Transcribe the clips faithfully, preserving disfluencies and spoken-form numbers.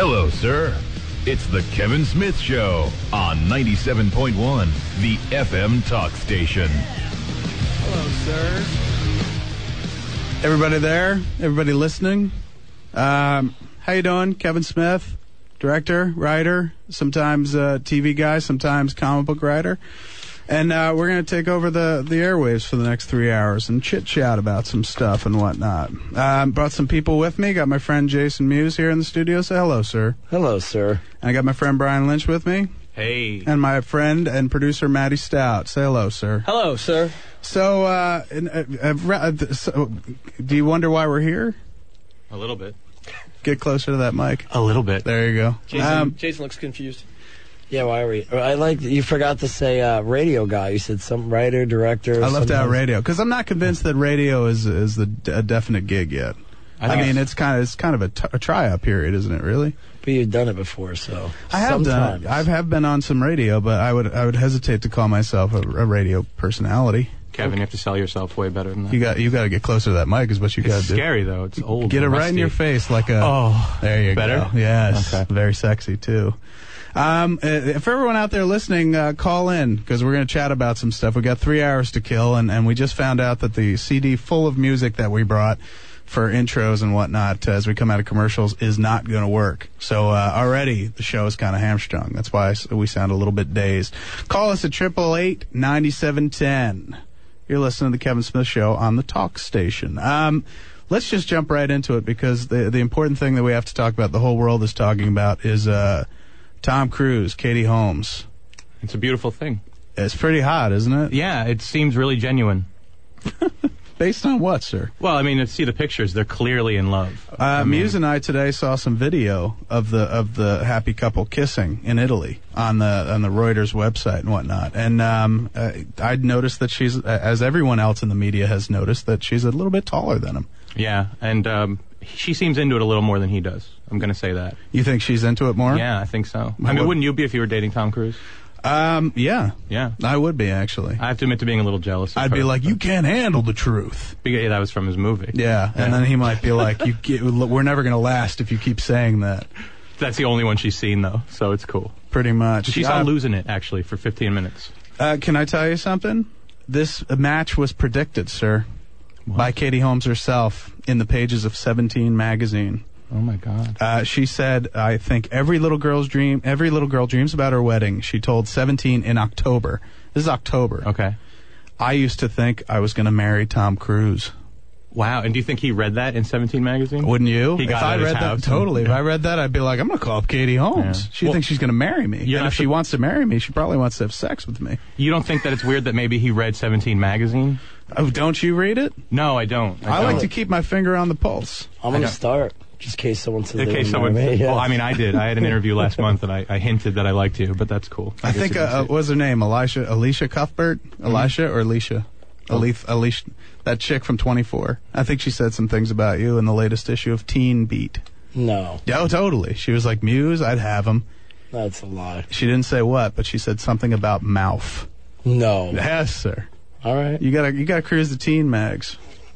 Hello, sir. It's the Kevin Smith Show on ninety-seven point one, the F M talk station. Hello, sir. Everybody there? Everybody listening? Um, how you doing? Kevin Smith, director, writer, sometimes uh, T V guy, sometimes comic book writer. And uh, we're going to take over the, the airwaves for the next three hours and chit-chat about some stuff and whatnot. Um, brought some people with me. Got my friend Jason Mewes here in the studio. Say hello, sir. Hello, sir. And I got my friend Brian Lynch with me. Hey. And my friend and producer Maddie Stout. Say hello, sir. Hello, sir. So, uh, in, uh, uh, so, do you wonder why we're here? A little bit. Get closer to that mic. A little bit. There you go. Jason, Um, Jason looks confused. Yeah, why are we? I like that you forgot to say uh, radio guy. You said some writer, director. I left out sometimes. radio because I'm not convinced that radio is is the a definite gig yet. I, I mean, it's- it's kind of it's kind of a, t- a tryout period, isn't it? Really? But you've done it before, so I have sometimes. done. I have been on some radio, but I would I would hesitate to call myself a, a radio personality. Kevin, you have to sell yourself way better than that. You got you got to get closer to that mic, is what you got It's to do. scary, though. It's old. Get it and right in your rusty. face, like a. Oh, there you better? go. Yes, Okay. very sexy too. Um, uh, if everyone out there listening, uh, call in because we're going to chat about some stuff. We got three hours to kill, and, and we just found out that the C D full of music that we brought for intros and whatnot uh, as we come out of commercials is not going to work. So uh, already the show is kind of hamstrung. That's why s- we sound a little bit dazed. Call us at triple eight ninety seven ten. You're listening to the Kevin Smith Show on the talk station. Um, let's just jump right into it because the the important thing that we have to talk about, the whole world is talking about, is uh, Tom Cruise, Katie Holmes. It's a beautiful thing. It's pretty hot, isn't it? Yeah, it seems really genuine. Based on what, sir? Well, I mean, to see the pictures, they're clearly in love. Uh, I mean, Muse and I today saw some video of the of the happy couple kissing in Italy on the on the Reuters website and whatnot. And um, uh, I'd noticed that she's, as everyone else in the media has noticed, that she's a little bit taller than him. Yeah, and um, she seems into it a little more than he does. I'm going to say that. You think she's into it more? Yeah, I think so. I What- mean, wouldn't you be if you were dating Tom Cruise? Um, yeah. Yeah. I would be, actually. I have to admit to being a little jealous of I'd her. be like, you can't handle the truth. Yeah, that was from his movie. Yeah, and then he might be like, "You, get, we're never going to last if you keep saying that." That's the only one she's seen, though, so it's cool. Pretty much. She's uh, on Losing It, actually, for fifteen minutes. Uh, can I tell you something? This match was predicted, sir, by Katie Holmes herself in the pages of Seventeen magazine. Oh, my God. Uh, she said, "I think every little girl's dream, every little girl dreams about her wedding." She told Seventeen in October. This is October. Okay. I used to think I was going to marry Tom Cruise. Wow, and do you think he read that in Seventeen magazine? Wouldn't you? He got if it I at his read house that, totally. and- If I read that, I'd be like, I'm going to call up Katie Holmes. Yeah. She Well, thinks she's going to marry me. you're And not if she sup- wants to marry me, she probably wants to have sex with me. You don't think that it's weird that maybe he read Seventeen magazine? Oh, don't you read it? No, I don't. I, don't. like to keep my finger on the pulse. I'm gonna I know. start just in case someone says In they case would someone, marry me. well, Yeah. I mean, I did. I had an interview last month, and I, I hinted that I liked you, but that's cool. I guess think, you uh, can uh, see it. what's her name? Elisha, Alicia Cuthbert? Elisha or Alicia? Alith, Alicia, that chick from twenty-four. I think she said some things about you in the latest issue of Teen Beat. No, Yeah, oh, totally. She was like, Muse, I'd have him. that's a lie. She didn't say what, but she said something about mouth. No. Yes, sir. All right. You gotta, you gotta cruise the teen mags.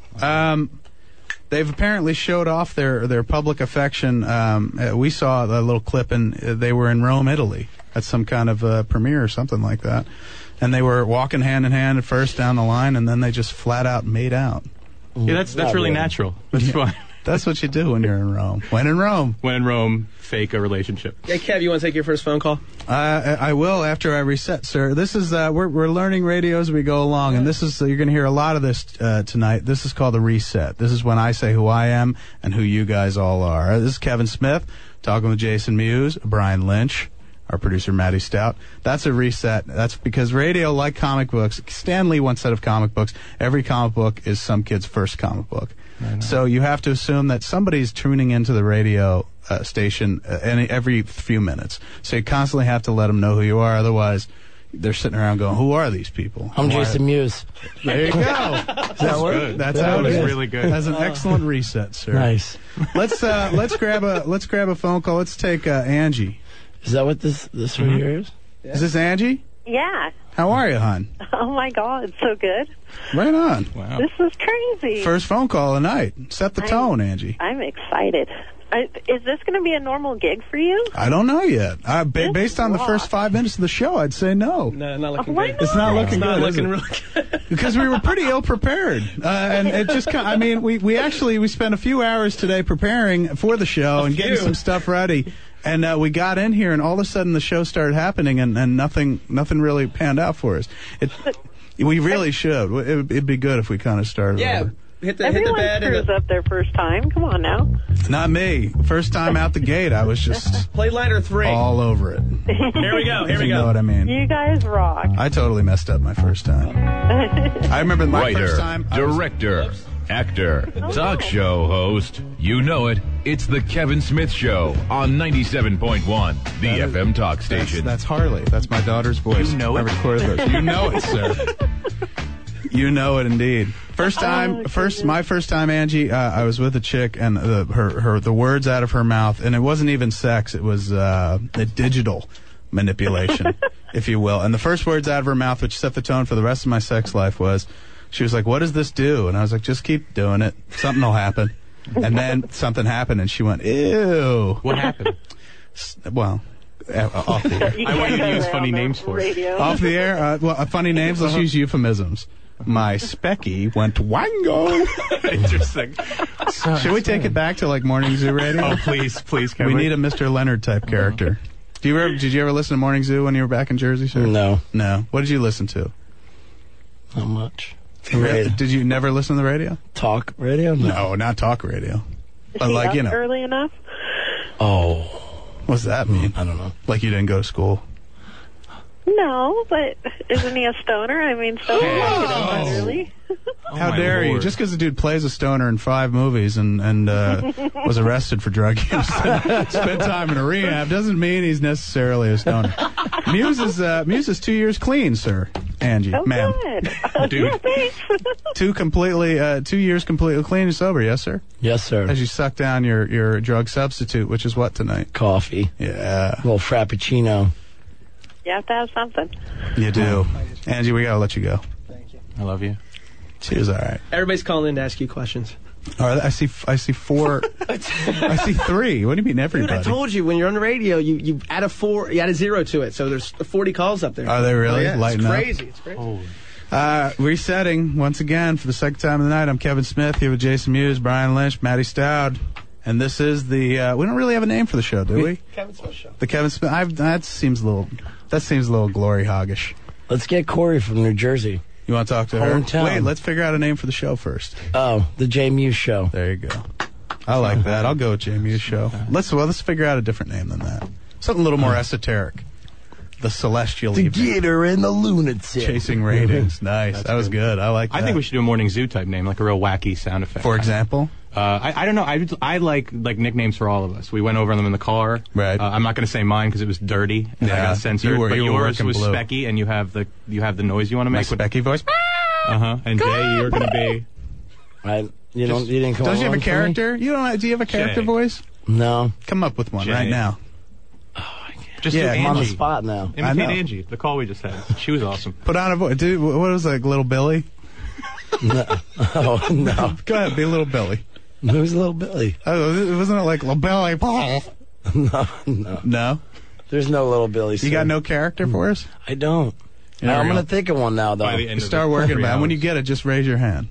Um, they've apparently showed off their, their public affection. Um, uh, we saw a little clip, and uh, they were in Rome, Italy, at some kind of uh, premiere or something like that. And they were walking hand in hand at first down the line, and then they just flat out made out. Yeah, that's that's Not really really. natural. That's fine. That's what you do when you're in Rome. When in Rome. When in Rome, fake a relationship. Hey, Kev, you want to take your first phone call? Uh, I I will after I reset, sir. This is uh, we're we're learning radio as we go along, and this is uh, you're going to hear a lot of this uh, tonight. This is called the reset. This is when I say who I am and who you guys all are. This is Kevin Smith talking with Jason Mewes, Brian Lynch, our producer Maddie Stout. That's a reset. That's because radio, like comic books, Stan Lee once said of comic books, every comic book is some kid's first comic book. So you have to assume that somebody's tuning into the radio uh, station uh, any, every few minutes. So you constantly have to let them know who you are. Otherwise, they're sitting around going, "Who are these people?" I'm Why- Jason Mewes. There you go. Does that work? good. That's That how it was is. really good. That's an excellent reset, sir. Nice. Let's uh, let's grab a let's grab a phone call. Let's take uh, Angie. Is that what this this Mm-hmm. right here is? Is this Angie? Yeah. How are you, hon? Oh, my God. So good. Right on. Wow. This is crazy. First phone call of the night. Set the I'm- tone, Angie. I'm excited. I, is this going to be a normal gig for you? I don't know yet. Uh, ba- This based on the rocks. first five minutes of the show, I'd say no. No, not looking Why good. not? It's not looking It's not good, is looking it? really good. Because we were pretty ill prepared, uh, and it just. ki- I mean, we, we actually we spent a few hours today preparing for the show and getting few. some stuff ready, and uh, we got in here, and all of a sudden the show started happening, and, and nothing nothing really panned out for us. It, we really should. It, would- it'd be good if we kind of started. Yeah, over. hit the hit the Everyone bed and screws the, up their first time. Come on now. Not me. First time out the gate, I was just play lighter three. all over it. Here we go. Here If we you go. know what I mean. You guys rock. I totally messed up my first time. I remember my Writer, first time. I was- director, actor, talk show host. You know it. It's the Kevin Smith Show on ninety-seven point one, the That is- F M talk That's, station. that's Harley. That's my daughter's voice. You know I it? recorded those. You know it, sir. You know it indeed. First time, Oh, first goodness. my first time, Angie. Uh, I was with a chick, and the, her her the words out of her mouth, and it wasn't even sex. It was uh, a digital manipulation, if you will. And the first words out of her mouth, which set the tone for the rest of my sex life, was, she was like, "What does this do?" And I was like, "Just keep doing it. Something will happen." And then something happened, and she went, "Ew." What happened? S- Well, uh, off the air. You I want you to can't use say funny on the names for it. radio. Off the air? Uh, well, uh, funny names, let's use euphemisms. My specky went wango. Interesting. So, Should we take it back to like Morning Zoo radio? Oh, please, please, We Kevin. need a Mister Leonard type character. Do you ever, did you ever listen to Morning Zoo when you were back in Jersey, sir? No, No. What did you listen to? not much. Really? Did you never listen to the radio? Talk radio? No. No, not talk radio. Is But he like, up you know, early enough? Oh, what's that mean? I don't know. Like you didn't go to school? No, but isn't he a stoner? I mean, so get up that early. How my dare you? Lord. Just because the dude plays a stoner in five movies and and uh, was arrested for drug use, and spent time in a rehab, doesn't mean he's necessarily a stoner. Muse is uh, Muse is two years clean, sir. Angie, Oh, ma'am, good. Oh, Dude. yeah, thanks. two completely uh, two years completely clean and sober. Yes, sir. Yes, sir. As you suck down your your drug substitute, which is what tonight? Coffee. Yeah, A little frappuccino. You have to have something. you do. Angie, we gotta let you go. I love you. She was all right. Everybody's calling in to ask you questions. All right, I see. I see four. I see three. What do you mean, Dude, everybody? I told you when you're on the radio, you, you add a four, you add a zero to it, so there's forty calls up there. Are they really? Oh, yeah, Lighten it's up? crazy. It's crazy. Uh, resetting once again for the second time of the night. I'm Kevin Smith here with Jason Mewes, Brian Lynch, Matty Stout, and this is the. Uh, we don't really have a name for the show, do we? Kevin Smith Show. The Kevin Smith. I've, that seems a little. That seems a little glory hoggish. Let's get Corey from New Jersey. You want to talk to her? Hometown. Wait, let's figure out a name for the show first. Oh, the J Muse Show. There you go. I like that. I'll go with Jamie's show. Let's well, let's figure out a different name than that. Something a little more esoteric. The Celestial The Evening. Gator and the Lunatic. Chasing ratings. Nice. That was good. I like that. I think we should do a Morning Zoo type name, like a real wacky sound effect. For example? Uh, I, I don't know. I, I like like nicknames for all of us. We went over them in the car. Right. Uh, I'm not going to say mine because it was dirty and I Yeah. got censored. You were- but you were yours working was blue. specky, and you have the you have the noise you want to My make. with- specky voice. Uh-huh. And Jay, you're going to be. I, you don't. You didn't come. Don't you have a along for me? character? You don't. Do you have a character Jay. voice? No. Come up with one Jay. right now. Just Yeah, do I'm I'm on the Angie. spot now. I Imitate know. Angie. The call we just had. She was awesome. Put on a voice. Dude, what was it, like Little Billy? No. Oh no. Go ahead, be Little Billy. Who's Little Billy? Oh, wasn't it like Little Billy Paul? No, no. No, There's no Little Billy. you got no character for us. I don't. There I'm we gonna go. think of one now, though. By the end You of start the working three about it. When hours. you get it, just raise your hand.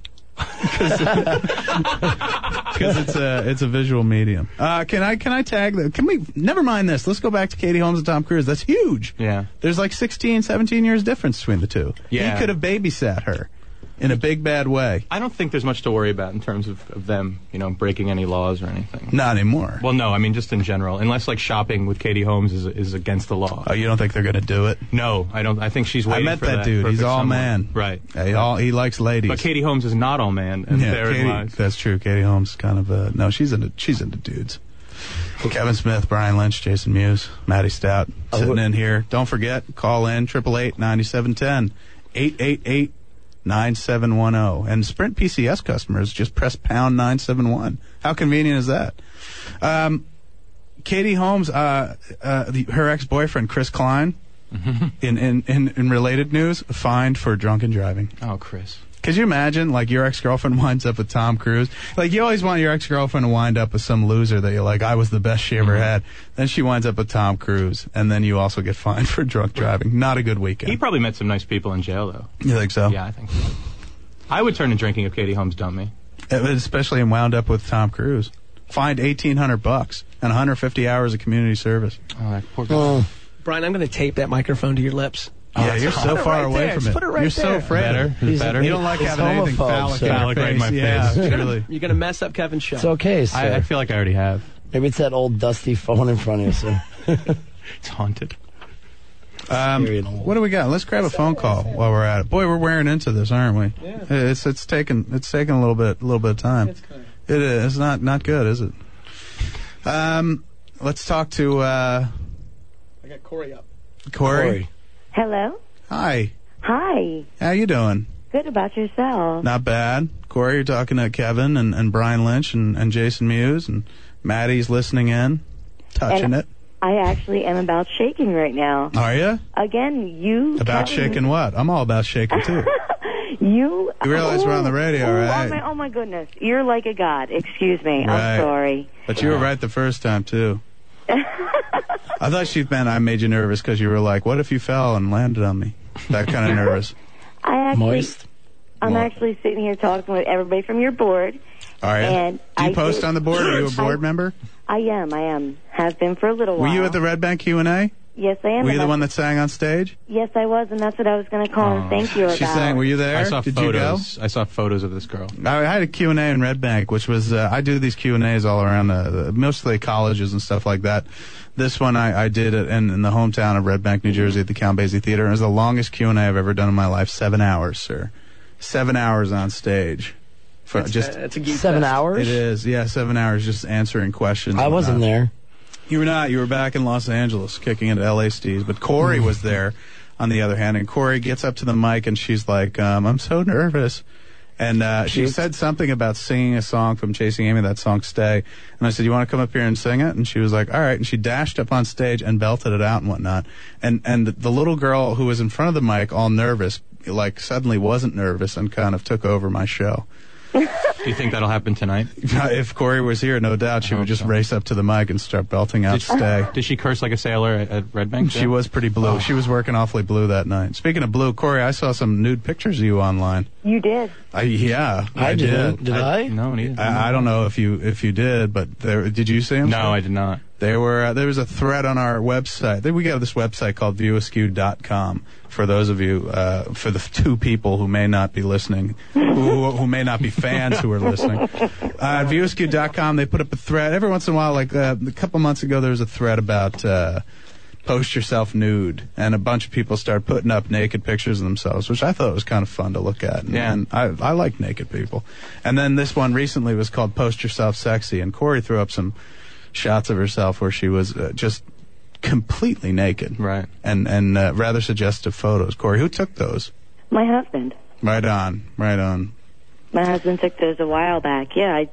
Because it's a it's a visual medium. Uh, can I can I tag the? Can we? Never mind this. Let's go back to Katie Holmes and Tom Cruise. That's huge. Yeah. There's like sixteen, seventeen years difference between the two. Yeah. He could have babysat her in a big bad way. I don't think there's much to worry about in terms of, of them, you know, breaking any laws or anything. Not anymore. Well, no, I mean just in general. Unless like shopping with Katie Holmes is is against the law. Oh, you don't think they're gonna do it? No, I don't. I think she's I waiting met for that that dude. He's perfect all someone. man. Right. He, all, he likes ladies. But Katie Holmes is not all man, and yeah, therein Katie, lies. that's true. Katie Holmes is kind of a no. She's into she's into dudes. Kevin Smith, Brian Lynch, Jason Mewes, Matty Stout sitting in here. Don't forget, call in triple eight ninety seven ten eight eight eight nine seven one zero. And Sprint P C S customers just press pound nine seven one. How convenient is that? Um, Katie Holmes, uh, uh, the, her ex boyfriend Chris Klein, in, in in in related news, fined for drunken driving. Oh, Chris. Could you imagine, like, your ex-girlfriend winds up with Tom Cruise? Like, you always want your ex-girlfriend to wind up with some loser that you're like, I was the best she ever had. Then she winds up with Tom Cruise, and then you also get fined for drunk driving. Not a good weekend. He probably met some nice people in jail, though. You think so? Yeah, I think so. I would turn to drinking if Katie Holmes dumped me. Especially and wound up with Tom Cruise. Fined eighteen hundred bucks and one hundred fifty hours of community service. Oh, that poor guy. Oh. Brian, I'm going to tape that microphone to your lips. Yeah, Oh, you're so put it far right away there. from Just it. Put it right you're there. so afraid. Better? Is it better? You don't like He's having anything homophobe, phallic sir. in your Phallic right in my face. Yeah, face. truly. You're going to mess up Kevin's show. It's okay, sir. I, I feel like I already have. Maybe it's that old dusty phone in front of you, sir. It's haunted. Um, what do we got? Let's grab a phone call while we're at it. Boy, we're wearing into this, aren't we? Yeah. It's it's taken it's taken a little bit a little bit of time. It's good. It is. It's not not good, is it? Um, let's talk to uh, I got Corey up. Corey. Corey. Hello? Hi. Hi. How you doing? Good about yourself. Not bad. Corey, you're talking to Kevin and, and Brian Lynch and, and Jason Mewes, and Maddie's listening in, touching And it. I actually am about shaking right now. Are you? Again, you... About Kevin, shaking what? I'm all about shaking, too. You... You realize oh, we're on the radio, oh, right? Oh my, oh, my goodness. You're like a god. Excuse me. Right. I'm sorry. But you were right the first time, too. I thought she meant I made you nervous because you were like, what if you fell and landed on me? That kind of nervous. I actually... Moist? I'm Mo- actually sitting here talking with everybody from your board. All right. And Do you I post did- on the board? Are you a board I- member? I am. I am. Have been for a little Were while. you at the Red Bank Q and A? Yes, I am. Were you and the one that's- that sang on stage? Yes, I was, and that's what I was going to call and thank you about. She sang. Were you there? I saw Did photos. I saw photos of this girl. you go? I had a Q and A in Red Bank, which was, uh, I do these Q and A's all around, uh, mostly colleges and stuff like that. This one I, I did it in, in the hometown of Red Bank, New Jersey at the Count Basie Theater. It was the longest Q and A I've ever done in my life. Seven hours, sir. Seven hours on stage. For It's, just uh, it's a geek Seven fest. hours? It is, yeah, seven hours just answering questions. I and wasn't whatnot. there. You were not. You were back in Los Angeles kicking into L A Steez. But Corey was there, on the other hand. And Corey gets up to the mic and she's like, um, I'm so nervous. And uh, she Cute. said something about singing a song from Chasing Amy, that song Stay. And I said, you want to come up here and sing it? And she was like, all right. And she dashed up on stage and belted it out and whatnot. And, and the little girl who was in front of the mic, all nervous, like suddenly wasn't nervous and kind of took over my show. Do you think that'll happen tonight? If Corey was here, no doubt she I would hope just so. race up to the mic and start belting out Stay. Did she curse like a sailor at, at Red Bank? She was pretty blue. She was working awfully blue that night. Speaking of blue, Corey, I saw some nude pictures of you online. You did. I, yeah, I, I didn't. did. Did I? No, neither. I, I don't know if you if you did, but there, did you see them? No, I did not. They were. Uh, there was a thread on our website. There- We got this website called view askew dot com. For those of you, uh, for the two people who may not be listening, who, who may not be fans who are listening, uh, at view askew dot com they put up a thread every once in a while. Like uh, a couple months ago, there was a thread about uh, post yourself nude, and a bunch of people started putting up naked pictures of themselves, which I thought was kind of fun to look at. And, Yeah. and I, I like naked people. And then this one recently was called Post Yourself Sexy, and Corey threw up some shots of herself where she was uh, just completely naked. Right. And and uh, rather suggestive photos. Corey, who took those? My husband. Right on, right on. My husband took those a while back. Yeah, I,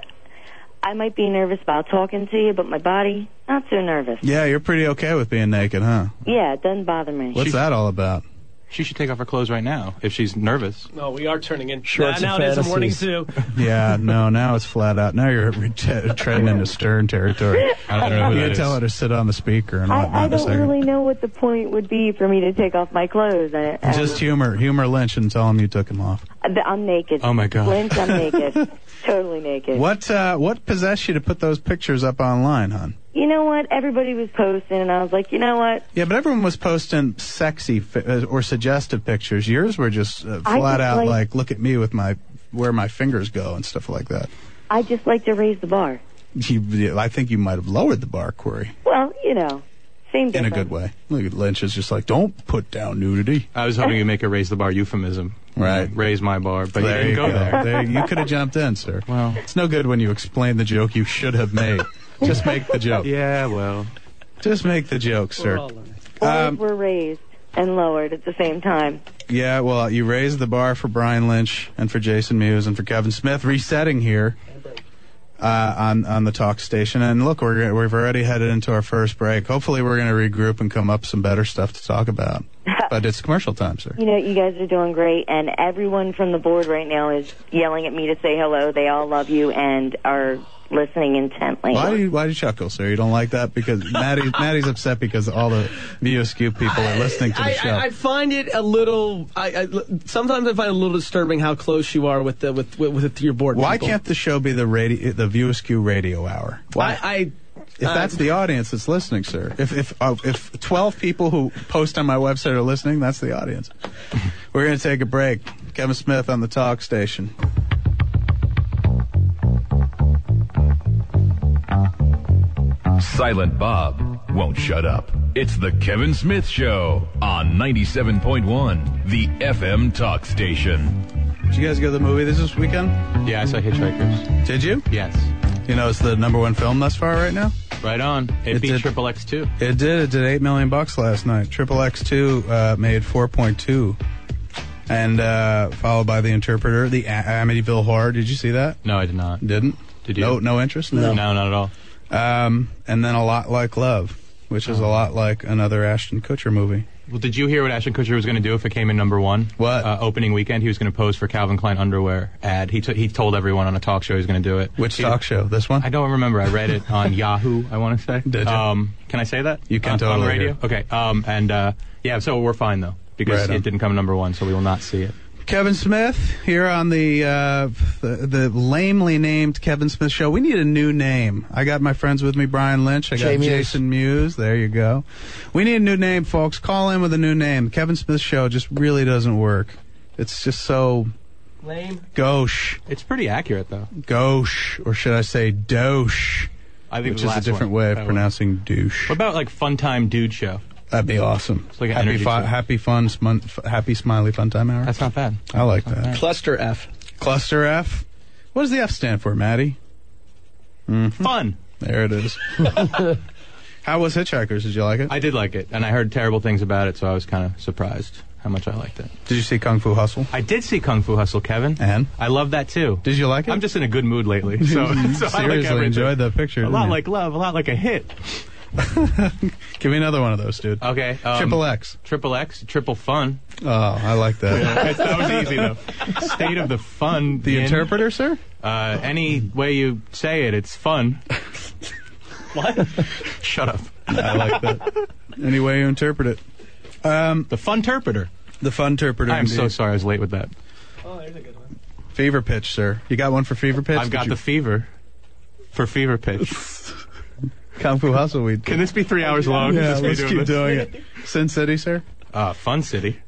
I might be nervous about talking to you, but my body, not so nervous. Yeah, you're pretty okay with being naked, huh? Yeah, it doesn't bother me. What's that all about? She should take off her clothes right now if she's nervous. No, we are turning in. Shorts now, and nowadays, I'm warning fantasies. too. Yeah, no, now it's flat out. Now you're re- t- treading into Stern territory. I don't know who You that can is. tell her to sit on the speaker and I, whatnot I in a don't second. really know what the point would be for me to take off my clothes. I, I, Just humor, humor Lynch and tell him you took him off. I'm naked. Oh, my God. Lynch, I'm naked. Totally naked. What uh, what possessed you to put those pictures up online, hon? You know what? Everybody was posting, and I was like, you know what? Yeah, but everyone was posting sexy fi- uh, or suggestive pictures. Yours were just uh, I flat just out like- like, look at me with my where my fingers go and stuff like that. I just like to raise the bar. You, I think you might have lowered the bar, Corey, Well, you know, same in a difference. good way. Look at Lynch is just like, don't put down nudity. I was hoping you'd make a raise the bar euphemism. Right. Raise my bar, but there you didn't you go there. There, you could have jumped in, sir. Well. It's no good when you explain the joke you should have made. Just make the joke. Yeah, well. Just make the joke, We're sir. all learning. Bars Um, were raised and lowered at the same time. Yeah, well, you raised the bar for Brian Lynch and for Jason Mewes and for Kevin Smith, resetting here uh, on on the talk station. And look, we're we've already headed into our first break. Hopefully, we're going to regroup and come up with some better stuff to talk about. But it's commercial time, sir. You know, you guys are doing great, and everyone from the board right now is yelling at me to say hello. They all love you and are listening intently. Why do you why do you chuckle, sir? You don't like that because Maddie Maddie's upset because all the V O S Q people are listening to the I, show. I, I find it a little. I, I sometimes I find it a little disturbing how close you are with the with with, with your board. Why people. can't the show be the radio the V O S Q radio hour? Why? I, I if that's uh, the audience that's listening, sir. If if uh, if twelve people who post on my website are listening, that's the audience. We're going to take a break. Kevin Smith on the talk station. Silent Bob won't shut up. It's the Kevin Smith Show on ninety-seven point one, the F M talk station. Did you guys go to the movie this weekend? Yeah, I saw Hitchhikers. Did you? Yes. You know it's the number one film thus far right now? Right on. It, It beat did- Triple X two. It did. It did eight million bucks last night. Triple X two uh, made four point two, and uh, followed by The Interpreter, the A- Amityville Horror. Did you see that? No, I did not. Didn't. Did you? No, no interest. No, not at all. Um, and then A Lot Like Love, which is a lot like another Ashton Kutcher movie. Well, did you hear what Ashton Kutcher was going to do if it came in number one? What? Uh, opening weekend, he was going to pose for Calvin Klein underwear ad. He t- he told everyone on a talk show he was going to do it. Which He- talk show? This one? I don't remember. I read it on Yahoo, I want to say. Did you? Um, can I say that? You can on, totally on radio. hear. Okay. Um, and uh, yeah, so we're fine though because Right on. it didn't come number one, so we will not see it. Kevin Smith here on the, uh, the the lamely named Kevin Smith Show. We need a new name. I got my friends with me, Brian Lynch. I got Jay Muse. Jason Muse. There you go. We need a new name, folks. Call in with a new name. Kevin Smith Show just really doesn't work. It's just so lame. gauche, It's pretty accurate though. gauche, or should I say douche, I think which the is a last different one. way of That one. pronouncing douche. What about like Fun Time Dude Show? That'd be awesome. like an happy, energy fi- show. happy fun, smun- f- happy smiley fun time hour. That's not bad. I like that. Cluster F. Cluster F. What does the F stand for, Maddie? Fun. There it is. How was Hitchhikers? Did you like it? I did like it, and I heard terrible things about it, so I was kind of surprised how much I liked it. Did you see Kung Fu Hustle? I did see Kung Fu Hustle, Kevin. And? I love that too. Did you like it? I'm just in a good mood lately, so, so I like Seriously everything. enjoyed the picture. A didn't lot you? like love, a lot like a hit. Give me another one of those, dude. Okay. Um, Triple X. Triple X, triple fun. Oh, I like that. That's- that was easy though. State of the fun. The in- Interpreter, sir? Uh, any way you say it, it's fun. What? Shut up. I like that. Any way you interpret it. Um, The fun interpreter. the Fun Interpreter. I'm so indeed. sorry I was late with that. Oh, there's a good one. Fever Pitch, sir. You got one for Fever Pitch? I've Did got you- the fever for fever pitch. Kung Fu Hustle. We Can this be three hours long? Yeah, Just me let's doing keep this? doing it. Sin City, sir? Uh, Fun City.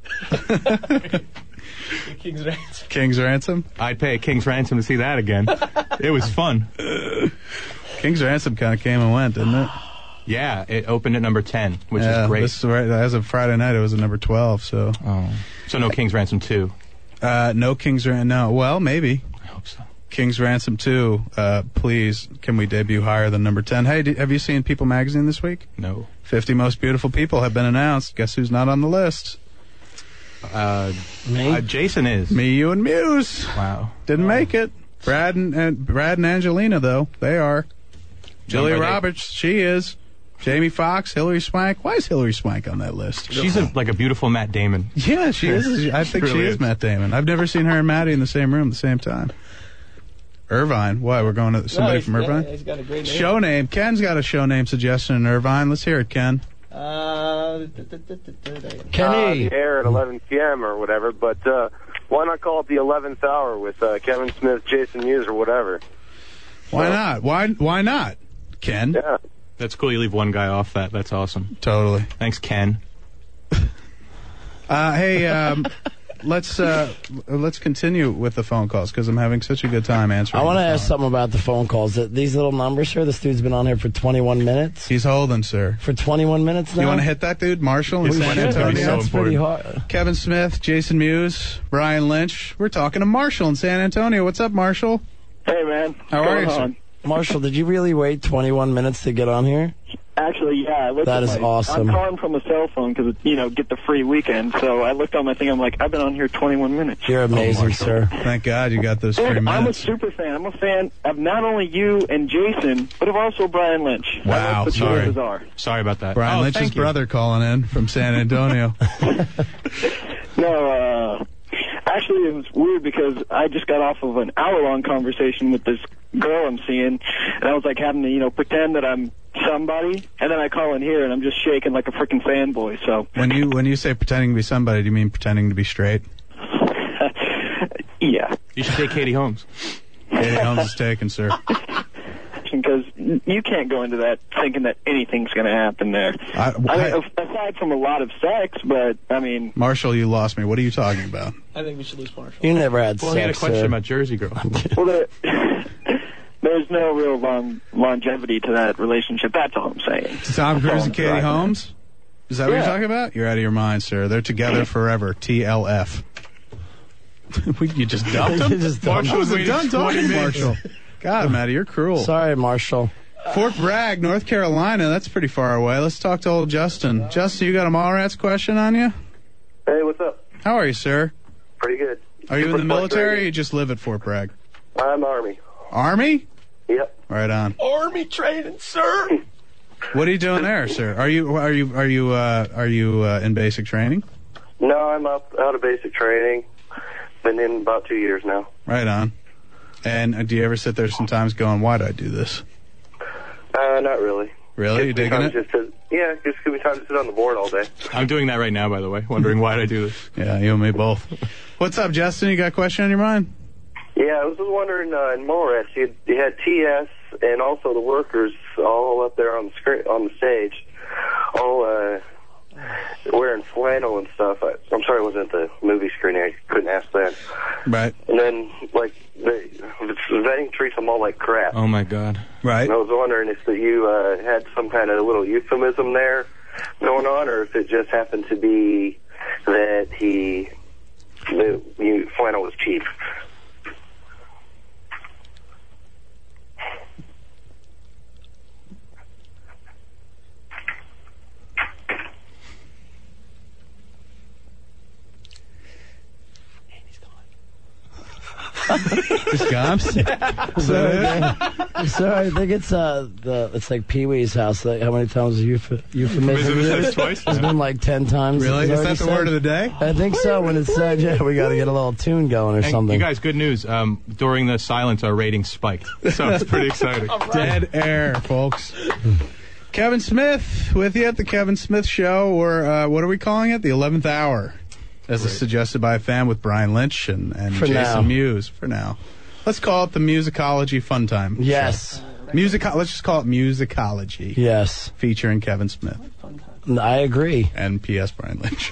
King's Ransom. King's Ransom? I'd pay a king's ransom to see that again. It was fun. King's Ransom kind of came and went, didn't it? Yeah, it opened at number ten, which yeah, is great. This is right, as of Friday night, it was at number twelve, so. Oh. So no King's Ransom two. Uh, no King's Ransom. No, well, maybe. I hope so. King's Ransom two, uh, please, can we debut higher than number ten? Hey, did, have you seen People Magazine this week? No. fifty Most Beautiful People have been announced. Guess who's not on the list? Uh, Me? uh, Jason is. Me, you, and Muse. Wow. Didn't make it. Brad and, and Brad and Angelina, though, they are. Julia by they- Roberts, she is. Jamie Foxx, Hilary Swank. Why is Hilary Swank on that list? She's a, like a beautiful Matt Damon. Yeah, she is. I think She she really is, is. Matt Damon. I've never seen her and Maddie in the same room at the same time. Irvine. Why? We're going to somebody No, from he's- Irvine? yeah, he's got a great name. Show name. Ken's got a show name suggestion in Irvine. Let's hear it, Ken. Uh, Kenny. uh, the air at eleven p.m. or whatever, but uh, why not call it the eleventh hour with uh, Kevin Smith, Jason Muse, or whatever? Why not? Why Why not? Ken? Yeah. That's cool. You leave one guy off that. That's awesome. Totally. Thanks, Ken. Uh, hey, um, let's uh, let's continue with the phone calls because I'm having such a good time answering. I want to the ask phone. something about the phone calls. Th- These little numbers here, this dude's been on here for twenty-one minutes. He's holding, sir. For twenty-one minutes now? You want to hit that dude, Marshall in We San should. Antonio? So That's pretty important. hard. Kevin Smith, Jason Muse, Brian Lynch. We're talking to Marshall in San Antonio. What's up, Marshall? Hey, man. How are you, sir? Marshall, did you really wait twenty-one minutes to get on here? Actually, yeah. I looked That at is my, awesome. I'm calling from a cell phone because, you know, get the free weekend. So I looked on my thing. I'm like, I've been on here twenty-one minutes. You're amazing, Oh, sir. Thank God you got those Dude, free I'm a minutes. super fan. I'm a fan of not only you and Jason, but of also Brian Lynch. Wow, That's sorry. bizarre. Sorry about that. Brian oh, Lynch's thank you. brother calling in from San Antonio. No, uh, actually, it was weird because I just got off of an hour-long conversation with this girl I'm seeing, and I was like having to, you know, pretend that I'm somebody, and then I call in here and I'm just shaking like a freaking fanboy. So When you when you say pretending to be somebody, do you mean pretending to be straight? yeah, You should take Katie Holmes. Katie Holmes is taken, sir. because you can't go into that thinking that anything's going to happen there. I, I mean, I- aside from a lot of sex, but I mean, Marshall, you lost me. What are you talking about? I think we should lose Marshall. You never had Well, he had a sex, question sir. about Jersey Girl. well, there, there's no real long, longevity to that relationship. That's all I'm saying. Tom Cruise That's all and I'm Katie driving at. Holmes? Is that what you're Yeah. talking about? You're out of your mind, sir. They're together forever. T L F. You just dumped him? You just dumped Marshall was him. done talking, Marshall. God, Matty, you're cruel. Sorry, Marshall. Fort Bragg, North Carolina. That's pretty far away. Let's talk to old Justin. Justin, you got a Mallrats question on you? Hey, what's up? How are you, sir? Pretty good. Are you in Super the military or frustrating. you just live at Fort Bragg? I'm Army. Army? Yep. Right on. Army training, sir. What are you doing there, sir? Are you are you are you uh, are you uh, in basic training? No, I'm up out of basic training. Been in about two years now. Right on. And uh, do you ever sit there sometimes going, "Why did I do this?" Uh, not really. Really, you Gives me digging time it? Just to, yeah, just give me time to sit on the board all day. I'm doing that right now, by the way, wondering why did I do this. Yeah, you and me both. What's up, Justin? You got a question on your mind? Yeah, I was just wondering, uh, in Mallrats, you had, you had T S and also the workers all up there on the screen, on the stage, all uh, wearing flannel and stuff. I, I'm sorry, I wasn't at the movie screening. I couldn't ask that. Right. And then, like, the, the vetting treats them all like crap. Oh, my God. Right. And I was wondering if that you uh, had some kind of little euphemism there going on, or if it just happened to be that he knew you, flannel was cheap. Just gone? So, so I think it's uh the it's like Pee Wee's house. Like, how many times euph- euphemism? Euphemism It's twice? been like ten times. Really? It's Is already that the said. word of the day? I think so. When it's said, yeah, we got to get a little tune going or And something. you guys, good news. Um, during the silence, our ratings spiked. So it's pretty exciting. Dead air, folks. Kevin Smith with you at the Kevin Smith Show, or uh, what are we calling it? The eleventh Hour, as is suggested by a fan with Brian Lynch and, and For Jason now. Mewes. For now. Let's call it the Musicology Fun Time. Yes. Music. Let's just call it Musicology. Yes. Featuring Kevin Smith I agree. and P S Brian Lynch.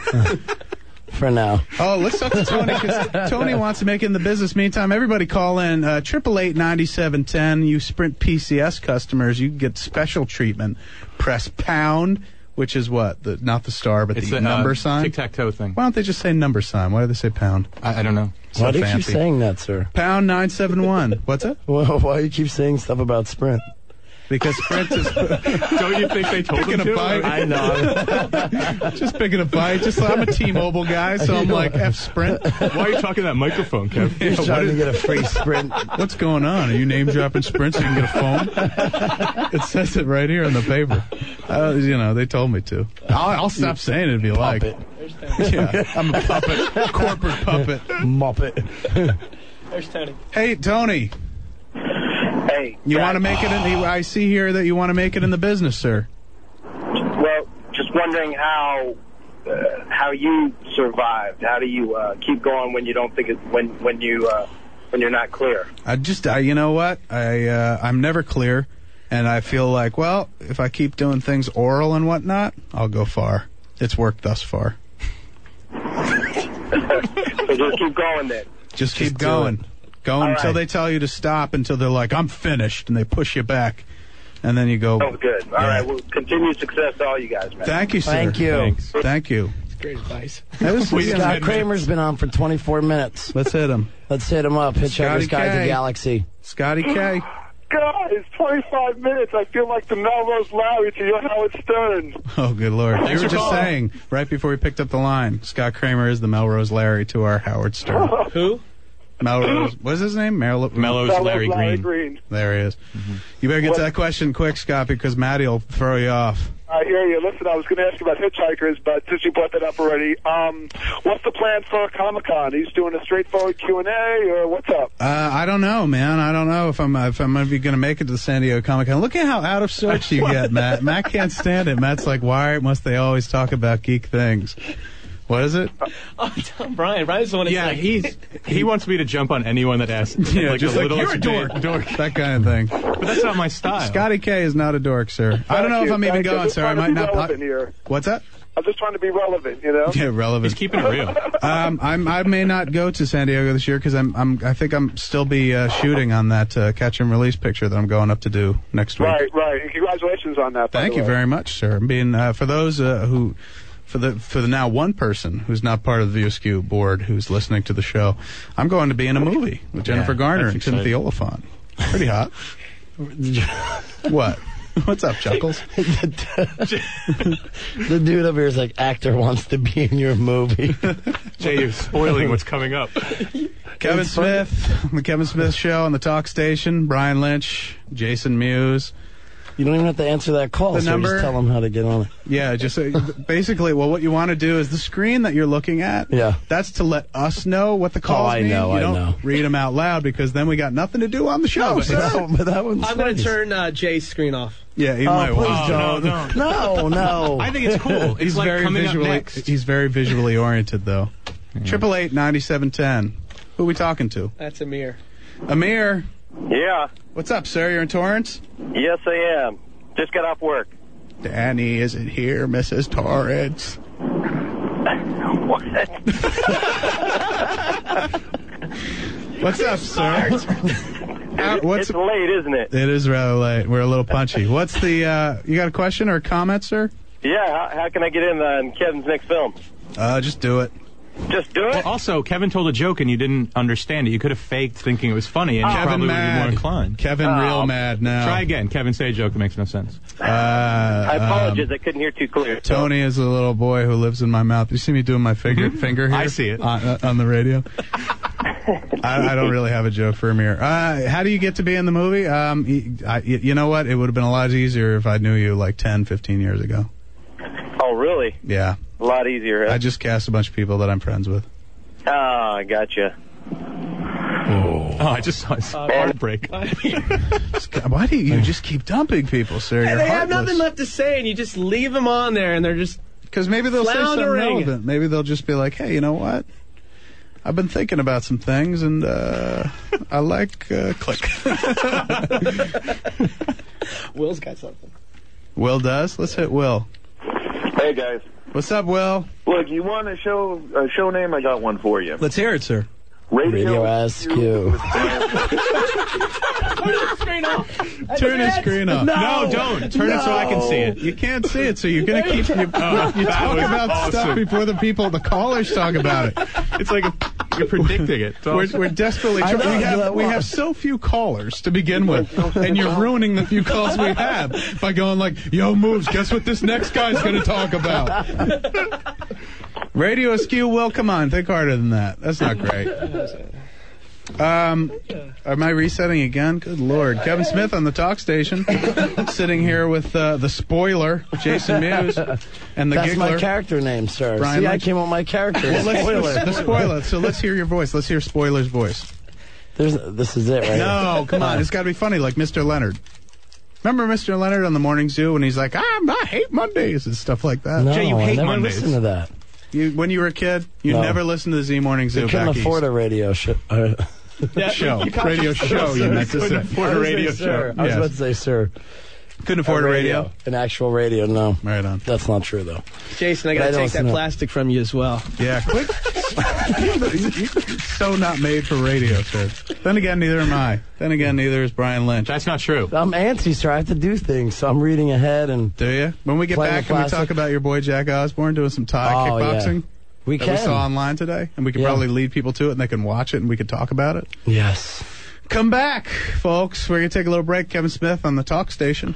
For now. Oh, let's talk to Tony, because Tony wants to make it in the business. Meantime, everybody call in uh, triple eight ninety-seven ten. You Sprint P C S customers, you get special treatment. Press pound, which is what? The Not the star, but It's the a number uh, sign? tic-tac-toe thing. Why don't they just say number sign? Why do they say pound? I, I don't know. So Why do you keep fancy. saying that, sir? Pound nine seven one. What's it? Well, why do you keep saying stuff about Sprint? Because Sprint is Don't you think they told picking them a to? bite. I know. Just picking a bite. Just I'm a T-Mobile guy, so I'm like F Sprint. Why are you talking that microphone, Kev? He's what trying is- to get a free Sprint. What's going on? Are you name dropping Sprint so you can get a phone? It says it right here in the paper. Uh, you know, they told me to. I'll, I'll stop saying it if you like. Puppet. Yeah, I'm a puppet, corporate puppet. Muppet. There's Tony. Hey, Tony, Hey, you Jack, want to make it in the, I see here that you want to make it in the business, sir. Well, just wondering how uh, how you survived. How do you uh, keep going when you don't think it, when when you uh, when you're not clear? I just, I, you know what? I, uh, I'm never clear, and I feel like, well, if I keep doing things oral and whatnot, I'll go far. It's worked thus far. So just keep going then. Just keep do going. Going All until right. they tell you to stop, until they're like, I'm finished, and they push you back. And then you go, Oh, good. All Yeah. right. Well, continued success to all you guys, man. thank you, sir. Thank you. Thanks. Thank you. Great advice. That was, We- yeah, Scott Kramer's been on for twenty-four minutes. let's hit him. Let's hit him up. Hitchhiker's Scotty Guide K. to Galaxy. Scotty K. guys, twenty-five minutes. I feel like the Melrose Larry to your Howard Stern. Oh, good Lord. Thanks You were for just calling. saying, right before we picked up the line, Scott Kramer is the Melrose Larry to our Howard Stern. Who? Melrose, what's his name? Mel- Mellows Melrose Larry Larry Green. Green. There he is. You better get to that question quick, Scott, because Matty will throw you off. I hear you. Listen, I was going to ask you about hitchhikers, but since you brought that up already, um, what's the plan for Comic-Con? He's doing a straightforward Q and A, or what's up? Uh, I don't know, man. I don't know if I'm if I'm going to be going to make it to the San Diego Comic Con. Look at how out of sorts you get, Matt. Matt can't stand it. Matt's like, why must they always talk about geek things? What is it? Oh, tell Brian. Brian's the one that's Yeah, like, he's he wants me to jump on anyone that asks. Yeah, like just the like, littlest you're a dork. bit- dork. That kind of thing. But that's not my style. Scotty K is not a dork, sir. I don't know if I'm even Thank you. going, Just sir. I trying might to be not. relevant here. What's that? I'm just trying to be relevant, you know? Yeah, relevant. He's keeping it real. Um, I'm, I may not go to San Diego this year because I'm, I'm, I think I'm still be uh, shooting on that uh, catch and release picture that I'm going up to do next week. Right, right. And congratulations on that. by Thank the you way. very much, sir. I'm being uh, for those uh, who, for the for the now one person who's not part of the View Askew board who's listening to the show, I'm going to be in a movie with Jennifer Yeah, Garner that's and Timothy exciting. Oliphant. Pretty hot. What? What's up, Chuckles? The dude over here is like, actor wants to be in your movie. Jay, you're spoiling what's coming up. Kevin It's funny. Smith, the Kevin Smith Show on the Talk Station. Brian Lynch, Jason Mewes. You don't even have to answer that call, The so number- just tell them how to get on it. Yeah, just uh, basically, well, what you want to do is the screen that you're looking at. Yeah. That's to let us know what the calls Oh, I mean. know, you I don't know. read them out loud because then we got nothing to do on the show. but, sir. that, but that one's I'm going to funny. turn uh, Jay's screen off. Yeah, he Oh, might please want to. Oh, don't. no, No, no. no. I think it's cool. It's He's like very coming visually. up next. He's very visually oriented, though. Triple eight ninety seven ten. Who are we talking to? That's Amir. Amir. Yeah. What's up, sir? You're in Torrance. Yes, I am. Just got off work. Danny isn't here, Missus Torrance. What? What's up, sir? Uh, what's It's late, isn't it? It is rather late. We're a little punchy. What's the? Uh, you got a question or a comment, sir? Yeah, how, how can I get in on Kevin's next film? Uh, just do it. Just do it? Well, also, Kevin told a joke and you didn't understand it. You could have faked thinking it was funny, and you Kevin probably would be mad. more inclined. Kevin Oh. real mad now. Try again. Kevin, say a joke that makes no sense. Uh, I apologize. um, I couldn't hear too clear. Tony is a little boy who lives in my mouth. You see me doing my finger finger here? I see it. on, uh, on the radio. I, I don't really have a joke for Amir. Uh, how do you get to be in the movie? Um, y- I- y- you know what? It would have been a lot easier if I knew you like ten, fifteen years ago. Oh, really? Yeah. A lot easier. Huh? I just cast a bunch of people that I'm friends with. Oh, I gotcha. Oh, I just saw his heartbreak. Why do you, you just keep dumping people, sir? You're And they have heartless. nothing left to say, and you just leave them on there, and they're just Because maybe they'll say something floundering. relevant. Maybe they'll just be like, hey, you know what? I've been thinking about some things, and uh, I like uh, click. Will's got something. Will does? Let's hit Will. Hey guys, What's up, Will? look, you want a show a show name? I got one for you. Let's hear it, sir. Radio Askew. Screen off. Turn his screen off. No, don't. Turn it so I can see it. You can't see it, so you're gonna keep you, you Oh, you that talk was about awesome. stuff before the people, the callers, talk about it. It's like a, you're predicting it. It's We're, awesome. we're desperately I trying. know, We have that we was. have so few callers to begin with, and you're ruining the few calls we have by going like, "Yo, moves. Guess what this next guy's gonna talk about." Radio Askew, Will, come on, think harder than that. That's not great. Um, am I resetting again? Good Lord. Kevin Smith on the talk station, sitting here with uh, the spoiler, Jason Mewes, and the That's giggler. my character name, sir. Brian See, I Lynch. came up with my character. Well, let's- Spoiler. The spoiler. So let's hear your voice. Let's hear Spoiler's voice. There's, this is it, right? No, come on. It's got to be funny, like Mister Leonard. Remember Mister Leonard on the Morning Zoo when he's like, ah, I hate Mondays and stuff like that? No, Jay, you hate I never Mondays. listened to that. You, when you were a kid, you No. never listened to the Z Morning Zoo I couldn't back afford east. a radio show. Uh, show. Radio show, you meant to say. afford I a was radio gonna say, sir. show. I was Yes. about to say, sir. Couldn't afford a radio? An actual radio, no. Right on. That's not true, though. Jason, I But I gotta don't take that listen to- plastic from you as well. Yeah, quick. You're so not made for radio, sir. Then again, neither am I. Then again, neither is Brian Lynch. That's not true. I'm antsy, sir. I have to do things, so I'm reading ahead and Do you? When we get Playing back, the can we plastic. talk about your boy Jack Osborne doing some Thai Oh, yeah. kickboxing we that can. we saw online today? And we could Yeah. probably lead people to it, and they can watch it, and we could talk about it. Yes. Come back, folks. We're going to take a little break. Kevin Smith on the Talk Station.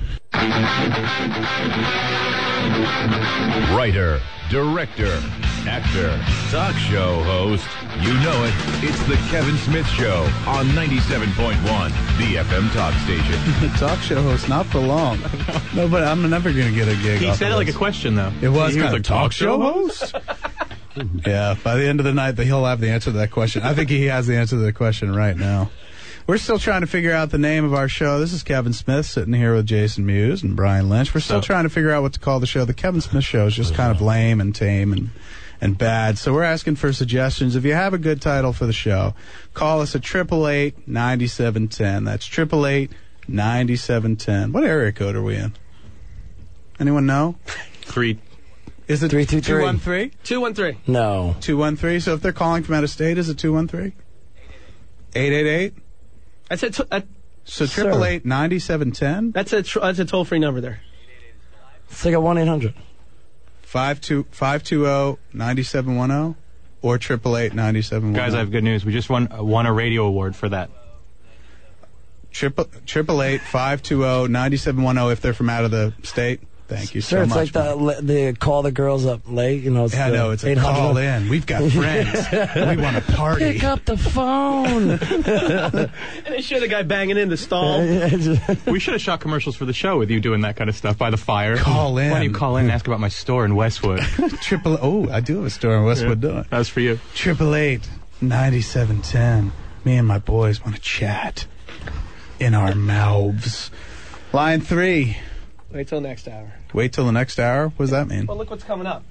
Writer, director, actor, talk show host. You know it. It's the Kevin Smith Show on ninety-seven point one, the F M Talk Station. The talk show host, not for long. No, but I'm never going to get a gig. He off said of it like this. a question, though. It was He kind was of like, talk show host? Yeah, by the end of the night, he'll have the answer to that question. I think he has the answer to the question right now. We're still trying to figure out the name of our show. This is Kevin Smith sitting here with Jason Mewes and Brian Lynch. We're still So- trying to figure out what to call the show. The Kevin Smith Show is just kind of lame and tame and, and bad. So we're asking for suggestions. If you have a good title for the show, call us at eight eight eight, nine seven one zero. That's eight eight eight, nine seven one zero. What area code are we in? Anyone know? Three. Is it Three, two, three. two one three? two one three. No. two one three. So if they're calling from out of state, is it two one three? eight eight eight? I said t- uh, So Sir. eight eight eight, nine seven one zero? that's a tr- that's a toll free number there. It's like a one eight hundred. five two zero, nine seven one zero or eight eight eight, nine seven one zero? Guys, I have good news. We just won uh, won a radio award for that. Triple triple eight five two zero nine seven one zero if they're from out of the state. Thank you Sir, so it's much. like the, the call the girls up late. You know, it's yeah, I the know. It's a eight hundred. call in. We've got friends. We want to party. Pick up the phone. And they show the guy banging in the stall. We should have shot commercials for the show with you doing that kind of stuff by the fire. Call in. Why don't you call in and ask about my store in Westwood? Triple. Oh, I do have a store in Westwood, Yeah, don't I? that was for you. Triple eight ninety seven ten. Me and my boys want to chat in our mouths. Line three. Wait till next hour. Wait till the next hour. What does that mean? Well, look what's coming up.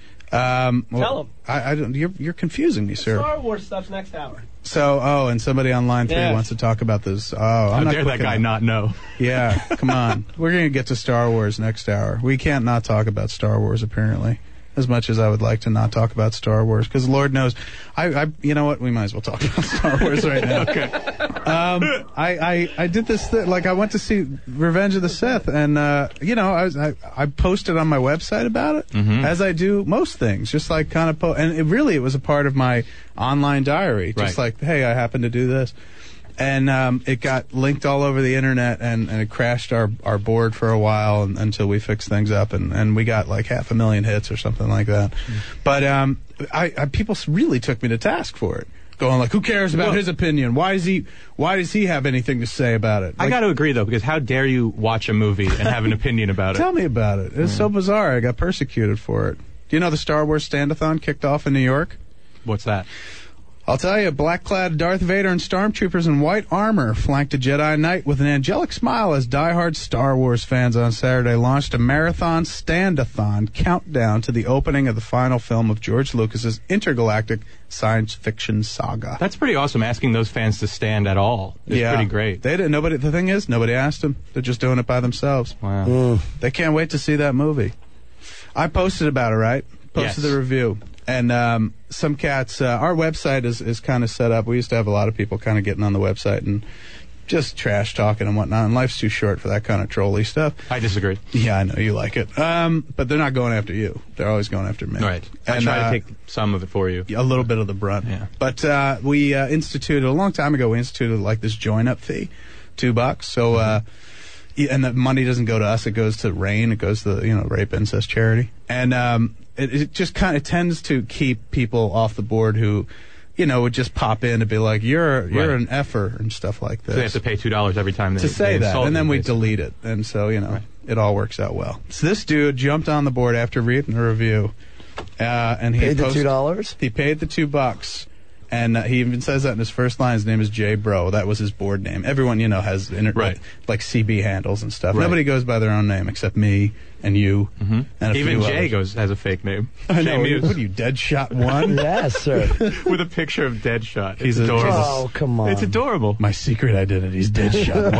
Um, Tell well, 'em. I, I don't. You're, you're confusing me, sir. Star Wars stuff's next hour. So, oh, and somebody on line three Yeah. wants to talk about this. Oh, How I'm not dare that quick guy enough. not know? Yeah, come on. We're going to get to Star Wars next hour. We can't not talk about Star Wars, apparently, as much as I would like to not talk about Star Wars, because Lord knows, I, I, you know what? We might as well talk about Star Wars right now. Okay. Um, I, I, I did this thing, like I went to see Revenge of the Sith, and uh, you know, I was I, I posted on my website about it, Mhm. as I do most things, just like kind of, po- and it really it was a part of my online diary, just Right. like, hey, I happen to do this. And um, it got linked all over the internet, and, and it crashed our, our board for a while and, until we fixed things up, and, and we got like half a million hits or something like that. Mm. But um, I, I people really took me to task for it, going like, "Who cares about Well- his opinion? Why is he? Why does he have anything to say about it?" I Like, got to agree, though, because how dare you watch a movie and have an opinion about it? tell me about it. It's so bizarre. I got persecuted for it. Do you know the Star Wars Stand-a-thon kicked off in New York? What's that? I'll tell you, black-clad Darth Vader and stormtroopers in white armor flanked a Jedi Knight with an angelic smile as diehard Star Wars fans on Saturday launched a marathon stand-a-thon countdown to the opening of the final film of George Lucas's intergalactic science fiction saga. That's pretty awesome, asking those fans to stand at all. It's yeah, pretty great. They didn't. Nobody. The thing is, nobody asked them. They're just doing it by themselves. Wow. They can't wait to see that movie. I posted about it, right? Posted Yes. the review. And um, some cats, uh, our website is, is kind of set up. We used to have a lot of people kind of getting on the website and just trash talking and whatnot. And life's too short for that kind of trolly stuff. I disagree. Yeah, I know you like it. Um, but they're not going after you. They're always going after me. Right. I And, try uh, to take some of it for you. a little bit of the brunt. Yeah. But uh, we uh, instituted, a long time ago, we instituted like this join-up fee, two bucks. So, uh, y- and the money doesn't go to us, it goes to RAIN, it goes to the, you know, rape incest charity. And um, it, it just kind of tends to keep people off the board who, you know, would just pop in to be like, you're you're Right. an effer and stuff like this. So they have to pay two dollars every time they to say they that, insult and then you, we basically. delete it. And so, you know, Right. it all works out well. So this dude jumped on the board after reading the review. Uh, and he Paid the post- two dollars. He paid the two bucks, and uh, he even says that in his first line. His name is Jay Bro. That was his board name. Everyone, you know, has inter- Right. like, like C B handles and stuff. Right. Nobody goes by their own name except me and you. Mm-hmm. And a Even few Jay others. goes has a fake name. I Jay know. Mewes. What are you, Deadshot One? Yes, sir. With a picture of Deadshot. It's He's a- adorable. Oh, come on. It's adorable. My secret identity is Deadshot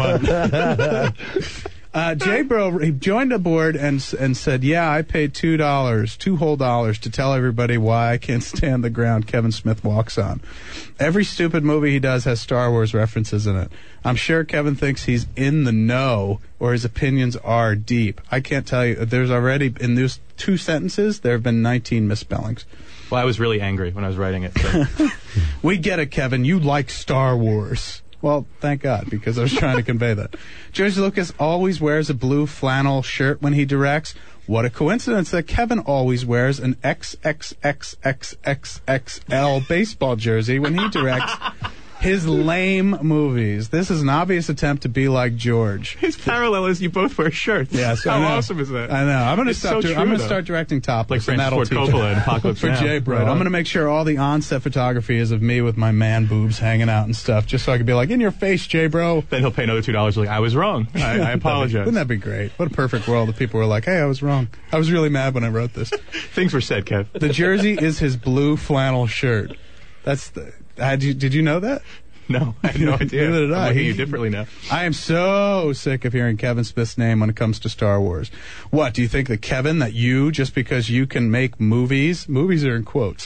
One. Uh, Jay Bro, he joined the board and s- and said, "Yeah, I paid two dollars, two whole dollars, to tell everybody why I can't stand the ground Kevin Smith walks on. Every stupid movie he does has Star Wars references in it. I'm sure Kevin thinks he's in the know, or his opinions are deep. I can't tell you. There's already in those two sentences there have been nineteen misspellings. Well, I was really angry when I was writing it. So. We get it, Kevin. You like Star Wars." Well, thank God, because I was trying to convey that. George Lucas always wears a blue flannel shirt when he directs. What a coincidence that Kevin always wears an X X X X X X L baseball jersey when he directs his lame movies. This is an obvious attempt to be like George. His parallel is you both wear shirts. Yes, How I know. awesome is that? I know. I'm going to It's stop. so dir- true, I'm going though. to start directing topless, Like and that'll Francis Ford teach Coppola it. in Apocalypse for Now. Jay Bro. I'm going to make sure all the on-set photography is of me with my man boobs hanging out and stuff, just so I can be like, in your face, Jay Bro. Then he'll pay another two dollars. Like I was wrong. I, I apologize. Wouldn't that be great? What a perfect world if people were like, hey, I was wrong. I was really mad when I wrote this. Things were said, Kev. The jersey is his blue flannel shirt. That's the. Had you, did you know that? No, I had no idea. Neither did I. I'm looking at you differently now. I am so sick of hearing Kevin Smith's name when it comes to Star Wars. What, do you think that Kevin, that you, just because you can make movies, movies are in quotes,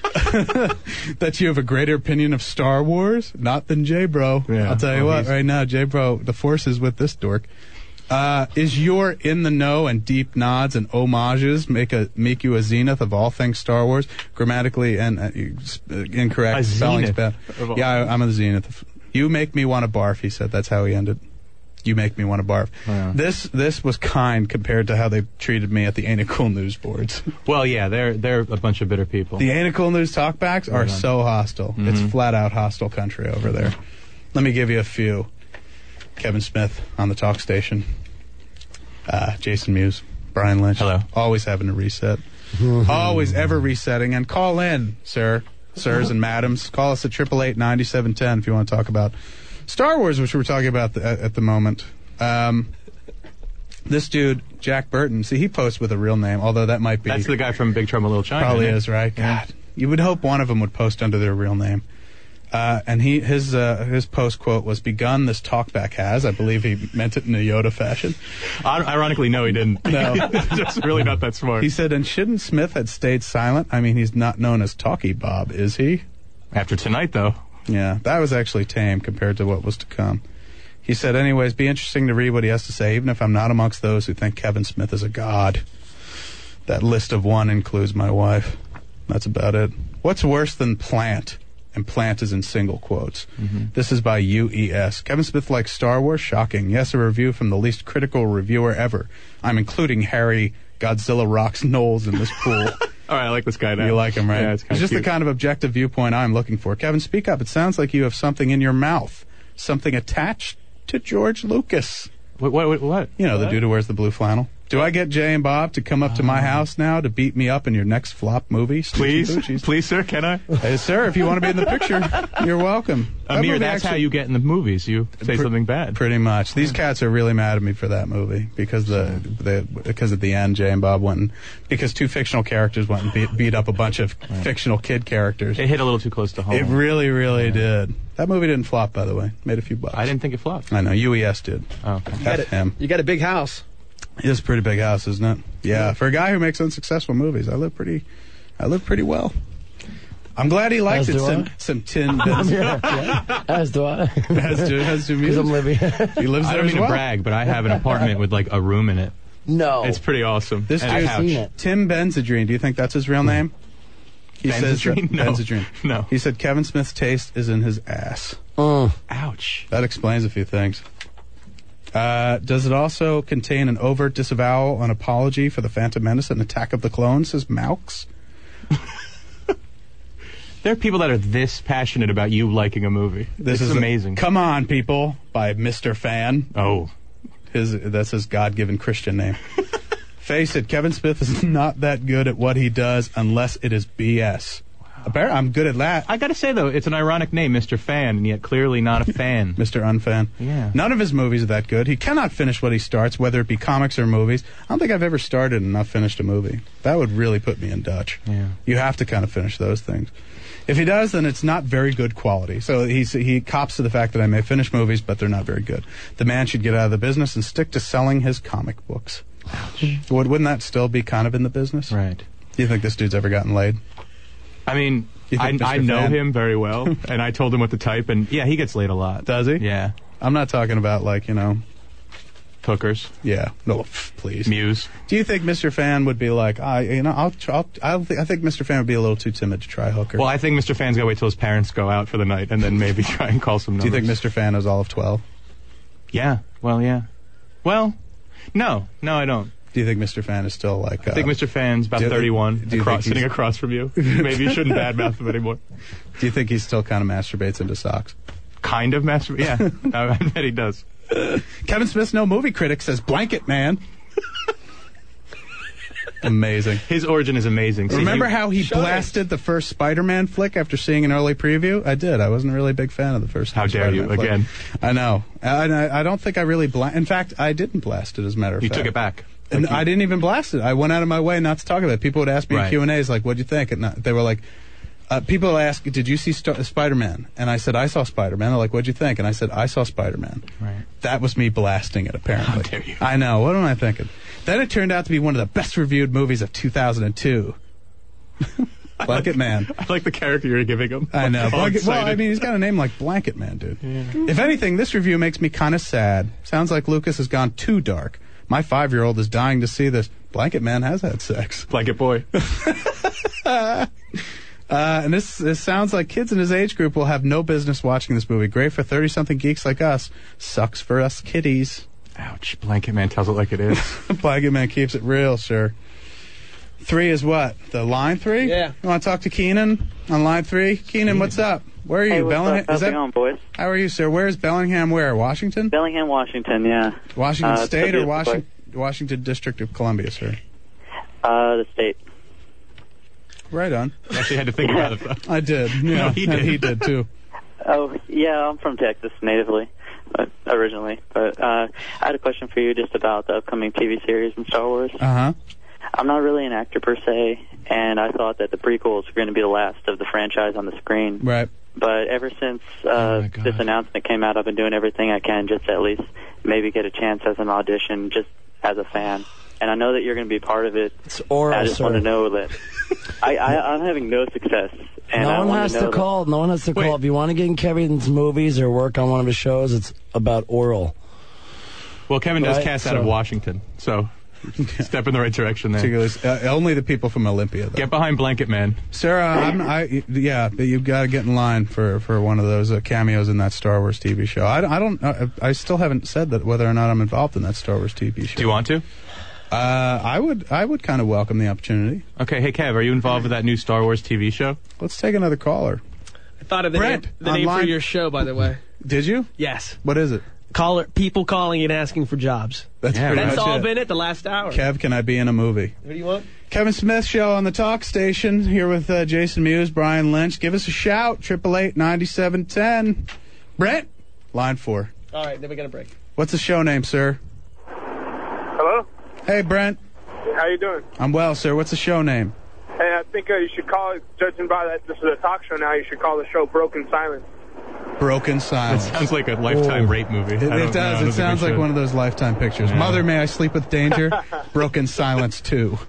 that you have a greater opinion of Star Wars? Not than J Bro. Yeah, I'll tell you well, what, he's- right now, J Bro, the force is with this dork. Uh, is your in the know and deep nods and homages make a make you a zenith of all things Star Wars? Grammatically and uh, you- uh, incorrect A spelling's zenith bad. of all Yeah, I, I'm a zenith. Of, you make me want to barf. He said that's how he ended. You make me want to barf. Yeah. This this was kind compared to how they treated me at the Ain't It Cool News boards. Well, yeah, they're they're a bunch of bitter people. The Ain't It Cool News talkbacks are Right on. so hostile. Mhm. It's flat out hostile country over there. Let me give you a few. Kevin Smith on the talk station. Uh, Jason Mewes, Brian Lynch. Hello. Always having to reset. Always ever resetting. And call in, sir, sirs and madams. Call us at triple eight ninety-seven ten if you want to talk about Star Wars, which we're talking about the, at, at the moment. Um, this dude, Jack Burton, see, he posts with a real name, although that might be... That's the guy from Big Trouble in Little China. Probably isn't it? is, right? Yeah. God. You would hope one of them would post under their real name. Uh, and he his uh, his post quote was, "Begun this talkback has." I believe he meant it in a Yoda fashion. Ir- Ironically, no, he didn't. No. Just really not that smart. He said, "And shouldn't Smith had stayed silent? I mean, he's not known as Talkie Bob, is he?" After tonight, though. Yeah, that was actually tame compared to what was to come. He said, anyways, be interesting to read what he has to say, even if I'm not amongst those who think Kevin Smith is a god. That list of one includes my wife. That's about it. What's worse than plant? And plant is in single quotes. Mm-hmm. This is by U E S. Kevin Smith likes Star Wars? Shocking. Yes, a review from the least critical reviewer ever. I'm including Harry Godzilla Rocks Knowles in this pool. All right, I like this guy now. You like him, right? Yeah, it's It's kind just of the kind of objective viewpoint I'm looking for. Kevin, speak up. It sounds like you have something in your mouth. Something attached to George Lucas. What? What? What? You know, the What? dude who wears the blue flannel. Do I get Jay and Bob to come up to my house now to beat me up in your next flop movie? Please, Stoochie Boochies? please, sir, can I? Hey, sir, if you want to be in the picture, you're welcome. That Amir, movie that's how actually- you get in the movies. You say Pre- something bad. Pretty much. These cats are really mad at me for that movie because the, the because at the end Jay and Bob went and, because two fictional characters went and beat, beat up a bunch of fictional kid characters. It hit a little too close to home. It really, really did. That movie didn't flop, by the way. Made a few bucks. I didn't think it flopped. I know. U E S did. Oh, okay. That's him. You got a big house. It's a pretty big house, isn't it? Yeah. For a guy who makes unsuccessful movies, I live pretty. I live pretty well. I'm glad he liked As it. do Some, I. some tin bits. yeah, yeah. As do I. Has to, has to Because I'm living. He lives I there don't as mean well. to brag, but I have an apartment with like a room in it. No. It's pretty awesome. This And a dude, couch. seen it. Tim Benzedrine. Do you think that's his real name? He says that- Benzedrine? No. Benzedrine. No. He said Kevin Smith's taste is in his ass. Mm. Ouch. That explains a few things. Uh, does it also contain an overt disavowal and apology for the Phantom Menace and Attack of the Clones? Says Maux. There are people that are this passionate about you liking a movie. This is is a- amazing. Come on, people, by Mister Fan. Oh. His that's his God-given Christian name. Face it, Kevin Smith is not that good at what he does unless it is B S. Apparently, I'm good at that. I gotta say though, it's an ironic name, Mister Fan, and yet clearly not a fan. Mister Unfan. Yeah. None of his movies are that good. He cannot finish what he starts, whether it be comics or movies. I don't think I've ever started and not finished a movie. That would really put me in Dutch. Yeah. You have to kind of finish those things. If he does, then it's not very good quality. So he's, he cops to the fact that I may finish movies, but they're not very good. The man should get out of the business and stick to selling his comic books. Would, wouldn't that still be kind of in the business? Right. Do you think this dude's ever gotten laid? I mean, You I, think I Mister know Fan? him very well, and I told him what to type, and yeah, he gets laid a lot. Does he? Yeah. I'm not talking about, like, you know, hookers. Yeah. No, please. Muse. Do you think Mister Fan would be like, I, you know, I'll, I'll, I'll th- I think Mister Fan would be a little too timid to try hooker. Well, I think Mister Fan's gotta wait till his parents go out for the night and then maybe try and call some numbers. Do you think Mister Fan is all of twelve? Yeah. Well, yeah. Well, no. No, I don't. Do you think Mister Fan is still like... Uh, I think Mister Fan's about do, thirty-one, do you across, think sitting across from you. Maybe you shouldn't badmouth him anymore. Do you think he still kind of masturbates into socks? Kind of masturbates? Yeah. I, I bet he does. Kevin Smith's no movie critic says Blanket Man. Amazing. His origin is amazing. See, Remember he, how he blasted the first Spider-Man flick after seeing an early preview? I did. I wasn't really a big fan of the first How dare Spider-Man you, flick. again. I know. I, I, I don't think I really... Bla- In fact, I didn't blast it, as a matter of You fact. took it back. And Like you- I didn't even blast it. I went out of my way not to talk about it. People would ask me Right. in Q and A's, like, what'd you think? And they were like... Uh, people would ask, did you see St- Spider-Man? And I said, I saw Spider-Man. They're like, what'd you think? And I said, I saw Spider-Man. Right. That was me blasting it, apparently. How dare you. I know. What am I thinking? Then it turned out to be one of the best reviewed movies of two thousand two. Blanket Man. I like the character you're giving him. I know. All Blanket, well, excited. I mean, he's got a name like Blanket Man, dude. Yeah. If anything, this review makes me kind of sad. Sounds like Lucas has gone too dark. My five-year-old is dying to see this. Blanket Man has had sex. Blanket Boy. Uh, and this, this sounds like kids in his age group will have no business watching this movie. Great for thirty-something geeks like us. Sucks for us kiddies. Ouch. Blanket Man tells it like it is. Blanket Man keeps it real, sure. Three is what? The line three? Yeah. You want to talk to Keenan on line three? Keenan, what's up? Where are you? Hey, what's Bellingham? up? How's is that, it going, boys? How are you, sir? Where is Bellingham? Where? Washington? Bellingham, Washington, yeah. Washington Uh, it's a State or beautiful Washington, Washington District of Columbia, sir? Uh, the state. Right on. Actually had to think about it, though. I did. Yeah, No, he and did. he did, too. Oh, yeah, I'm from Texas, natively, but originally. But uh, I had a question for you just about the upcoming T V series in Star Wars. Uh-huh. I'm not really an actor per se, and I thought that the prequels were going to be the last of the franchise on the screen. Right. But ever since uh, Oh, my God. this announcement came out, I've been doing everything I can just to at least maybe get a chance as an audition, just as a fan. And I know that you're going to be part of it. It's oral, I just sir. want to know that I, I, I'm having no success. And no I one want has to, to, know call. No one has to call. If you want to get in Kevin's movies or work on one of his shows, it's about oral. Well, Kevin does Right, cast out so- of Washington, so step in the right direction there. Uh, only the people from Olympia, though. Get behind Blanket Man. Sarah, I'm, I, yeah, you've got to get in line for, for one of those uh, cameos in that Star Wars T V show. I, I don't, uh, I still haven't said that whether or not I'm involved in that Star Wars T V show. Do you want to? Uh, I would, I would kind of welcome the opportunity. Okay, hey Kev, are you involved with that new Star Wars T V show? Let's take another caller. I thought of the Brent, name, the name for online- your show, by the way. Did you? Yes. What is it? Caller, people calling and asking for jobs. That's Yeah, pretty That's much all it. been it the last hour. Kev, can I be in a movie? What do you want? Kevin Smith Show on the Talk Station here with uh, Jason Mewes, Brian Lynch. Give us a shout, triple eight ninety-seven ten. Brent, line four. All right, then we got a break. What's the show name, sir? Hello? Hey, Brent. How you doing? I'm well, sir. What's the show name? Hey, I think uh, you should call it, judging by that this is a talk show now, you should call the show Broken Silence. Broken It Silence. sounds like a Lifetime rape movie. It, I don't it know, does. I don't It think sounds we like should. one of those Lifetime pictures. Yeah. Mother, May I Sleep with Danger? Broken Silence two.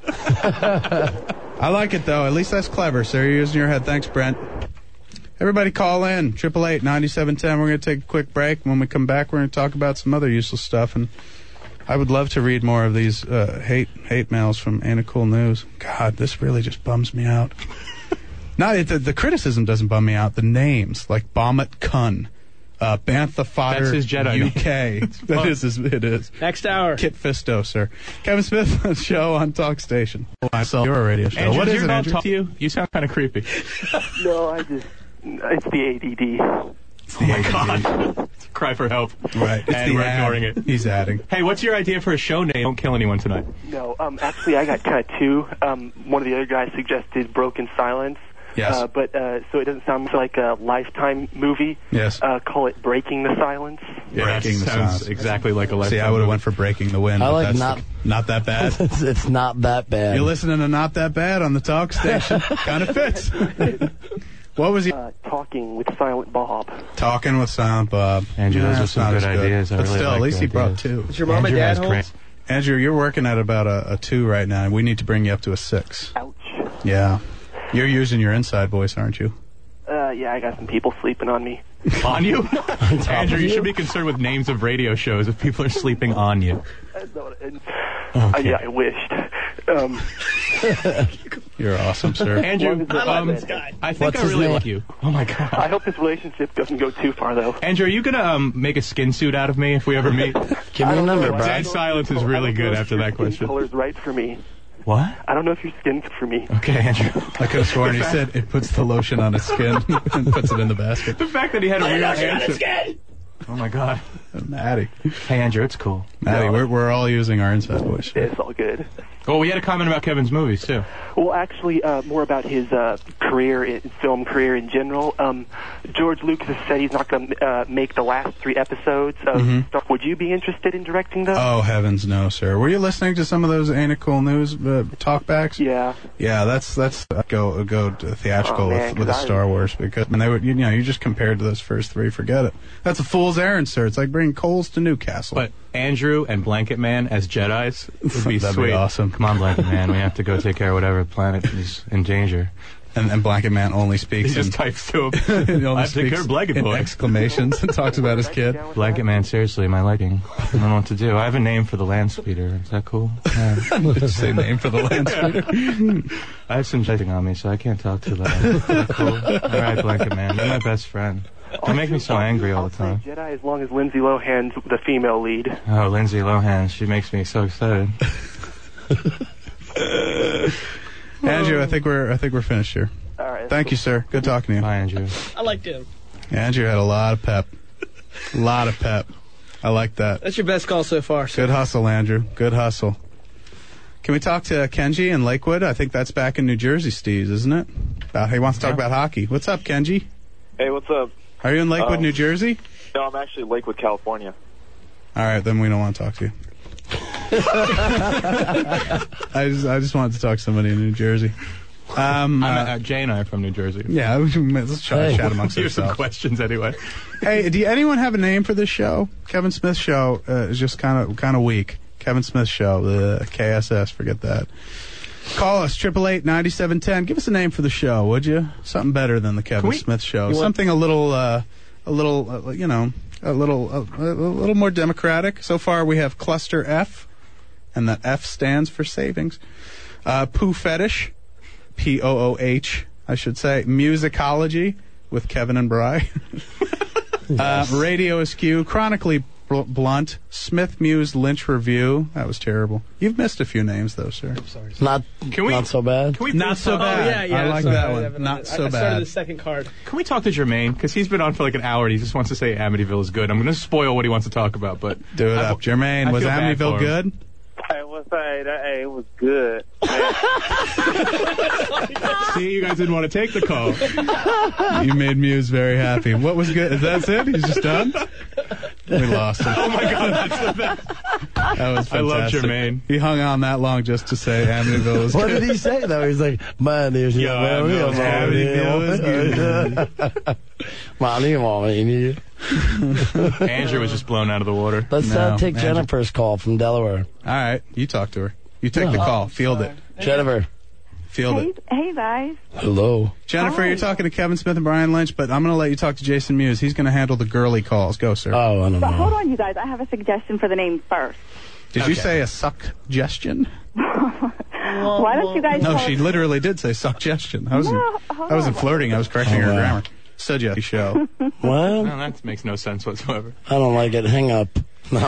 I like it, though. At least that's clever, sir. You're using your head. Thanks, Brent. Everybody call in. triple eight ninety-seven ten. We're going to take a quick break. When we come back, we're going to talk about some other useless stuff. And I would love to read more of these uh, hate hate mails from Ain't It Cool News. God, this really just bums me out. Not the, the criticism doesn't bum me out. The names, like Bommet Kun, uh, Bantha Fodder, That's his Jedi U K. That is, his- it is. Next hour. Kit Fisto, sir. Kevin Smith show on Talk Station. I saw your radio show. Andrew, What does is your it, dog Andrew? talk to you? You sound kind of creepy. No, I just, it's the A D D. Oh my God. Cry for help. Right. It's And the we're ad. ignoring it. He's adding. Hey, what's your idea for a show name? Don't kill anyone tonight. No, um, actually, I got kind of two. Um, one of the other guys suggested Broken Silence. Yes. Uh, but uh, so it doesn't sound like a Lifetime movie. Yes. Uh, call it Breaking the Silence. Yeah, Breaking that the sounds silence. exactly like a Lifetime See, I would have movie. went for Breaking the Wind. I but like that's not- the- not that bad. it's, it's not that bad. You're listening to Not That Bad on the Talk Station. Kind of fits. What was he Uh, talking with Silent Bob. talking with Silent Bob? Andrew, those Nah, are it's some not good as ideas. I But really still, like at least the he brought ideas. two. Is your mom Andrew and dad has home? great- Andrew, you're working at about a, a two right now, and we need to bring you up to a six. Ouch. Yeah. You're using your inside voice, aren't you? Uh, Uh, yeah, I got some people sleeping on me. On you? Andrew, you you? should be concerned with names of radio shows if people are sleeping on you. Uh, yeah, I wished. Um, You're awesome, sir. Andrew, I love um, this guy. I think What's I his really name? like you. Oh my god. I hope this relationship doesn't go too far, though. Andrew, are you gonna um, make a skin suit out of me if we ever meet? Give me a number, bro. Dead silence is really good after that question. Color's right for me. What? I don't know if your skin's for me. Okay, Andrew. I could have sworn he said it puts the lotion on his skin and puts it in the basket. The fact that he had a real lotion on answer. his skin! Oh my god. Maddie. Hey, Andrew, it's cool. Maddie, we're, we're all using our inside voice. It's all good. Oh, we had a comment about Kevin's movies, too. Well, actually, uh, more about his uh, career, in, film career in general. Um, George Lucas has said he's not going to uh, make the last three episodes of Mhm. Star. Would you be interested in directing those? Oh, heavens no, sir. Were you listening to some of those Ain't It Cool News uh, talkbacks? Yeah. Yeah, that's that's uh, go go to theatrical Oh, man, with, with a 'cause I- Star Wars because and they would you know you just compared to those first three, forget it. That's a fool's errand, sir. It's like bringing coals to Newcastle. But Andrew and Blanket Man as Jedis would be That'd be sweet. awesome. Come on, Blanket Man. We have to go take care of whatever planet is in danger. And, and Blanket Man only speaks. He just in, types to he him. only I have to take speaks care of Blanket in Boy. exclamations and talks about his kid. Blanket Man, seriously, my liking. I don't know what to do. I have a name for the land speeder. Is that cool? Yeah. Did you say name for the land speeder? I have some jetting on me, so I can't talk too loud. Is that cool? All right, Blanket Man. You're my best friend. Don't make me so angry all the time. Jedi as long as Lindsay Lohan's the female lead. Oh, Lindsay Lohan. She makes me so excited. Andrew, I think we're I think we're finished here. All right. Thank you, sir. Good talking to you. Bye, Andrew. I liked him. Andrew had a lot of pep. A lot of pep. I like that. That's your best call so far. Sir. Good hustle, Andrew. Good hustle. Can we talk to Kenji in Lakewood? I think that's back in New Jersey, Steve's, isn't it? About, he wants to talk about hockey. What's up, Kenji? Hey, what's up? Are you in Lakewood, Um, New Jersey? No, I'm actually in Lakewood, California. All right, then we don't want to talk to you. I just I just wanted to talk to somebody in New Jersey. Um, I'm, uh, uh, Jay and I are from New Jersey. yeah, let's try to chat amongst Here's some ourselves. questions anyway. Hey, do you, anyone have a name for this show? Kevin Smith's show uh, is just kind of kind of weak. Kevin Smith's show, the K S S, forget that. Call us, triple eight ninety seven ten. Give us a name for the show, would you? Something better than the Kevin we- Smith show. you want- Something a little, uh, a little, uh, you know, a little, uh, a little more democratic. So far, we have Cluster F, and that F stands for savings. Uh, Pooh Fetish, P O O H, I should say. Musicology with Kevin and Bry. uh, Radio Askew, Chronically Bl- Blunt, Smith Muse Lynch Review. That was terrible. You've missed a few names, though, sir. Not, Can we- not so bad. Can we Not please so talk- bad. Oh, yeah, yeah. I like sorry, that I one. haven't- Not I, so I started bad. the second card. Can we talk to Jermaine? Because he's been on for like an hour and he just wants to say Amityville is good. I'm going to spoil what he wants to talk about, but Do it I- up. Jermaine, I was feel bad Amityville for him. good? Hey, what's that? Hey, it was good. See, you guys didn't want to take the call. You made Muse very happy. What was good? Is that it? He's just done? We lost him. Oh my god, that's the best. That was fantastic. I love Jermaine. He hung on that long just to say Amityville was What good. did he say though? He's like, "Man, there's Yo, Amityville is good." Man, you want me? Andrew was just blown out of the water. Let's uh, No, take Andrew. Jennifer's call from Delaware. All right, you talk to her. You take No. the call. Field it. Jennifer. Field Hey, it. hey guys. Hello. Jennifer, you're talking to Kevin Smith and Brian Lynch, but I'm going to let you talk to Jason Muse. He's going to handle the girly calls. Go, sir. Oh, I don't But hold know. on, you guys. I have a suggestion for the name first. Did you Okay. say a suggestion? Why don't you guys? No, call she it- literally did say suggestion. I wasn't. No, hold I wasn't on. flirting. I was correcting Oh, her wow. grammar. Suggestion show. Well, No, that makes no sense whatsoever. I don't like it. Hang up. No.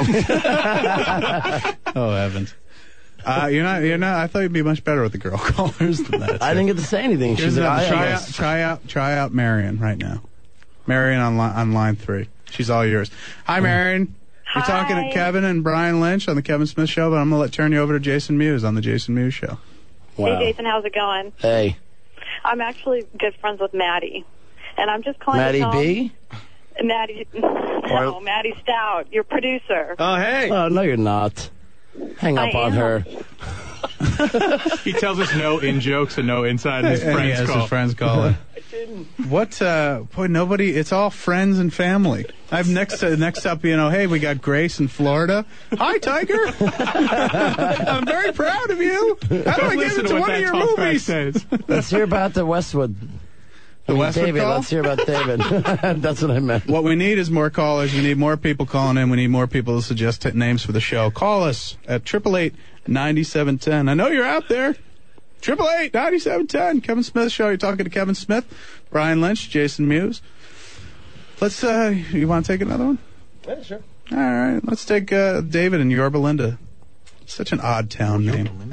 Oh heavens. Uh, you're not. You're not. I thought you'd be much better with the girl callers than that. I didn't get to say anything. Here's She's like, another- I try guess. out. Try out. Try out Marion right now. Marion on line on line three. She's all yours. Hi, Marion. You're talking to Hi. Kevin and Brian Lynch on the Kevin Smith Show, but I'm gonna let turn you over to Jason Muse on the Jason Muse Show. Wow. Hey, Jason, how's it going? Hey, I'm actually good friends with Maddie, and I'm just calling Maddie to tell B. Maddie, no, Maddie Stout, your producer. Oh, hey. Oh no, you're not. Hang up I on am. her. He tells us no in jokes and no inside his And he friends has call. his friends calling. What? Uh, boy, nobody. It's all friends and family. I've next to, next up, you know. Hey, we got Grace in Florida. Hi, Tiger. I'm very proud of you. How do I get Listen to into what one that of your talkback movies? says. Let's hear about the Westwood. The Westwood David, call? let's hear about David. That's what I meant. What we need is more callers. We need more people calling in. We need more people to suggest t- names for the show. Call us at eight eight eight, nine seven one zero. I know you're out there. eight eight eight, nine seven one zero. Kevin Smith Show. You're talking to Kevin Smith, Brian Lynch, Jason Mewes. Let's, uh, you want to take another one? Yeah, sure. All right. Let's take uh, David in Yorba Linda. Such an odd town name.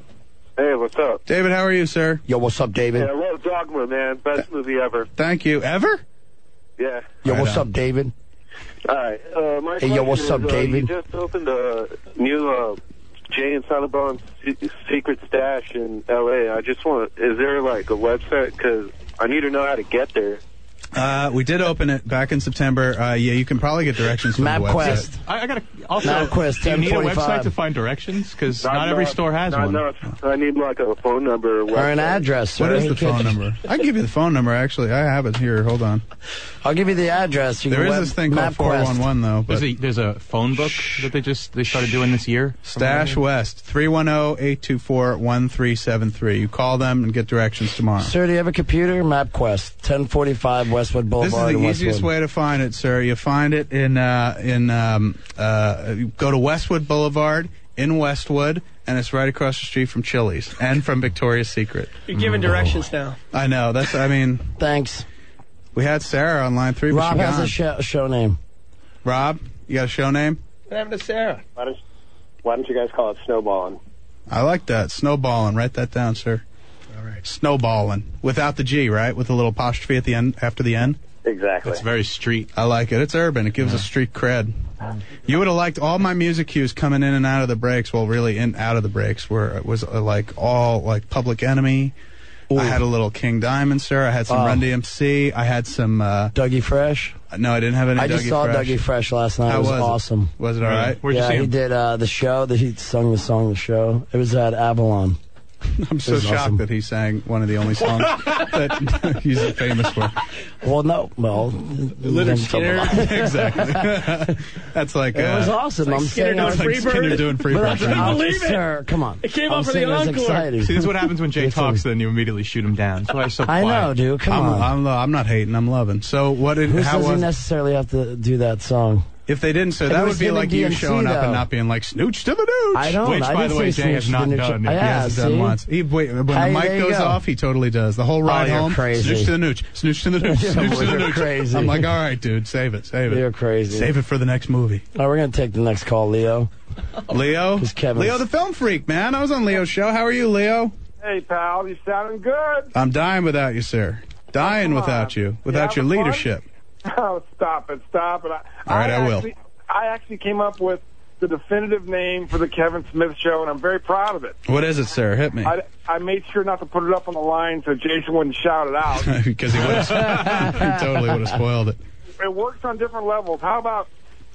Hey, what's up? David, how are you, sir? Yo, what's up, David? Yeah, I love Dogma, man. Best movie ever. Thank you. Ever? Yeah. Yo, Right what's on. up, David? All right. Uh, my Hey, yo, question what's up, is, uh, David? You just opened a new uh, Jay and Silent Bones se- secret stash in L A. I just want. Is there like a website? Because I need to know how to get there. Uh, we did open it back in September. Uh, yeah, you can probably get directions from the website. MapQuest. I, I gotta also. MapQuest, do you need a ten website forty-five. to find directions? Because not, every store has not, one. Not, I need like a phone number or, Or an address, sir. What is He the can't phone just- number? I can give you the phone number, actually. I have it here. Hold on. I'll give you the address. You There can is web- this thing called MapQuest. four one one, though. But There's a, there's a phone book that they just they started doing this year. Stash West, three one zero, eight two four, one three seven three. You call them and get directions tomorrow. Sir, do you have a computer? MapQuest, ten forty-five Westwood This is Boulevard the in easiest Westwood. way to find it, sir. You find it in uh, in um, uh, go to Westwood Boulevard in Westwood, and it's right across the street from Chili's and from Victoria's Secret. You're giving directions now. I know. That's. I mean, Thanks. we had Sarah on line three. But Rob she has gone. a show, show name. Rob, you got a show name? What happened to Sarah? Why don't, why don't you guys call it snowballing? I like that. Snowballing. Write that down, sir. All right. Snowballing. Without the G, right? With a little apostrophe at the end, after the N? Exactly. It's very street. I like it. It's urban. It gives us street cred. You would have liked all my music cues coming in and out of the breaks. Well, really, in out of the breaks were it was uh, like all like Public Enemy. Ooh. I had a little King Diamond, sir. I had some Oh. Run D M C. I had some. Uh, Dougie Fresh. no, I didn't have any. I just Dougie saw Fresh. Dougie Fresh last night. How it was, was it? awesome. Was it all right? Where'd you yeah, see he him? did uh, the show. That he sung the song, the show. It was at Avalon. I'm so was shocked awesome. that he sang one of the only songs that he's famous for. Well, no, well, Leonard Skinner. Exactly. That's like. It uh, was awesome. like I'm Skinner saying, doing I was like Freebird. Skinner doing But Freebird. that's Can you I'm- believe it? Sir, come on. It came I'm out for the saying it was encore. exciting. See, this is what happens when Jay It's talks. a- Then you immediately shoot him down. That's why he's so I quiet. know, dude. Come I'm, on. I'm, I'm not hating. I'm loving. So what did? Who how says was? you necessarily have to do that song? If they didn't, so It that was would be him like and you D M C, showing up though. and not being like snooch to the nooch. I don't. Which, I by didn't the way, say Jay has snooch not to the done. nooch. He He Yeah, hasn't done see? once. He, wait, when Hey, the mic there you goes go. off, he totally does. The whole ride you're home, crazy. snooch to the nooch, snooch to the nooch, Yeah, snooch to the you're nooch. crazy. I'm like, all right, dude, save it, save it. You're crazy. Save it for the next movie. Oh, we're gonna take the next call, Leo. Leo, Because Kevin's- Leo the film freak, man. I was on Leo's show. How are you, Leo? Hey, pal, you sounding good. I'm dying without you, sir. Dying Come without on. you, without You your having leadership. Oh, stop it, stop it. I, All right, I will. Actually, I actually came up with the definitive name for the Kevin Smith Show, and I'm very proud of it. What is it, sir? Hit me. I, I made sure not to put it up on the line so Jason wouldn't shout it out. Because he would have, he totally would have spoiled it. It works on different levels. How about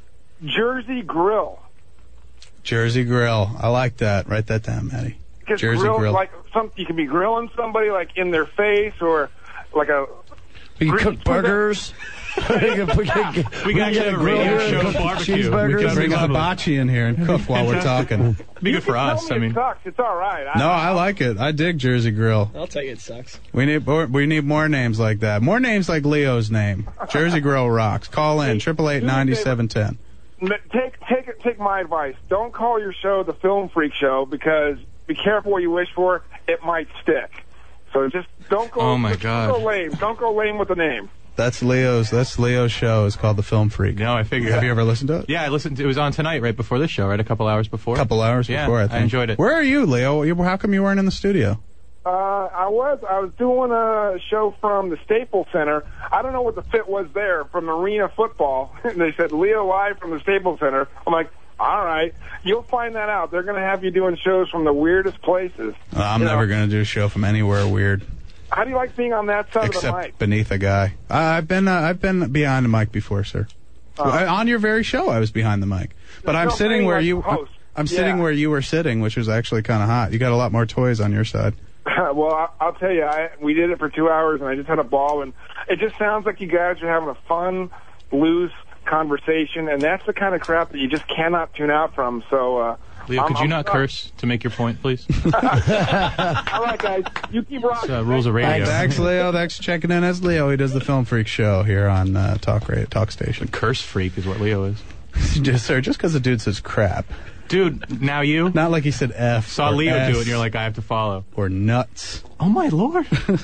Jersey Grill? Jersey Grill. I like that. Write that down, Matty. Because Jersey grill, Grill. like some, you can be grilling somebody like in their face or like a. We can Grease cook with burgers. we can, we can, We can get actually have a radio grill, show cook barbecue. We cheeseburgers. can bring a hibachi in here and cook while we're talking. Be good for Tell us. me I mean, it sucks. It's all right. I, No, I like it. I dig Jersey Grill. I'll tell you it sucks. We need more, we need more names like that. More names like Leo's name. Jersey Grill rocks. Call in triple eight ninety seven ten. Take take it. Take my advice. Don't call your show the Film Freak Show because be careful what you wish for. It might stick. So just don't go. Oh, my don't God. go lame. Don't go lame with the name. That's Leo's. That's Leo's show. It's called The Film Freak. no, I figured. Have you ever listened to it? Yeah, I listened. To, it was on tonight, right before this show, right? A couple hours before. A couple hours Yeah, before. I I think. enjoyed it. Where are you, Leo? You- How come you weren't in the studio? Uh, I was I was doing a show from the Staples Center. I don't know what the fit was there from Arena Football. And they said Leo live from the Staples Center. I'm like, all right, you'll find that out. They're going to have you doing shows from the weirdest places. Uh, I'm You never know? going to do a show from anywhere weird. How do you like being on that side of the Except mic? beneath a guy. Uh, I've been uh, I've been behind the mic before, sir. Uh, I- on your very show, I was behind the mic. But I'm no, sitting being where like you. host. I'm sitting Yeah. where you were sitting, which was actually kind of hot. You got a lot more toys on your side. Well, I- I'll tell you, I, we did it for two hours, and I just had a ball, and it just sounds like you guys are having a fun, loose conversation, and that's the kind of crap that you just cannot tune out from. So uh, Leo, could I'm- you I'm not sorry. curse to make your point, please? All right, guys. You keep rocking. Uh, rules of radio. Thanks, Leo. Thanks for checking in. As Leo, he does the Film Freak show here on uh, Talk Radio, Talk Station. Curse freak is what Leo is. just, sir, just because the dude says crap. Dude, now you? Not like he said F. Saw or Leo S do it, and you're like, I have to follow. Or nuts. Oh, my Lord.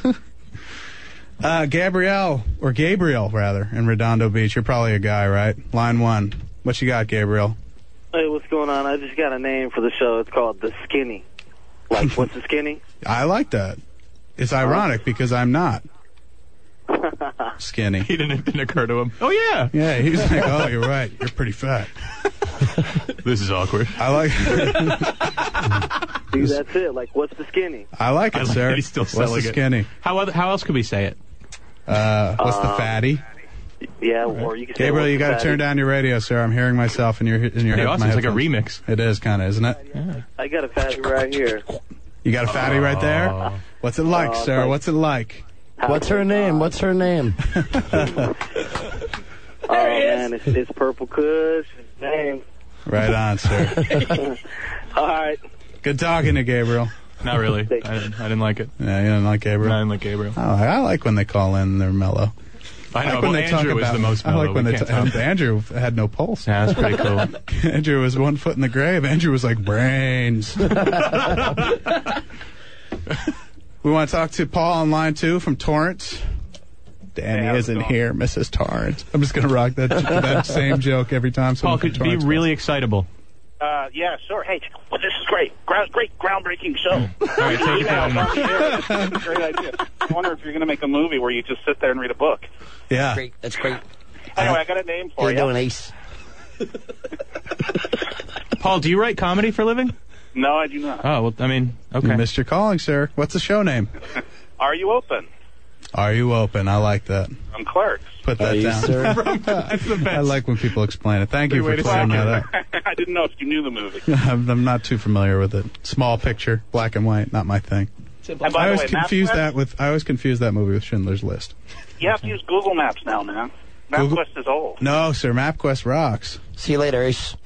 uh, Gabrielle, or Gabriel, rather, in Redondo Beach. You're probably a guy, right? Line one. What you got, Gabriel? Hey, what's going on? I just got a name for the show. It's called The Skinny. Like, what's the skinny? I like that. It's ironic because I'm not skinny. He didn't, it didn't occur to him. Oh, yeah. Yeah, he's like, oh, you're right. You're pretty fat. This is awkward. I like See, that's it. Like, what's the skinny? I like it, I like sir. that he's still What's selling the it. skinny? How, other, how else could we say it? Uh, what's the Um, fatty? Yeah, or you can say, Gabriel, what's you got the to turn fatty? down your radio, sir. I'm hearing myself in your in your Hey, head. awesome. my It's like a headphones. remix. It is kind of, isn't it? Yeah. I got a fatty right here. You got a fatty right there? Oh. What's it like, Oh, sir? thanks. What's it like? What's her name? What's her name? Oh, man, it's, it's Purple Kush. His name. Right on, sir. All right. Good talking to Gabriel. Not really. I didn't, I didn't like it. Yeah, you don't like Gabriel? I didn't like Gabriel. Oh, I like when they call in and they're mellow. I know, like when well, they Andrew talk is about, the most I mellow. like when We they can't ta- top Andrew had no pulse. Yeah, that's pretty cool. Andrew was one foot in the grave. Andrew was like, brains. We want to talk to Paul on line two from Torrance. Danny Hey, how's it isn't going? here, Missus Torrance. I'm just going to rock that that same joke every time. Paul, someone from could be Torrance really excitable. Uh, yeah, sure. Hey, well, this is great. Ground, great, groundbreaking show. All right, take it down. That's a great idea. I wonder if you're going to make a movie where you just sit there and read a book. Yeah. Great. That's great. Anyway, I got a name for You're you. doing ace. Paul, do you write comedy for a living? No, I do not. Oh, well, I mean, okay. You missed your calling, sir. What's the show name? Are you open? Are you open? I like that. I'm Clerks. Put that Are you, down. sir? That's the best. I like when people explain it. Thank you Good way for to clearing say that it. up. I didn't know if you knew the movie. I'm, I'm not too familiar with it. Small picture, black and white, not my thing. And by I the always way, confuse MapQuest, that with I always confuse that movie with Schindler's List. you have to use Google Maps now, man. Google- MapQuest is old. No, sir, MapQuest rocks. See you later, ace.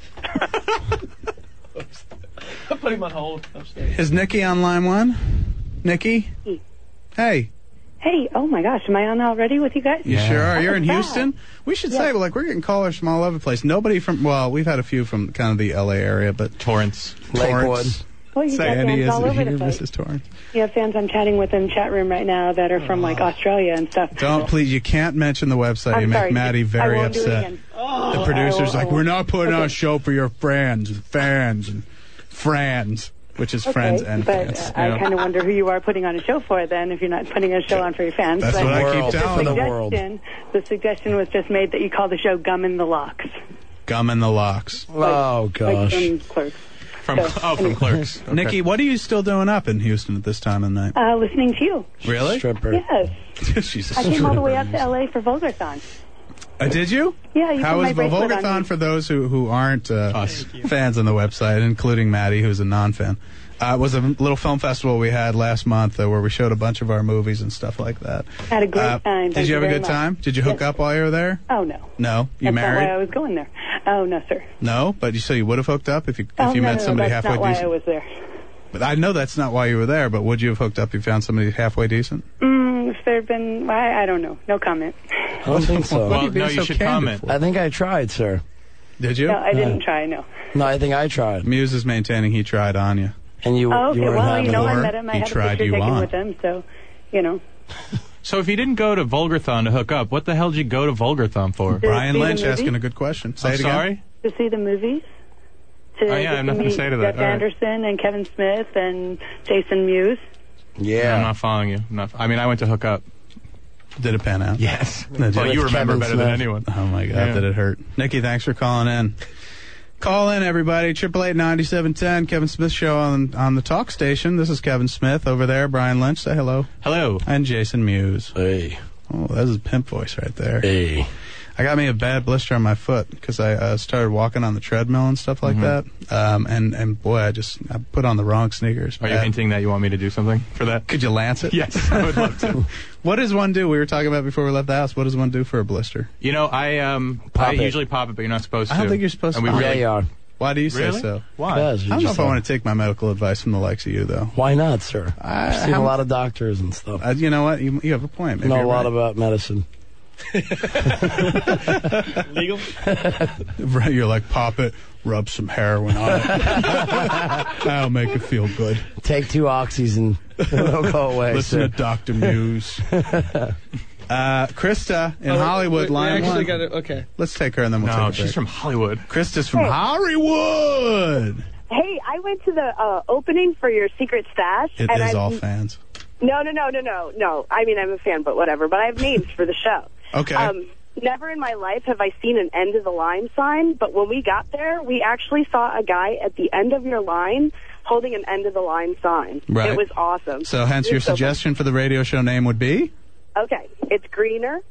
Put him on hold upstairs. Is Nikki on line one? Nikki? Hey. Hey, oh my gosh, am I on already with you guys? You sure are. You're in Yeah. Houston? We should Yeah. say, like, we're getting callers from all over the place. Nobody from, well, we've had a few from kind of the L A area, but Torrance. Torrance. Well, you got Sandy fans all isn't over the here, place. Missus Torrance. You have fans I'm chatting with in the chat room right now that are from like Australia and stuff. Don't, please, you can't mention the website. I'm you make sorry. Maddie I very won't do it upset. again. The producer's I won't- like, I we're won't. not putting on Okay. a show for your friends and fans and friends, which is friends Okay, and but fans. uh, I Yeah. kind of wonder who you are putting on a show for then if you're not putting a show on for your fans. That's but what I keep World. telling the For the them. world. suggestion, the suggestion was just made that you call the show Gum in the Locks. Gum in the locks. Oh, Like gosh. from Clerks. From, So, oh, from Clerks. Okay. Nikki, what are you still doing up in Houston at this time of night? Uh, listening to you. Really? Stripper. Yes. She's a I came all the way stripper. up to L A for Vulgarthon. Uh, did you? Yeah, you How put was my bracelet on Vulgarthon me. for those who, who aren't uh, fans on the website, including Maddie, who's a non-fan? Uh, it was a little film festival we had last month uh, where we showed a bunch of our movies and stuff like that. Had a great Uh, time. Did Thank you have a very good much. time? Did you hook Yes. up while you were there? Oh, no. No. You That's not why I married? was going there. Oh, no, sir. No, but you so you would have hooked up if you if oh, you no, met no, somebody no, that's halfway not why decent. I was there. But I know that's not why you were there. But would you have hooked up if you found somebody halfway decent? Mm, if there had been, I, I don't know. No comment. I don't think so. What are Well, being no, you so should candid comment. for? I think I tried, sir. Did you? No, I didn't try, no. No, I think I tried. Muse is maintaining he tried on you. And you, Oh, okay. you weren't Well, having you know, it. I Or met him. I he had a tried picture you taken on. with him, so, you know. So if you didn't go to Vulgarthon to hook up, what the hell did you go to Vulgarthon for? To Brian see the Lynch movie? asking a good question. Say I'm it again. sorry? To see the movies. To Oh, yeah, I get have nothing to meet say to that. Jeff All right. Anderson and Kevin Smith and Jason Mewes. Yeah. I'm not following you. I'm not, I mean, I went to hook up. Did it pan out? Yes. Did Well, you? you remember Kevin better Smith. than anyone. Oh my God, Yeah. did it hurt? Nikki, thanks for calling in. Call in, everybody. Triple eight ninety seven ten. Kevin Smith Show on on the talk station. This is Kevin Smith over there. Brian Lynch, say hello. Hello. And Jason Mewes. Hey. Oh, that's his pimp voice right there. Hey. I got me a bad blister on my foot because I uh, started walking on the treadmill and stuff like Mhm. that. Um, and and boy, I just I put on the wrong sneakers. Are you Bad. hinting that you want me to do something for that? Could you lance it? Yes, I would love to. What does one do? We were talking about before we left the house. What does one do for a blister? You know, I um, Pop I it. usually pop it, but you're not supposed to. I don't think you're supposed and to. We Yeah, really, you are. Why do you say Really? so? Why? I Because you don't know just if I have- want to take my medical advice from the likes of you, though. Why not, sir? I- I've seen how- a lot of doctors and stuff. Uh, you know what? You, you have a point. Maybe know a you're lot right. about medicine. Legal? Right, you're like, pop it, rub some heroin on it. That'll make it feel good. Take two oxys and it'll go away. Listen sir. to Doctor Muse. Uh, Krista in Oh, we- Hollywood, we line actually one. got it. Okay. Let's take her and then we'll No, take a she's break. from Hollywood. Krista's from Hey. Hollywood. Hey, I went to the uh, opening for your Secret Stash. It and is I'm, all fans. No, no, no, no, no, no. I mean, I'm a fan, but whatever. But I have names for the show. Okay. Um, never in my life have I seen an end of the line sign, but when we got there, we actually saw a guy at the end of your line holding an end of the line sign. Right. It was awesome. So hence It your was so suggestion for the radio show name would be? fun. Okay, it's greener.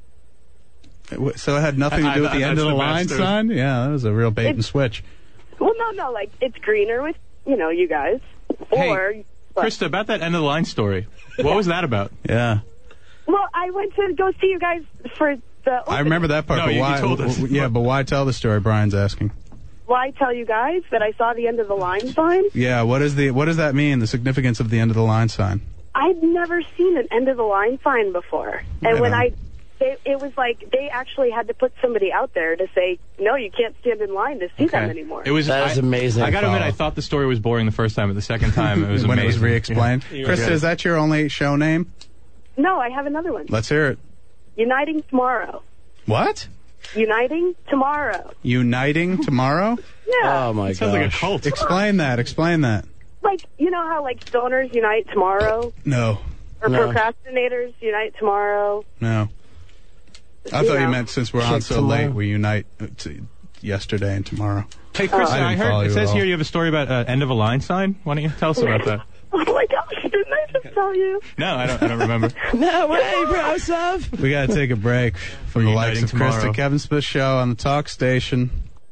So it had nothing to do with the I- I- end of that's the the line best, sign? Yeah, that was a real bait and switch. Well, no, no, like it's greener with you know you guys. Or Hey, Krista, about that end of the line story. What was that about? Yeah. well, I went to go see you guys for the. I remember that part, No, but you- you why? told us. w- w- yeah, but why tell the story? Brian's asking. Why tell you guys that I saw the end of the line sign? Yeah, what is the what does that mean? The significance of the end of the line sign? I'd never seen an end of the line sign before, and Right when on. I, they, it was like they actually had to put somebody out there to say, no, you can't stand in line to see them anymore. It was That is I, amazing, I got to admit, Paul. I thought the story was boring the first time, but the second time it was when amazing. it was re-explained. Yeah. Krista, Yeah. is that your only show name? No, I have another one. Let's hear it. Uniting Tomorrow. What? Uniting Tomorrow. Uniting tomorrow? Yeah. Oh, my It sounds like a gosh. cult. Explain that. Explain that. Like, you know how, like, stoners unite tomorrow? No. Or No. procrastinators unite tomorrow? No. I You thought you know. meant since we're on Kick so tomorrow. late, we unite uh, to yesterday and tomorrow. Hey, Krista, I I, didn't follow heard you it at says all. here you have a story about uh, end of a line sign. Why don't you tell us about that? Oh, my gosh, didn't I just tell you? No, I don't. I don't remember. No way, bro, Seth. We got to take a break from the We're likes of uniting Krista tomorrow. Kevin Smith Show on the Talk Station.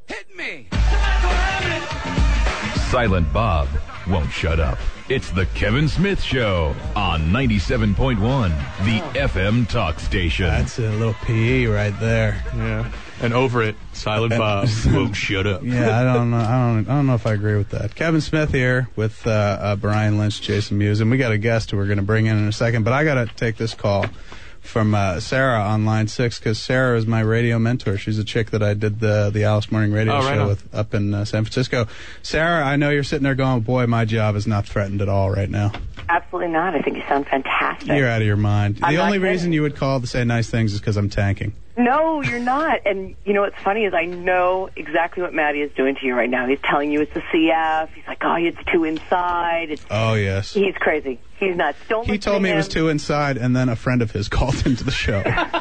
Silent Bob won't shut up. It's the Kevin Smith Show on ninety-seven point one, the F M Talk Station. That's a little P E right there. Yeah. And over it, Silent Bob won't shut up. Yeah, I don't know. I don't. I don't know if I agree with that. Kevin Smith here with uh, uh, Brian Lynch, Jason Mewes, and we got a guest who we're going to bring in in a second. But I got to take this call from uh, Sarah on line six because Sarah is my radio mentor. She's a chick that I did the the Alice Morning Radio Oh, right show on. with up in uh, San Francisco. Sarah, I know you're sitting there going, "Boy, my job is not threatened at all right now." Absolutely not. I think you sound fantastic. You're out of your mind. I'm the not only kidding. reason you would call to say nice things is because I'm tanking. No, you're not. And you know what's funny is I know exactly what Maddie is doing to you right now. He's telling you it's a C F. He's like, oh, it's too inside. It's, Oh yes. he's crazy. He's nuts. Don't He listen told to me it him. was too inside, and then a friend of his called into the show.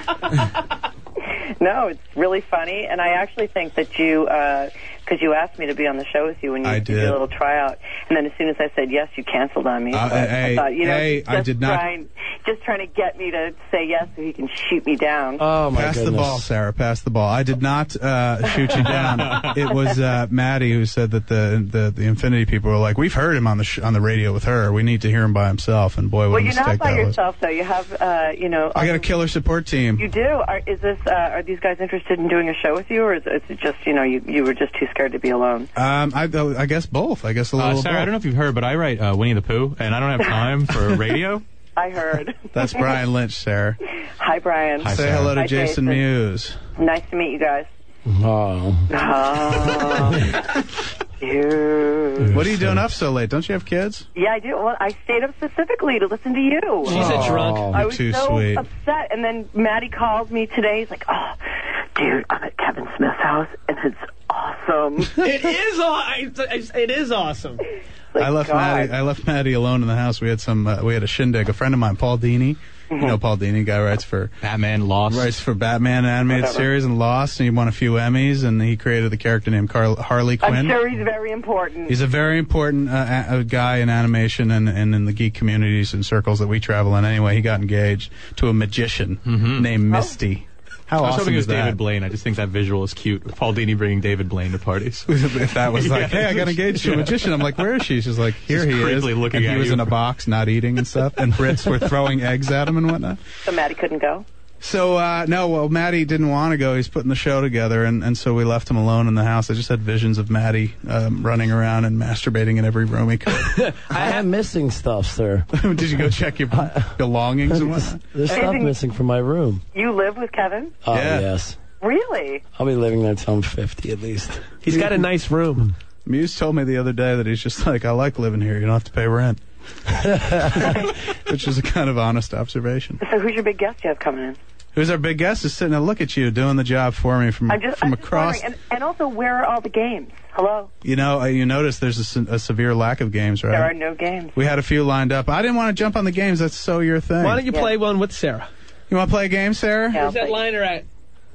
No, it's really funny, and I actually think that you, because you asked me to be on the show with you when you I did did. your little tryout, and then as soon as I said yes, you canceled on me. Uh, So I- hey, I thought, you know, hey, just I did not- Trying, just trying to get me to say yes so he can shoot me down. Oh, my Pass goodness. the ball, Sarah. Pass the ball. I did not uh, shoot you down. It was uh, Maddie who said that the, the the Infinity people were like, "We've heard him on the sh- on the radio with her. We need to hear him by himself." And boy, well, what a you're not mistake by that was. yourself, though. You have, uh, you know... I got a killer support team. You do? Are, is this, uh, are these guys interested in doing a show with you, or is, is it just, you know, you, you were just too scared to be alone? Um, I, I guess both. I guess a little. Uh, Sarah, I don't know if you've heard, but I write uh, Winnie the Pooh, and I don't have time for radio. I heard. That's Brian Lynch, Sarah. Hi, Brian. Say hello to Hi, Jason Mewes. Nice to meet you guys. Oh. Oh, dude. What are you doing up so late? Don't you have kids? Yeah, I do. Well, I stayed up specifically to listen to you. She's a drunk. I You're was too so sweet. upset, and then Maddie called me today. He's like, "Oh, dude, I'm at Kevin Smith's house, and it's awesome." It is. Aw- I- I- It is awesome. I left God. Maddie. I left Maddie alone in the house. We had some. Uh, we had a shindig. A friend of mine, Paul Dini. You know Paul Dini, guy writes for Batman, Lost. Writes for Batman animated Whatever. series and Lost, and he won a few Emmys. And he created a character named Carl, Harley Quinn. I'm sure he's very important. He's a very important uh, a, a guy in animation and, and in the geek communities and circles that we travel in. Anyway, he got engaged to a magician named Misty. How I was awesome hoping it was is that? David Blaine. I just think that visual is cute. Paul Dini bringing David Blaine to parties. If that was like, Yeah. hey, I got engaged to a magician. I'm like, where is she? She's like, here Just he is. creepily looking and at he was you. in a box, not eating and stuff. And Brits were throwing eggs at him and whatnot. So Maddie couldn't go? So, uh, no, well, Maddie didn't want to go. He's putting the show together, and, and so we left him alone in the house. I just had visions of Maddie um, running around and masturbating in every room he could. I am missing stuff, sir. Did you go check your belongings and whatnot? There's stuff Anything- missing from my room. You live with Kevin? Oh, Yeah. yes. Really? I'll be living there till I'm fifty at least. He's got a nice room. Muse told me the other day that he's just like, I like living here. You don't have to pay rent. Which is a kind of honest observation. So who's your big guest you have coming in? Who's our big guest is sitting there, look at you, doing the job for me from, I'm just, from I'm just across. wondering, and, and also, where are all the games? Hello? You know, uh, you notice there's a, se- a severe lack of games, right? There are no games. We had a few lined up. I didn't want to jump on the games. That's so your thing. Why don't you Yeah. play one with Sarah? You want to play a game, Sarah? Yeah. Where's that liner at?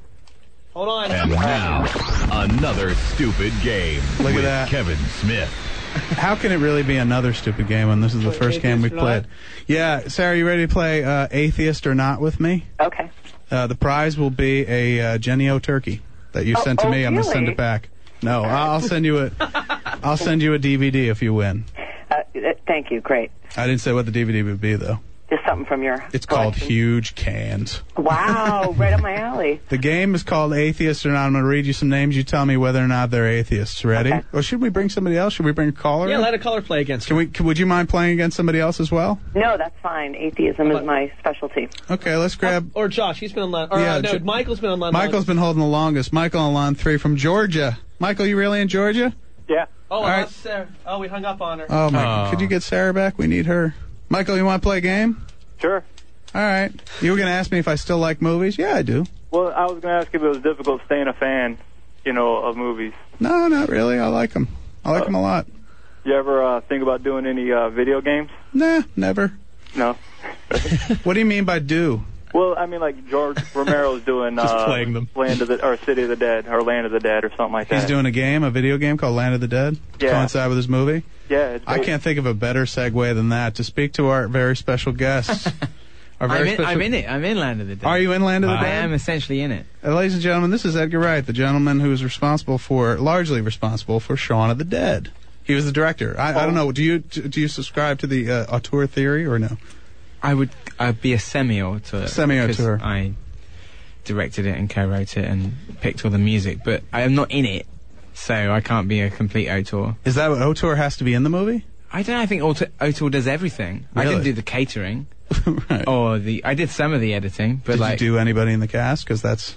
Hold on. And now, another stupid game. Look at with that. Kevin Smith. How can it really be another stupid game when this is the What, first game we Atheist or played? Not? Yeah, Sarah, you ready to play uh, Atheist or Not with me? Okay. Uh, the prize will be a uh, Jenny-O turkey that you Oh, sent to oh, me. I'm going to send really? it back. No, I'll send you a, I'll send you a D V D if you win. Uh, uh, thank you. Great. I didn't say what the D V D would be though. Just something from your It's called collection. Huge Cans. Wow, right up my alley. The game is called Atheist or Not. I'm going to read you some names. You tell me whether or not they're atheists. Ready? Okay. Or should we bring somebody else? Should we bring a caller? Yeah, in? let a caller play against Can we? Can, would you mind playing against somebody else as well? No, that's fine. Atheism is my specialty. Okay, let's grab. Or Josh, he's been on line. Or Yeah, uh, no, Jo- Michael's been on line. Michael's been holding the longest. Michael on line three from Georgia. Michael, you really in Georgia? Yeah. Oh, All I right. lost Sarah. Oh, we hung up on her. Oh my! Oh. Could you get Sarah back? We need her. Michael, you want to play a game? Sure. All right. You were going to ask me if I still like movies? Yeah, I do. Well, I was going to ask if it was difficult staying a fan, you know, of movies. No, not really. I like them. I like them a lot. You ever uh, think about doing any uh, video games? Nah, never. No. What do you mean by do? Well, I mean, like George Romero's doing Just uh, playing them. Land of the or City of the Dead or Land of the Dead or something like that. He's doing a game, a video game called Land of the Dead. To Yeah. coincide with his movie. Yeah. It's I can't think of a better segue than that to speak to our very special guests. Our I'm very in, special- I'm in it. I'm in Land of the Dead. Are you in Land of the I Dead? am essentially in it. Uh, ladies and gentlemen, this is Edgar Wright, the gentleman who is responsible for, largely responsible for Shaun of the Dead. He was the director. I, I don't know. Do you do you subscribe to the uh, auteur theory or no? I would I'd be a semi-auteur. Semi-auteur. because I directed it and co-wrote it and picked all the music, but I am not in it, so I can't be a complete auteur. Is that what auteur has to be in the movie? I don't know. I think auteur, auteur does everything. I Really? didn't do the catering. Right. Or the I did some of the editing, but Did like you do anybody in the cast? Because that's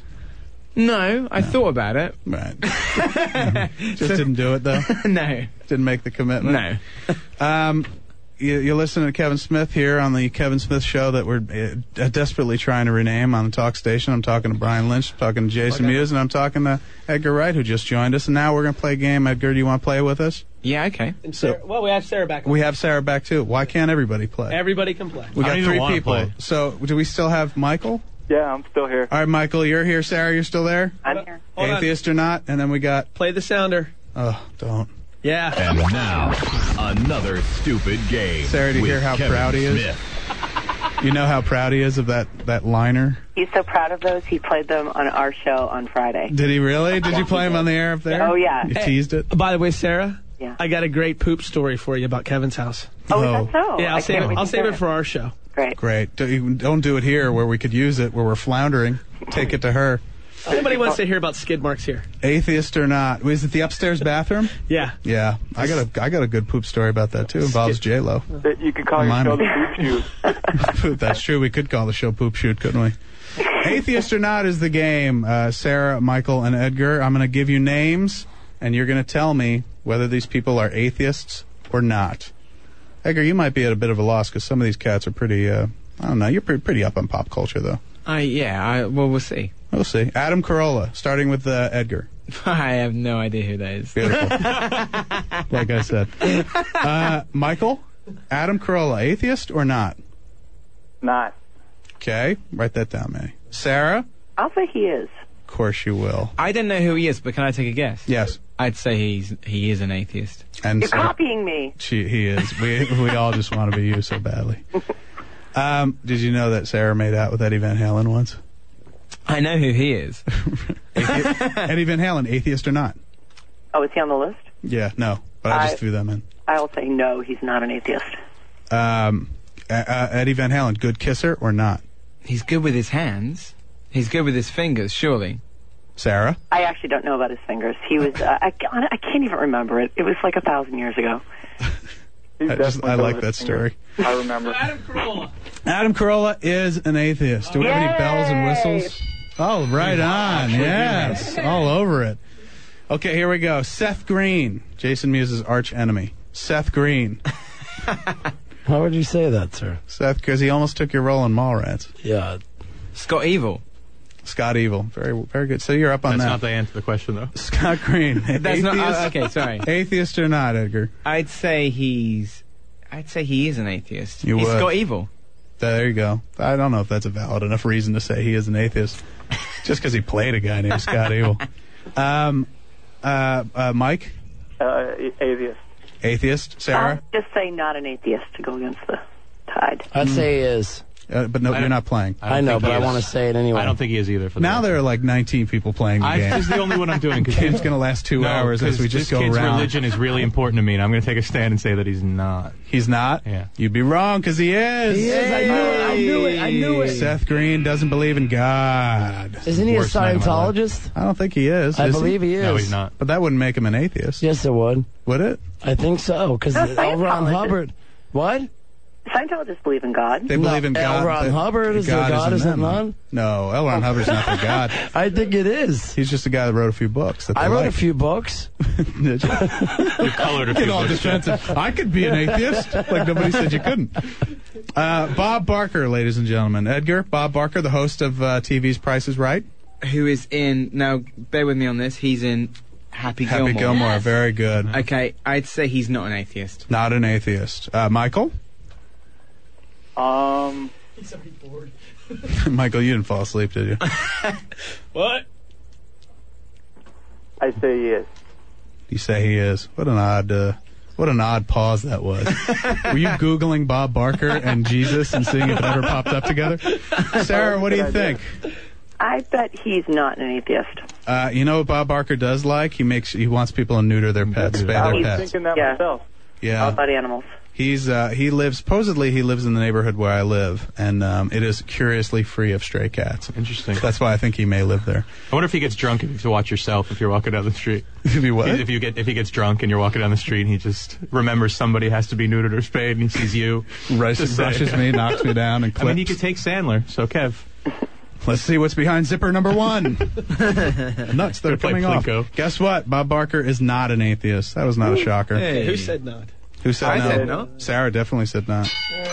no, I thought about it. right. Just didn't do it though. No, Didn't make the commitment. no. Um, you, you're listening to Kevin Smith here on the Kevin Smith Show that we're uh, desperately trying to rename on the talk station. I'm talking to Brian Lynch, I'm talking to Jason Okay. Mewes, and I'm talking to Edgar Wright, who just joined us. And now we're going to play a game. Edgar, do you want to play with us? Yeah, okay. And Sarah, well, we have Sarah back. We have Sarah back too. Why can't everybody play? Everybody can play. We I got don't even three wanna people. play. So do we still have Michael? Yeah, I'm still here. All right, Michael, you're here. Sarah, you're still there? I'm here. Hold on. Atheist or not? And then we got. Play the sounder. Oh, don't. Yeah. And now, another stupid game. Sarah, do you with hear how Kevin proud he is? Smith. You know how proud he is of that, that liner? He's so proud of those. He played them on our show on Friday. Did he really? Did you play him on the air up there? Oh, yeah. You Hey. teased it? By the way, Sarah, Yeah. I got a great poop story for you about Kevin's house. Oh, Oh. is that so? yeah, I I'll save can't it. wait I'll to save hear it for our show. Great. Great. Don't, you- don't do it here where we could use it, where we're floundering. Take it to her. Anybody wants to hear about skid marks here? Atheist or not? Is it the upstairs bathroom? Yeah. Yeah. I got a I got a good poop story about that too. Involves J Lo. That You could call your Remind show me. the Poop Shoot. That's true. We could call the show Poop Shoot, couldn't we? Atheist or not is the game. Uh, Sarah, Michael, and Edgar. I'm going to give you names, and you're going to tell me whether these people are atheists or not. Edgar, you might be at a bit of a loss because some of these cats are pretty. Uh, I don't know. You're pretty, pretty up on pop culture, though. I yeah. I well, we'll see. We'll see. Adam Carolla, starting with uh, Edgar. I have no idea who that is. Beautiful. Like I said. Uh, Michael, Adam Carolla, atheist or not? Not. Okay, write that down, Manny. Sarah, I'll say he is. of course you will. I don't know who he is, but can I take a guess? Yes. I'd say he's he is an atheist. And You're so- copying me. She, he is. We we all just want to be you so badly. Um, did you know that Sarah made out with Eddie Van Halen once? I know who he is. Athe- Eddie Van Halen, atheist or not? Oh, is he on the list? Yeah, no, but I just I- threw them in. I'll say no, he's not an atheist. Um, uh, uh, Eddie Van Halen, good kisser or not? He's good with his hands. He's good with his fingers, surely. Sarah? I actually don't know about his fingers. He was, uh, I, I can't even remember it. It was like a thousand years ago. I, just, I like that story. I remember. Adam Carolla. Adam Carolla is an atheist. Do we have any bells and whistles? Oh, right on. Yes. All over it. Okay, here we go. Seth Green, Jason Mewes' arch enemy. Seth Green. How would you say that, sir? Seth, because he almost took your role in Mallrats. Yeah. Scott Evil. Scott Evil. Very very good. So you're up on That's that. not the answer to the question, though. Scott Green. That's atheist? not. Uh, okay, sorry. Atheist or not, Edgar? I'd say he's. I'd say he is an atheist. You he's would. Scott Evil. There you go. I don't know if that's a valid enough reason to say he is an atheist, just because he played a guy named Scott Evil. Um, uh, uh, Mike? Uh, atheist. Atheist. Sarah? I'll just say not an atheist to go against the tide. I'd say he is. Uh, but no, you're not playing. I, I know, but I want to say it anyway. I don't think he is either. For now there are like nineteen people playing the I, game. This is the only one I'm doing. The game's going to last two no, hours as we just this go kid's around. religion is really important to me, and I'm going to take a stand and say that he's not. He's not? Yeah. You'd be wrong, because he is. He is. I knew it. I knew it. I knew it. Seth Green doesn't believe in God. Isn't he a Worst night of my life. Scientologist? I don't think he is. I is believe he is. No, he's not. But that wouldn't make him an atheist. Yes, it would. Would it? I think so, because No, L. Ron Scientologists. Hubbard. What? Scientologists believe in God. They believe in No, God. L. Ron that- Hubbard is God their God, in is it them. not? No, L. Ron Hubbard's not their God. I think it is. He's just a guy that wrote a few books. That they I wrote like. a few books. Did you? You colored a Get few all books. defensive. I could be an atheist. Like nobody said you couldn't. Uh, Bob Barker, ladies and gentlemen. Edgar, Bob Barker, the host of uh, T V's Price is Right. Who is in? Now, bear with me on this. He's in Happy Gilmore. Happy Gilmore, very good. Okay, I'd say he's not an atheist. Not an atheist. Uh, Michael? Um, He's already bored. Michael, you didn't fall asleep, did you? What? I say he is. You say he is. What an odd, uh, what an odd pause that was. Were you Googling Bob Barker and Jesus and seeing if it ever popped up together? Sarah, what do you think? I bet he's not an atheist. Uh, you know what Bob Barker does like? He makes he wants people to neuter their pets, spay I their was pets. thinking that Yeah. myself. All Yeah, about animals. he's uh, he lives supposedly he lives in the neighborhood where I live, and um, it is curiously free of stray cats. Interesting. That's why I think he may live there. I wonder if he gets drunk and you have to watch yourself if you're walking down the street. If you what? If you get if he gets drunk and you're walking down the street and he just remembers somebody has to be neutered or spayed and he sees you, Rushes, just say- rushes me, knocks me down, and I mean, clips. he could take Sandler. So Kev, Let's see what's behind zipper number one. Nuts, they're Gonna play coming off. Plinko. Guess what? Bob Barker is not an atheist. That was not a shocker. Hey. Who said not? Who said I no? said no. Sarah definitely said not.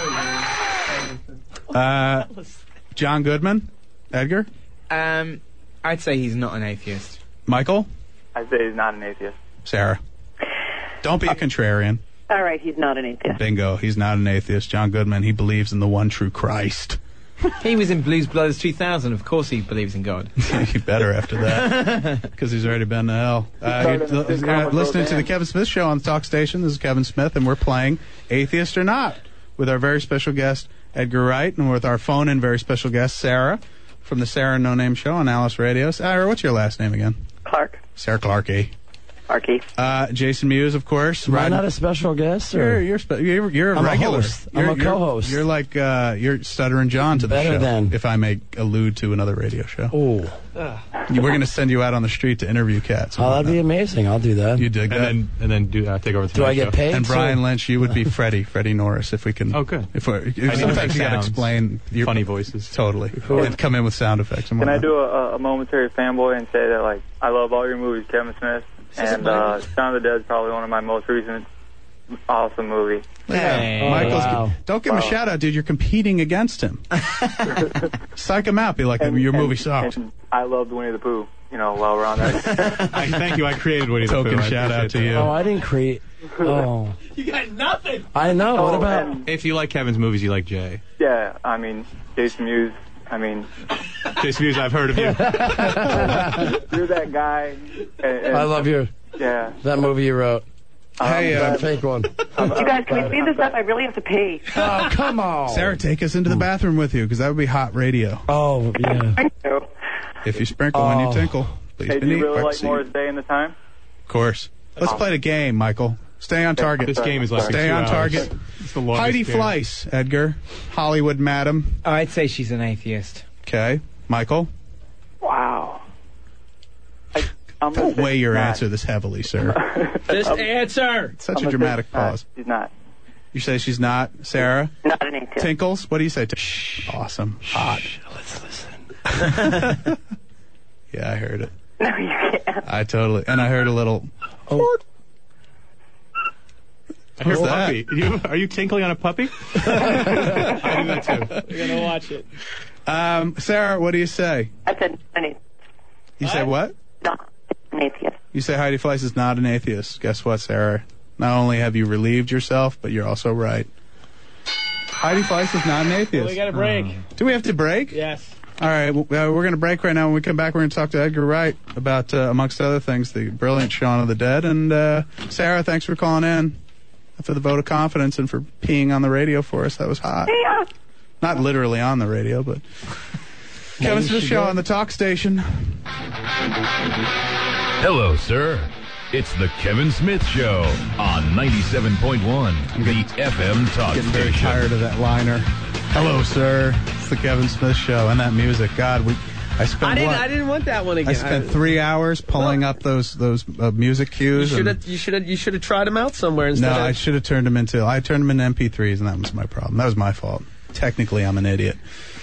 Uh, John Goodman? Edgar? Um, I'd say he's not an atheist. Michael? I say he's not an atheist. Sarah? Don't be a contrarian. All right, he's not an atheist. Bingo. He's not an atheist. John Goodman, he believes in the one true Christ. He was in Blues Brothers two thousand. Of course, he believes in God. You better after that, because he's already been to hell. Uh, you're Started l- his uh, comic listening book to the band. Kevin Smith Show on the Talk Station. This is Kevin Smith, and we're playing Atheist or Not with our very special guest, Edgar Wright, and with our phone-in very special guest, Sarah, from the Sarah No Name Show on Alice Radio. Sarah, what's your last name again? Clark. Sarah Clarkey. Clarky. Uh, Jason Mewes, of course. Am I Rod- not a special guest? You're Or? you're spe- you're, you're a I'm a regular. host. I'm You're- a you're- co-host. You're like uh, you're Stuttering John to the Better show. than. If I may allude to another radio show. Oh, We're going to send you out on the street to interview cats. oh, that'd be amazing. I'll do that. You dig and that? then and then do uh, take over the Do I Tonight get Show. paid? And too? Brian Lynch, you would be Freddie, Freddie Norris, if we can. Oh, good. If, we're, if I need sometimes to make you got to sounds. explain your Funny voices. Totally. And come in with sound effects. And Can I whatnot. do a, a momentary fanboy and say that, like, I love all your movies, Kevin Smith, and uh, Shaun of the Dead is probably one of my most recent awesome movies. Hey. Oh, Michael's, wow. don't give him Wow. a shout out, dude. You're competing against him. Psych him out. Be like, And- your and- movie sucked. and I loved Winnie the Pooh, you know, while we're on that. I thank you. I created Winnie the Token Pooh. I shout out appreciate to you. Oh, I didn't create. Oh, You got nothing. I know. What Oh, about? and- that. If you like Kevin's movies, you like Jay. yeah, I mean, Jason Mewes, I mean, Jason Mewes, I've heard of you. you're that guy. And, and, I love your Yeah. that movie you wrote. Hey, uh, That fake one. You guys, can we speed this up? I really have to pee. Oh, come on. Sarah, take us into the bathroom with you, because that would be hot radio. Oh, yeah. I know. If you sprinkle when you Oh. tinkle. Please Hey, be do you neat. really Like like to see Morris you. Day in the Time? Of course. Let's play the game, Michael. Stay on target. This game is like Stay two on hours. target. It's the longest Heidi game. Fleiss, Edgar. Hollywood Madam. I'd say she's an atheist. Okay. Michael. I'm Don't gonna weigh say your not. answer this heavily, sir. Just answer. Such I'm a gonna dramatic say she's not. pause. She's not. You say she's not, Sarah? Not an atheist. Tinkles? What do you say? Shh. Awesome. Hot. Let's listen. Yeah, I heard it. No, you can't. I totally. And I heard a little. Oh. I heard What's a that? puppy. You, are you tinkling on a puppy? I do that too. We're gonna watch it. Um, Sarah, what do you say? I said an atheist. You say what? Not an atheist. You say Heidi Fleiss is not an atheist. Guess what, Sarah? Not only have you relieved yourself, but you're also right. Heidi Fleiss is not an atheist. Well, we got a break. Do we have to break? Yes. All right, well, uh, we're going to break right now. When we come back, we're going to talk to Edgar Wright about, uh, amongst other things, the brilliant Shaun of the Dead. And uh, Sarah, thanks for calling in, for the vote of confidence and for peeing on the radio for us. That was hot. Yeah. Not literally on the radio, but Kevin Smith Show on the talk station. Hello, sir. It's the Kevin Smith Show on ninety-seven point one, the F M talk Getting very station. tired of that liner. Hello, sir. It's the Kevin Smith Show and that music. God, we. I spent. I didn't. what? I didn't want that one again. I spent three hours pulling up those those uh, music You cues. should and- have. You should have. You should have tried them out somewhere instead. No, of, I should have turned them into. I turned them into M P threes, and that was my problem. That was my fault. Technically, I'm an idiot.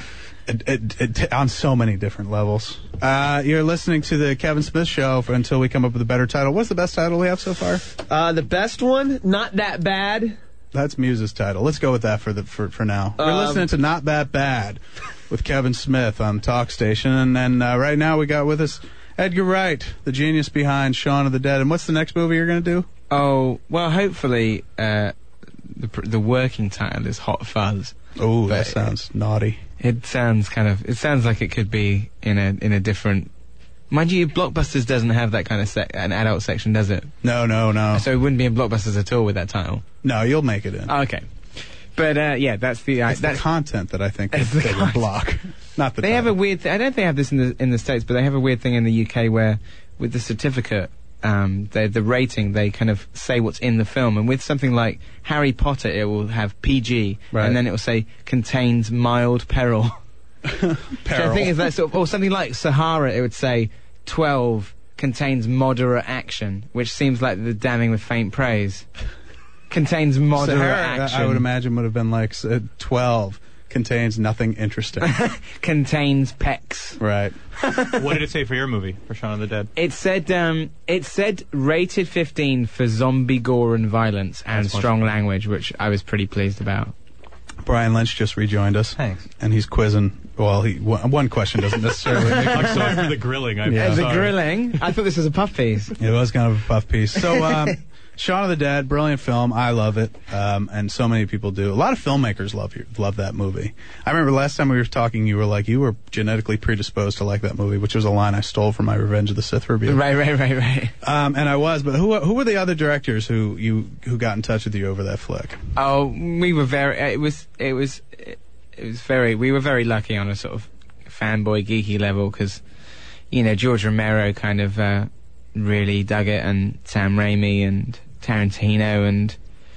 It, it, it, on so many different levels. Uh, you're listening to the Kevin Smith Show for, until we come up with a better title. What's the best title we have so far? Uh, the best one, Not That Bad. That's Muse's title. Let's go with that for the for, for now. We're Um, listening to Not That Bad with Kevin Smith on Talk Station, and then uh, right now we got with us Edgar Wright, the genius behind Shaun of the Dead. And what's the next movie you're going to do? Oh, well, hopefully uh, the pr- the working title is Hot Fuzz. Oh, that But sounds naughty. It sounds kind of. It sounds like it could be in a in a different. Mind you, Blockbusters doesn't have that kind of sec- an adult section, does it? No, no, no. So it wouldn't be in Blockbusters at all with that title. No, you'll make it in. Oh, okay, but uh, yeah, that's the. Uh, It's that's the content that I think It's they the would content. block. Not the They have a weird. Th- I don't think they have this in the in the States, but they have a weird thing in the U K where, with the certificate, um, the the rating, they kind of say what's in the film, and with something like Harry Potter, it will have P G, Right. and then it will say contains mild peril. peril. So I think it's that sort of, or something like Sahara, it would say twelve contains moderate action, which seems like the damning with faint praise. Contains moderate Sahara, action. I would imagine, would have been like uh, twelve contains nothing interesting. Contains pecs. Right. What did it say for your movie, for Shaun of the Dead? It said um, it said rated fifteen for zombie gore and violence and That's strong language, which I was pretty pleased about. Brian Lynch just rejoined us. Thanks. And he's quizzing. Well, he one, one question doesn't necessarily make I'm sorry for the grilling. I'm Yeah. Uh, the sorry. grilling. I thought this was a puff piece. It was kind of a puff piece. So, um, Shaun of the Dead, brilliant film. I love it, um, and so many people do. A lot of filmmakers love you, love that movie. I remember last time we were talking, you were like, you were genetically predisposed to like that movie, which was a line I stole from my Revenge of the Sith review. Right, right, right, right. Um, and I was, but who who were the other directors who you who got in touch with you over that flick? Oh, we were very. It was. It was. It was very. We were very lucky on a sort of fanboy geeky level because, you know, George Romero kind of uh, really dug it, and Sam Raimi and Tarantino and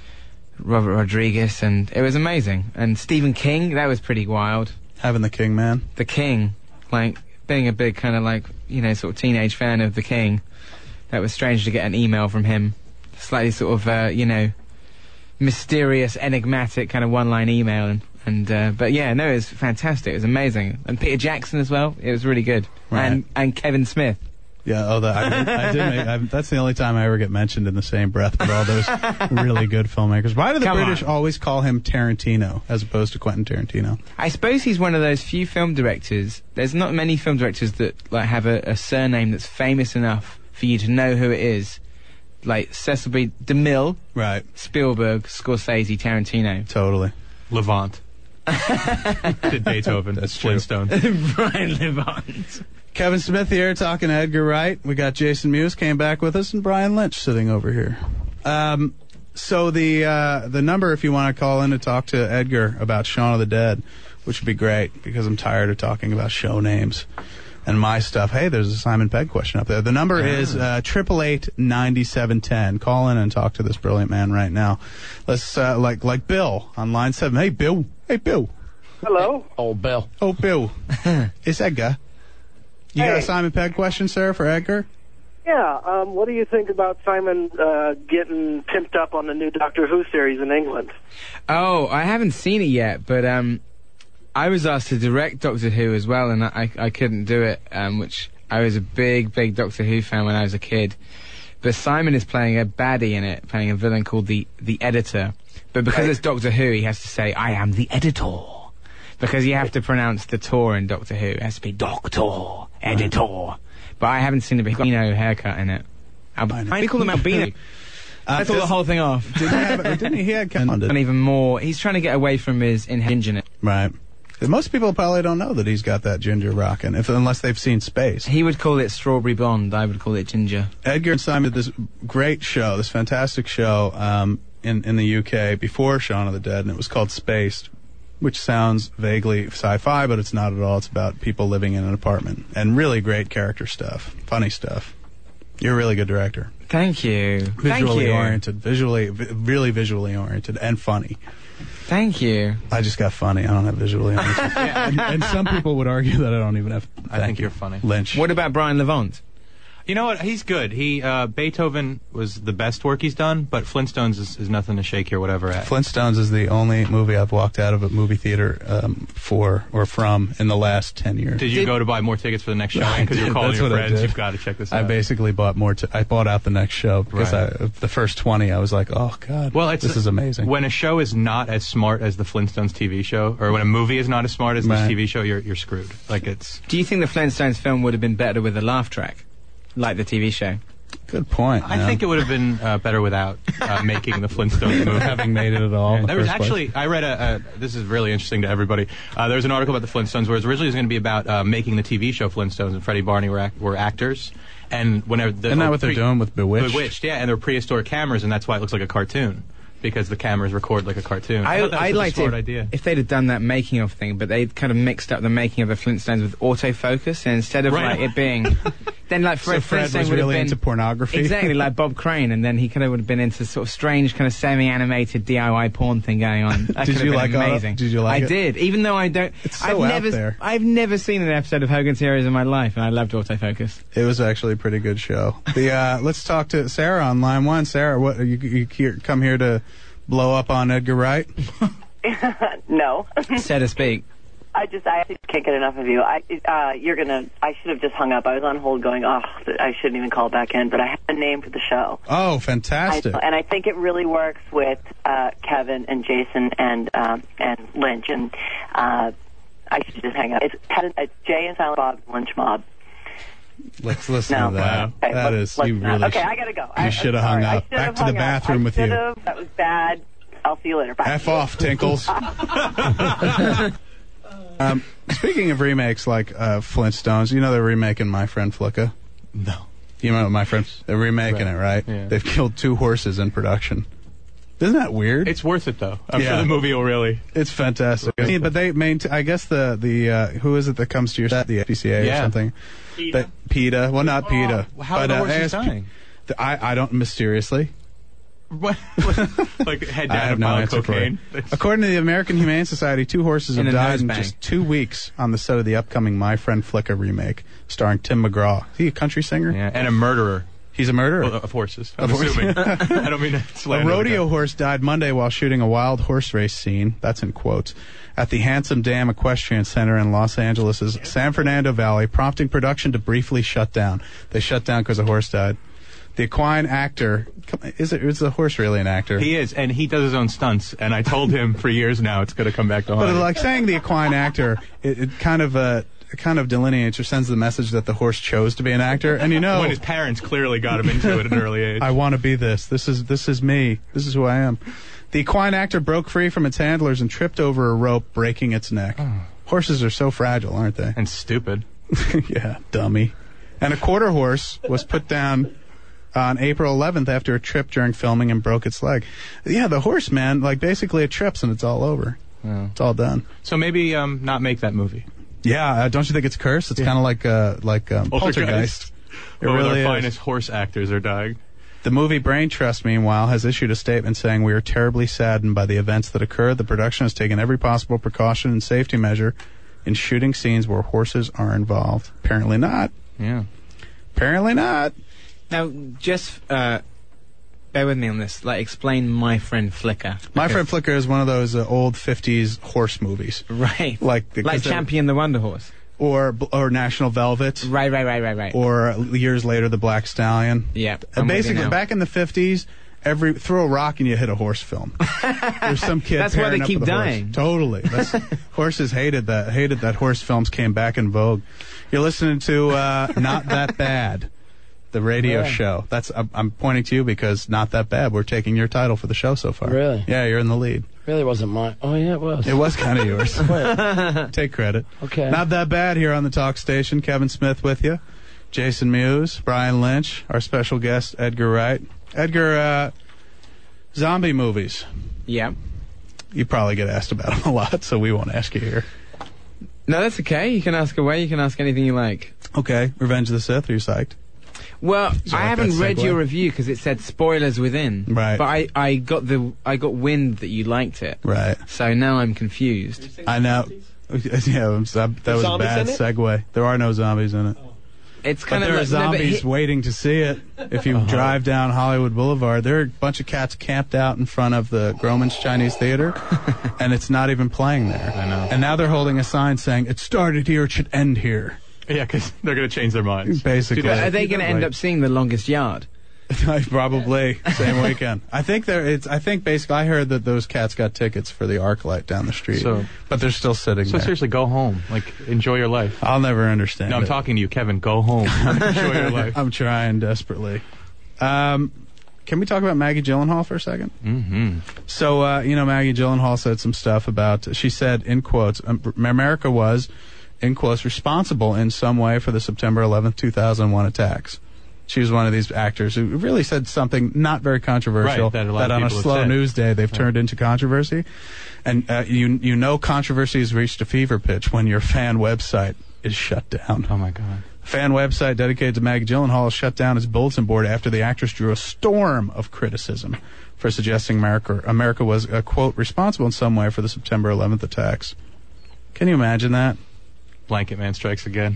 Robert Rodriguez, and it was amazing. And Stephen King, that was pretty wild. Having the King, man. The King, like being a big kind of like, you know, sort of teenage fan of The King. That was strange to get an email from him. Slightly sort of, uh, you know, mysterious, enigmatic kind of one-line email. And, and uh, but yeah, no, it was fantastic. It was amazing. And Peter Jackson as well. It was really good. Right. And and Kevin Smith. Yeah, oh, that, I, did- I did. Make, I, that's the only time I ever get mentioned in the same breath with all those really good filmmakers. Why do the Come British on. always call him Tarantino as opposed to Quentin Tarantino? I suppose he's one of those few film directors. There's not many film directors that like have a, a surname that's famous enough for you to know who it is. Like Cecil B. DeMille, right? Spielberg, Scorsese, Tarantino. Totally. Levant. Did Beethoven. That's true. Flintstone. Brian Levant. Kevin Smith here talking to Edgar Wright. We got Jason Mewes came back with us, and Brian Lynch sitting over here. Um, so the uh, the number, if you want to call in to talk to Edgar about Shaun of the Dead, which would be great because I'm tired of talking about show names and my stuff. Hey, there's a Simon Pegg question up there. The number is uh triple eight ninety seven ten. Call in and talk to this brilliant man right now. Let's uh, like like Bill on line seven. Hey, Bill. Hey, Bill. Hello. Oh, Bill. Oh, Bill. It's Edgar. You got a Hey. Simon Pegg question, sir, for Edgar? Yeah, Yeah, um, what do you think about Simon uh, getting pimped up on the new Doctor Who series in England? Oh, I haven't seen it yet, but um, I was asked to direct Doctor Who as well, and I, I couldn't do it, um, which I was a big, big Doctor Who fan when I was a kid. But Simon is playing a baddie in it, playing a villain called the, the Editor. But because it's Doctor Who, he has to say, I am the Editor. Because you have to pronounce the Tor in Doctor Who. It has to be Doctor, Editor. But I haven't seen the Albino haircut in it. Albino. I call him Albino. Uh, Let's all the whole thing off. Didn't he, have, didn't he, he had kind of... And even more, he's trying to get away from his inheritance. Right. Most people probably don't know that he's got that ginger rockin', if unless they've seen Space. He would call it Strawberry Blonde. I would call it ginger. Edgar and Simon did this great show, this fantastic show um, in, in the U K before Shaun of the Dead, and it was called Spaced, which sounds vaguely sci-fi, but it's not at all. It's about people living in an apartment. And really great character stuff. Funny stuff. You're a really good director. Thank you. Visually Thank you. oriented. Visually, vi- really visually oriented and funny. Thank you. I just got funny. I don't have visually oriented. Yeah. and, and some people would argue that I don't even have... I think you're funny. Lynch. What about Brian Levant? You know what? He's good. He uh, Beethoven was the best work he's done, but Flintstones is, is nothing to shake your whatever at. Flintstones is the only movie I've walked out of a movie theater um, for or from in the last ten years. Did you did, go to buy more tickets for the next showing because you're calling That's your what friends? I did. You've got to check this out. I basically bought more. T- I bought out the next show because Right. I, the first twenty, I was like, oh god, well, it's, this is amazing. When a show is not as smart as the Flintstones T V show, or when a movie is not as smart as Right. this T V show, you're you're screwed. Like it's. Do you think the Flintstones film would have been better with a laugh track, like the T V show? Good point. I man. think it would have been uh, better without uh, making the Flintstones movie. Having made it at all. in the There was first place. actually, I read a, a, this is really interesting to everybody. Uh, there was an article about the Flintstones where it originally was going to be about uh, making the T V show Flintstones, and Freddie Barney were, act- were actors. And whenever the, Isn't that or what they're pre- doing with Bewitched? Bewitched, yeah, and they're prehistoric cameras, and that's why it looks like a cartoon. Because the cameras record like a cartoon. I, I, thought that was I such a liked smart it idea. if they'd have done that making of thing, but they kind of mixed up the making of the Flintstones with autofocus, and instead of Right. like it being, then like Fred, So Fred Flintstone was would really have been into pornography? exactly like Bob Crane, and then he kind of would have been into sort of strange kind of semi-animated D I Y porn thing going on. That Did could you have like been all that? amazing? Did you like I it? did, even though I don't. It's so I've out never, there. I've never seen an episode of Hogan's Heroes in my life, and I loved autofocus. It was actually a pretty good show. The uh, let's talk to Sarah on line one. Sarah, what you, you here, come here to blow up on Edgar Wright? No. So to speak. I just, I just can't get enough of you. I, uh, you're gonna, I should have just hung up. I was on hold going, oh, I shouldn't even call back in, but I have a name for the show. Oh, I, fantastic. and I think it really works with uh, Kevin and Jason and um, and Lynch, and uh, I should just hang up. It's, it's Jay and Silent Bob Lynch Mob. Let's listen No. to that. Okay, that let's- is, let's you not. really Okay, should, I gotta go. You I- should have I'm hung sorry. I up. should Back have to the hung up. bathroom I with you. should've. That was bad. I'll see you later. Bye. F off, Tinkles. um, speaking of remakes like uh, Flintstones, you know they're remaking My Friend Flicka? No. You know My Friend? They're remaking Right. it, right? Yeah. They've killed two horses in production. Isn't that weird? It's worth it though. I'm Yeah. sure the movie will really. It's fantastic. I mean, but they maintain. I guess the the uh, who is it that comes to your set? The F D C A or Yeah. something. PETA. That, PETA. Well, not PETA. Oh, how are but, the uh, horses A S P dying? The- I I don't mysteriously. What? like head I down have a no pile of answer for cocaine. it. According to the American Humane Society, two horses In have a died nose in bang. just two weeks on the set of the upcoming My Friend Flicka remake, starring Tim McGraw. Is he a country singer? Yeah, and a murderer. He's a murderer. Well, of horses. I'm Of horses. assuming. I don't mean to A slander the rodeo guy. horse died Monday while shooting a wild horse race scene, that's in quotes, at the Handsome Dam Equestrian Center in Los Angeles' San Fernando Valley, prompting production to briefly shut down. They shut down because a horse died. The equine actor, is it? Is the horse really an actor? He is, and he does his own stunts. And I told him for years now it's going to come back to haunt But him. like saying the equine actor, it, it kind of uh, it kind of delineates or sends the message that the horse chose to be an actor. And you know, when his parents clearly got him into it at an early age. I want to be this. This is this is me. This is who I am. The equine actor broke free from its handlers and tripped over a rope, breaking its neck. Horses are so fragile, aren't they? And stupid. Yeah, dummy. And a quarter horse was put down on April eleventh after a trip during filming and broke its leg. Yeah, the horse, man, like basically it trips and it's all over. Yeah. It's all done. So maybe um, not make that movie. Yeah, uh, don't you think it's cursed? It's kind of like uh, like um, Poltergeist. It Where really our is. finest horse actors are dying. The movie Brain Trust, meanwhile, has issued a statement saying, "We are terribly saddened by the events that occurred. The production has taken every possible precaution and safety measure in shooting scenes where horses are involved." Apparently not. Yeah. Apparently not. Now, just uh, bear with me on this. Like, explain My Friend Flicker. My Because- Friend Flicker is one of those uh, old fifties horse movies. Right. Like, Like Champion the Wonder Horse. Or, or National Velvet. Right, right, right, right, right. Or uh, years later, the Black Stallion. Yeah. Uh, I'm with you basically, now. back in the fifties, every throw a rock and you hit a horse film. There's some kid. That's why they pairing up keep with a horse. dying. Totally. That's, horses hated that. Hated that horse films came back in vogue. You're listening to uh, Not That Bad, the radio Yeah. show. That's I'm, I'm pointing to you because Not That Bad. We're taking your title for the show so far. Really? Yeah, you're in the lead. Really wasn't mine. Oh, yeah, it was. It was kind of yours. Wait. Take credit. Okay. Not That Bad here on the Talk Station. Kevin Smith with you. Jason Mewes, Brian Lynch, our special guest, Edgar Wright. Edgar, uh, zombie movies. Yeah. You probably get asked about them a lot, so we won't ask you here. No, that's okay. You can ask away. You can ask anything you like. Okay. Revenge of the Sith, are you psyched? Well, So I like haven't that read segue? your review because it said spoilers within. Right. But I, I got the I got wind that you liked it. Right. So now I'm confused. I know. Yeah, I'm so- that was a zombies bad in it? segue. There are no zombies in it. It's But kind there of are like, no, but zombies he- waiting to see it. If you drive down Hollywood Boulevard, there are a bunch of cats camped out in front of the Groman's Chinese Theater, and it's not even playing there. I know. And now they're holding a sign saying, "It started here, it should end here." Yeah, because they're going to change their minds. Basically. But are they going to end up seeing The Longest Yard? Probably same weekend. I think there. It's. I think basically, I heard that those cats got tickets for the ArcLight down the street, So- but they're still sitting So there. seriously, go home. Like, enjoy your life. I'll never understand. No, I'm it. talking to you, Kevin. Go home. Enjoy your life. I'm trying desperately. Um, can we talk about Maggie Gyllenhaal for a second? Mm-hmm. So, uh, you know, Maggie Gyllenhaal said some stuff about, she said, in quotes, um, America was, in quotes, responsible in some way for the September eleventh, two thousand one attacks. She was one of these actors who really said something not very controversial Right, that a lot of on a people have slow said. news day they've Right. turned into controversy. And uh, you you know controversy has reached a fever pitch when your fan website is shut down. Oh, my God. Fan website dedicated to Maggie Gyllenhaal shut down its bulletin board after the actress drew a storm of criticism for suggesting America, America was, uh, quote, responsible in some way for the September eleventh attacks. Can you imagine that? Blanket Man strikes again.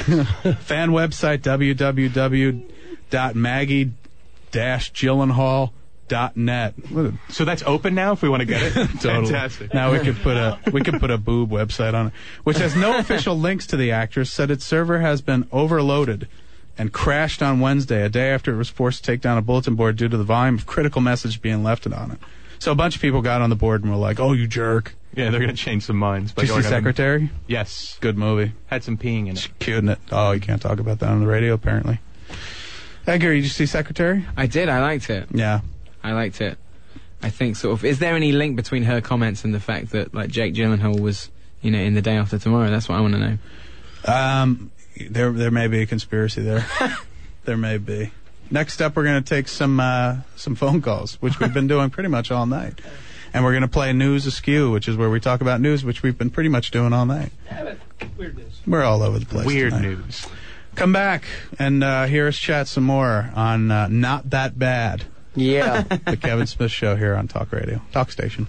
Fan website w w w dot maggie dash gyllenhaal dot net. So that's open now if we want to get it? Totally. Fantastic. Now we could put a we could put a boob website on it, which has no official links to the actress. Said its server has been overloaded and crashed on Wednesday, a day after it was forced to take down a bulletin board due to the volume of critical message being left on it. So a bunch of people got on the board and were like, "Oh, you jerk!" Yeah, they're going to change some minds. by Did you going see on the- Secretary? Yes. Good movie. Had some peeing in it. Cute in it. Oh, you can't talk about that on the radio, apparently. Edgar, you just see Secretary? I did. I liked it. Yeah. I liked it. I think sort of. Is there any link between her comments and the fact that like Jake Gyllenhaal was, you know, in The Day After Tomorrow? That's what I want to know. Um, there there may be a conspiracy there. There may be. Next up, we're going to take some uh, some phone calls, which we've been doing pretty much all night, and we're going to play News Askew, which is where we talk about news, which we've been pretty much doing all night. Weird news. We're all over the place. Weird tonight. news. Come back and uh, hear us chat some more on uh, Not That Bad. Yeah. The Kevin Smith Show here on Talk Radio, Talk Station.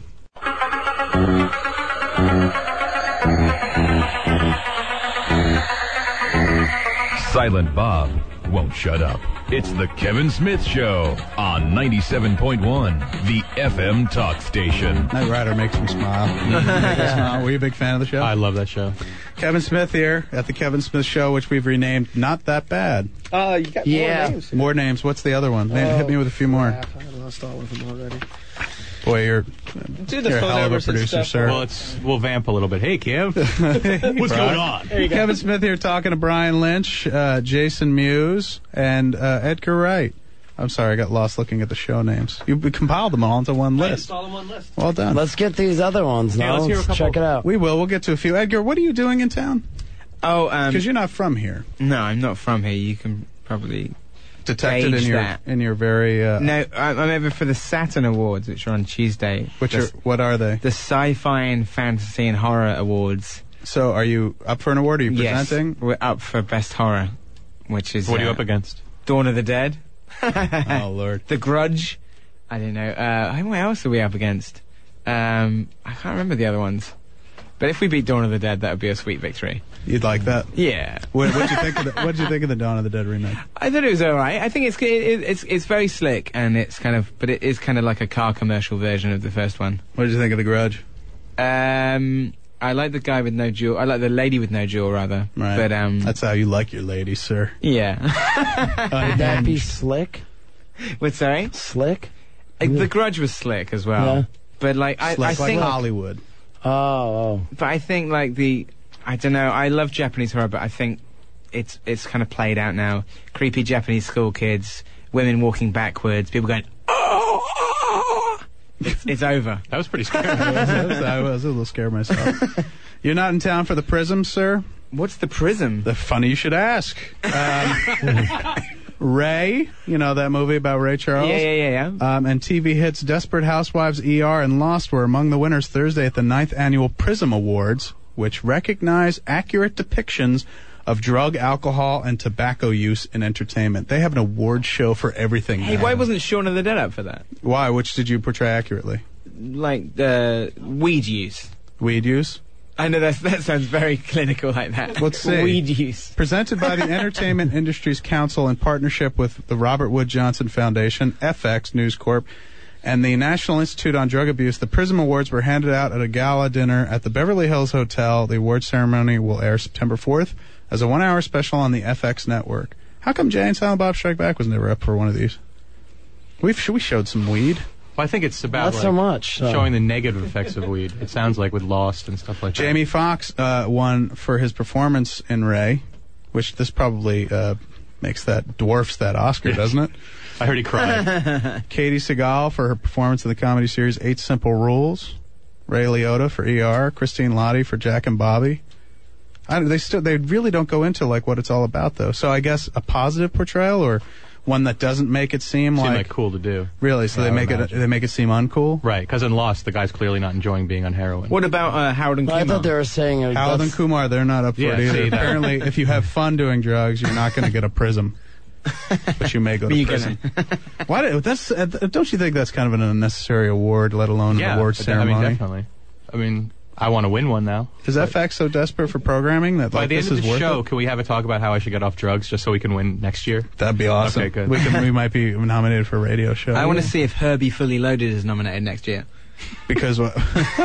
Silent Bob won't shut up. It's the Kevin Smith Show on ninety-seven point one, the F M Talk Station. That writer makes me smile. Make me smile. Were you a big fan of the show? I love that show. Kevin Smith here at the Kevin Smith Show, which we've renamed Not That Bad. Uh, you got Yeah. more names. More names. What's the other one? Man, hit me with a few more. Crap, I lost all of them already. Boy, you're, Do the you're a phone hell of a numbers and producer, stuff. sir. Well, it's we'll vamp a little bit. Hey, Kev. What's Bro. going on? There you go. Kevin Smith here talking to Brian Lynch, uh, Jason Mewes, and uh, Edgar Wright. I'm sorry, I got lost looking at the show names. You compiled them all into one Right, list. it's all in one list. Well done. Let's get these other ones Yeah, now. let's hear a Let's couple. check it out. We will. We'll get to a few. Edgar, what are you doing in town? Oh, um, Because you're not from here. no, I'm not from here. You can probably Detected in gauge your that. in your very uh, No, I'm I'm over for the Saturn Awards, which are on Tuesday. Which the, are what are they? the Sci-Fi and Fantasy and Horror Awards. So, are you up for an award? Are you Yes, presenting? we're up for Best Horror, which is What are you uh, up against? Dawn of the Dead, Oh Lord. The Grudge. I don't know. Uh, what else are we up against? Um, I can't remember the other ones. But if we beat Dawn of the Dead, that would be a sweet victory. You'd like that? Yeah. What did you think of the What did you think of the Dawn of the Dead remake? I thought it was alright. I think it's it, it's it's very slick and it's kind of, but it is kind of like a car commercial version of the first one. What did you think of The Grudge? Um, I like the guy with no jaw. I like the lady with no jaw, rather. Right. But um, that's how you like your ladies, sir. Yeah. Would that be slick? What? Sorry. Slick. Uh, the Grudge was slick as well. Yeah. But like, I, Slick I like think Hollywood. Oh, oh. But I think like the, I don't know. I love Japanese horror, but I think it's it's kind of played out now. Creepy Japanese school kids, women walking backwards, people going, oh, oh. It's, it's over. That was pretty scary. I, was, I, was, I was a little scared myself. You're not in town for the Prism, sir? What's the Prism? The funny you should ask. Um, Ray, you know that movie about Ray Charles? Yeah, yeah, yeah, yeah. Um, and T V hits Desperate Housewives, E R, and Lost were among the winners Thursday at the ninth Annual Prism Awards, which recognize accurate depictions of drug, alcohol, and tobacco use in entertainment. They have an award show for everything. Hey, now. why wasn't Shaun of the Dead up for that? Why? Which did you portray accurately? Like the uh, weed use. Weed use? I know that that sounds very clinical like that. Let's see. Weed use. Presented by the Entertainment Industries Council in partnership with the Robert Wood Johnson Foundation, F X News Corp, and the National Institute on Drug Abuse, the Prism Awards were handed out at a gala dinner at the Beverly Hills Hotel. The award ceremony will air September fourth as a one-hour special on the F X network. How come Jay and Silent Bob Strike Back was never up for one of these? We've we showed some weed. Well, I think it's about Not like, so much, so. showing the negative effects of weed. It sounds like with Lost and stuff like that. Jamie Foxx uh, won for his performance in Ray, which this probably uh, makes that dwarfs that Oscar, doesn't it? I heard he cried. Katie Seagal for her performance in the comedy series Eight Simple Rules. Ray Liotta for E R. Christine Lottie for Jack and Bobby. I don't, they still they really don't go into like what it's all about though. So I guess a positive portrayal or one that doesn't make it seem Seemed like, like cool to do. Really? So Yeah, they I would make it imagine. they make it seem uncool. Right, because in Lost, the guy's clearly not enjoying being on heroin. What about uh, Harold and Well, I Kumar? thought they were saying it was Harold and that's- Kumar, they're not up for Yeah, it either. see, that- Apparently, if you have fun doing drugs, you're not going to get a prism. But you may go to You prison. Why? Do, that's uh, don't you think that's kind of an unnecessary award, let alone yeah, an award but- ceremony? I mean, definitely. I mean, I want to win one now. Is F X so desperate for programming that By like the this end of is the worth show, it? can we have a talk about how I should get off drugs just so we can win next year? That'd be awesome. Okay, good. We can. We might be nominated for a radio show. I want to see if Herbie Fully Loaded is nominated next year. Because what?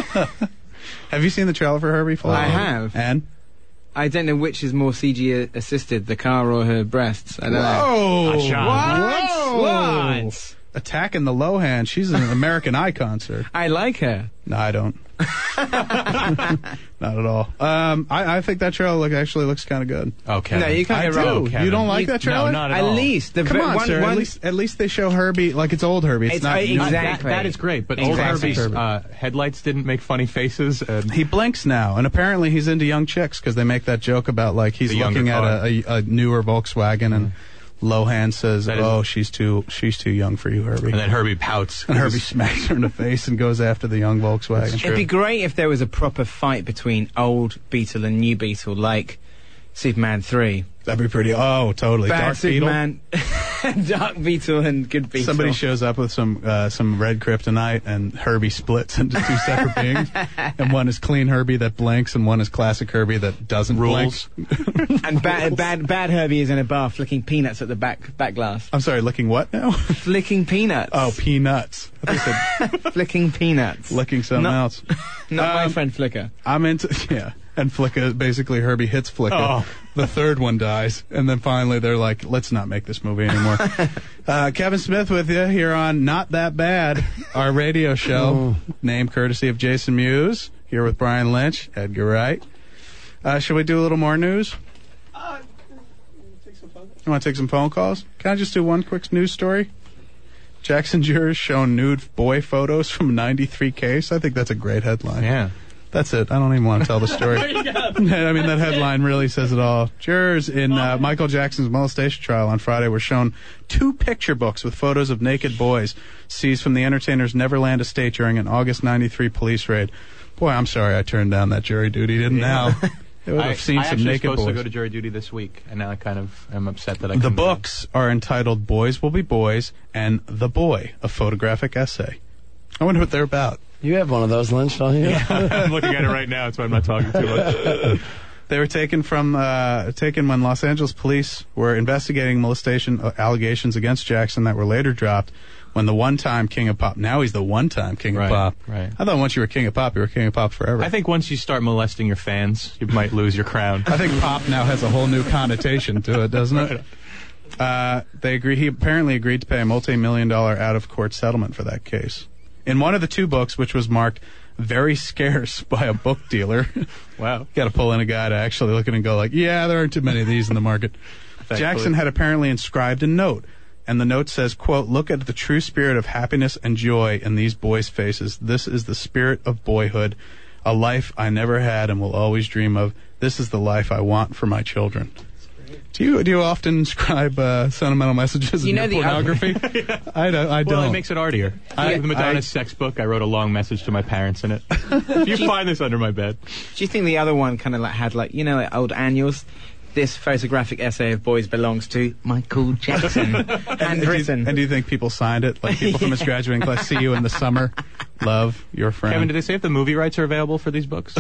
Have you seen the trailer for Herbie? Fully I Loaded? have. And I don't know which is more C G assisted, the car or her breasts. I don't whoa, know. whoa, What? What? Attacking the Lohan. She's an American Icon, sir. I like her. No, I don't. Not at all. Um, I, I think that trailer look actually looks kind of good. Okay. No, you can't I get do. wrong. You don't like You- that trailer? No, not at, At all. least the Come ver- on, one, sir. one- At least, at least they show Herbie like it's old Herbie. It's, It's- not uh, new. exactly. That, that is great, but Exactly. old Herbie's Herbie. uh, headlights didn't make funny faces. And He blinks now, and apparently he's into young chicks because they make that joke about like he's The younger looking at car. a, a, a newer Volkswagen, and Lohan says, That is- "Oh, she's too she's too young for you, Herbie." and then Herbie pouts. And Herbie smacks her in the face and goes after the young Volkswagen. It'd be great if there was a proper fight between old Beetle and new Beetle, like Superman three. That'd be pretty. Oh, totally. Bad Dark Superman, Dark Beetle, and good Beetle. Somebody shows up with some uh, some red kryptonite, and Herbie splits into two separate beings. And one is clean Herbie that blinks, and one is classic Herbie that doesn't Rules. blink. and bad, bad, bad Herbie is in a bar flicking peanuts at the back back glass. I'm sorry, licking what now? Flicking peanuts. Oh, peanuts. I thought you said Flicking peanuts. licking something Not- else. Not my Um, friend Flicker. I'm into yeah. And Flicka, basically Herbie hits Flicka. Oh. The third one dies, and then finally they're like, "Let's not make this movie anymore." uh, Kevin Smith with you here on Not That Bad, our radio show, named courtesy of Jason Mewes. Here with Brian Lynch, Edgar Wright. Uh, should we do a little more news? Uh, You want to take some phone calls? Can I just do one quick news story? Jackson jurors shown nude boy photos from ninety-three case. I think that's a great headline. Yeah. That's it. I don't even want to tell the story. I mean, that headline really says it all. Jurors in uh, Michael Jackson's molestation trial on Friday were shown two picture books with photos of naked boys seized from the entertainer's Neverland estate during an August ninety-three police raid. Boy, I'm sorry I turned down that jury duty, didn't Yeah. now. They would have I, seen I some actually was naked supposed boys. to go to jury duty this week, and now I kind of am upset that I The couldn't go. books are entitled Boys Will Be Boys and The Boy, a photographic essay. I wonder what they're about. You have one of those, Lynch, don't you? I'm looking at it right now. That's why I'm not talking too much. They were taken from uh, taken when Los Angeles police were investigating molestation allegations against Jackson that were later dropped. When the one-time king of pop, now he's the one-time king Right, of pop. right. I thought once you were king of pop, you were king of pop forever. I think once you start molesting your fans, you might lose your crown. I think pop now has a whole new connotation to it, doesn't it? Uh, they agree. He apparently agreed to pay a multi-million dollar out-of-court settlement for that case. In one of the two books, which was marked very scarce by a book dealer. Wow. Got to pull in a guy to actually look at it and go like, yeah, there aren't too many of these in the market. Jackson had apparently inscribed a note, and the note says, quote, "Look at the true spirit of happiness and joy in these boys' faces. This is the spirit of boyhood, a life I never had and will always dream of. This is the life I want for my children." Do you do you often inscribe uh, sentimental messages You in know your the pornography? I don't. I don't. Well, it makes it artier. I- the Madonna I- sex book, I wrote a long message to my parents in it. If you find this under my bed. Do you think the other one kind of like had like, you know, like old annuals? This photographic essay of boys belongs to Michael Jackson. and, do you, Handwritten. and do you think people signed it? Like people from his graduating class, see you in the summer, love your friend. Kevin, did they say if the movie rights are available for these books?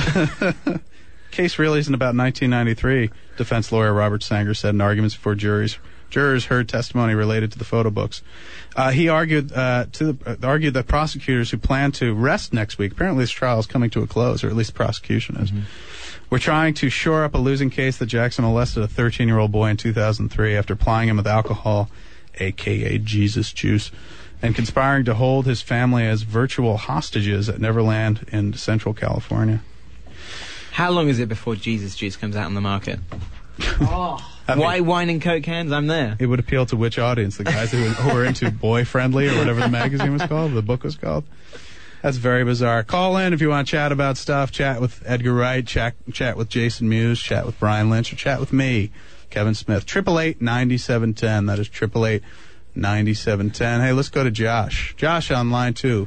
Case really isn't about nineteen ninety-three, defense lawyer Robert Sanger said in arguments before juries. Jurors heard testimony related to the photo books. Uh, he argued uh, to the, uh, argued that prosecutors who plan to rest next week, apparently this trial is coming to a close, or at least the prosecution is, mm-hmm. were trying to shore up a losing case that Jackson molested a thirteen-year-old boy in two thousand three after plying him with alcohol, a k a. Jesus juice, and conspiring to hold his family as virtual hostages at Neverland in Central California. How long is it before Jesus Juice comes out on the market? Oh. I mean, Why wine and coke cans? I'm there. It would appeal to which audience? The guys who, who are into Boy Friendly or whatever the magazine was called, the book was called? That's very bizarre. Call in if you want to chat about stuff. Chat with Edgar Wright, chat, chat with Jason Mewes, chat with Brian Lynch, or chat with me, Kevin Smith. Triple eight ninety seven ten. That is triple eight ninety seven ten. Hey, let's go to Josh. Josh on line two.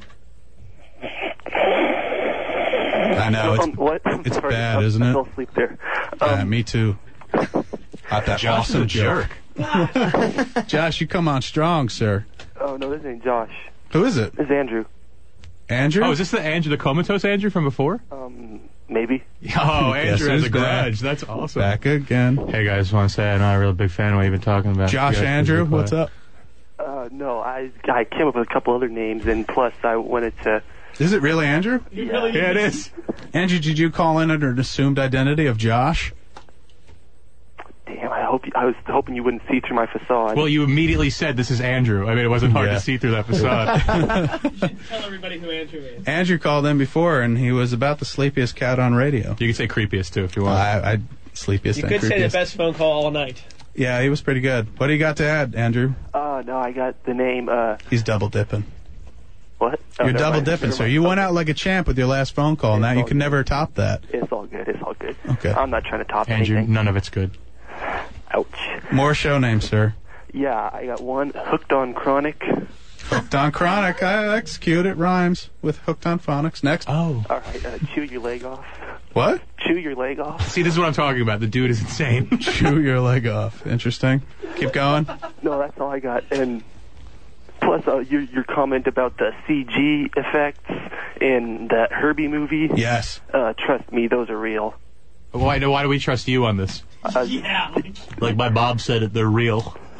I know it's Um, what? it's Sorry, bad, I, isn't I it? fell asleep there. Yeah, Um, me too. Not that Josh is awesome a jerk. joke. Josh, you come on strong, sir. oh no, this ain't Josh. Who is it? This is Andrew. Andrew? Oh, is this the Andrew, the comatose Andrew from before? Um, maybe. Oh, Guess Andrew has who's a grudge. That's awesome. Back again. Hey guys, want to say I'm not a real big fan of what you've been talking about. Josh You guys Andrew, should be what's quiet. up? Uh, no, I I came up with a couple other names, and plus I wanted to. Is it really Andrew? Yeah, Yeah, it is. Andrew, did you call in under an assumed identity of Josh? Damn, I hope you, I was hoping you wouldn't see through my facade. Well, you immediately said this is Andrew. I mean, it wasn't hard Yeah. to see through that facade. Tell everybody who Andrew is. Andrew called in before, and he was about the sleepiest cat on radio. You can say creepiest, too, if you want. I, I sleepiest You and could say the creepiest. best phone call all night. Yeah, he was pretty good. What do you got to add, Andrew? Uh, no, I got the name. Uh, He's double dipping. what? Oh, You're never double mind, dipping, never sir. mind. You went out like a champ with your last phone call. Now you all can good. never top that. It's all good. It's all good. Okay. I'm not trying to top Andrew, anything. none of it's good. Ouch. More show names, sir. Yeah, I got one. Hooked on Chronic. Hooked on Chronic. I execute it. Rhymes with Hooked on Phonics. Next. Oh. All right. Uh, chew your leg off. What? Chew your leg off. See, this is what I'm talking about. The dude is insane. Chew your leg off. Interesting. Keep going. No, that's all I got. And plus, uh, your your comment about the C G effects in that Herbie movie. Yes. Uh, trust me, those are real. Why, why do we trust you on this? Uh, Yeah. Like my Bob said it, they're real.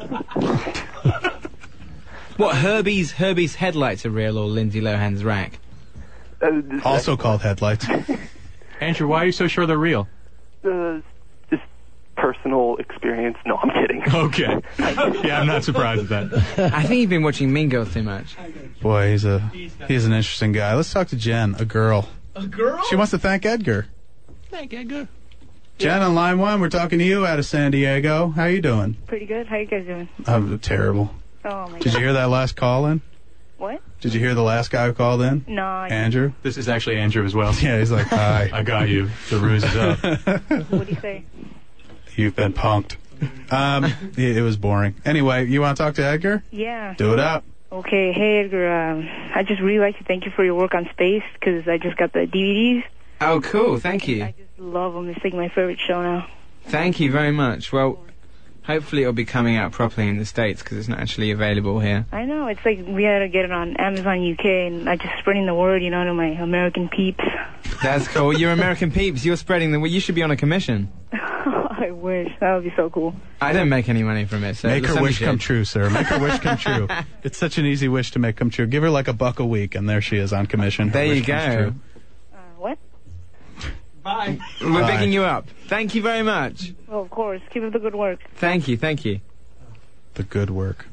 What, Herbie's Herbie's headlights are real or Lindsay Lohan's rack? Uh, Also called headlights. Andrew, why are you so sure they're real? Uh, just personal experience. No, I'm kidding. Okay. Yeah, I'm not surprised at that. I think you've been watching Mean Girls too much. Boy, he's a he's an interesting guy. Let's talk to Jen, a girl. A girl? She wants to thank Edgar. Thank Edgar. Jen on line one, we're talking to you out of San Diego. How you doing? Pretty good. How you guys doing? I'm terrible. Oh my Did you god. hear that last call in? What? Did you hear the last guy who called in? No. I Andrew? This is actually Andrew as well. Yeah, he's like, hi. I got you. The ruse is up. What do you say? You've been punked. Um, it, it was boring. Anyway, you want to talk to Edgar? Yeah. Do it up. Okay. Hey Edgar. Um, I just really like to thank you for your work on Space because I just got the D V Ds. Oh, cool. Thank you. I just love them. It's like my favorite show now. Thank you very much. Well, Hopefully it'll be coming out properly in the States because it's not actually available here. I know. It's like we had to get it on Amazon U K, and I just spreading the word, you know, to my American peeps. That's cool. You're American peeps. You're spreading the... Well, you should be on a commission. I wish. That would be so cool. I don't make any money from it, so... Make her somebody wish should. come true, sir. Make her wish come true. It's such an easy wish to make come true. Give her like a buck a week, and there she is on commission. Her There you wish comes go. true. Uh, what? Bye. We're Bye. picking you up. Thank you very much. Well, of course. Keep up the good work. Thank you, thank you. The good work.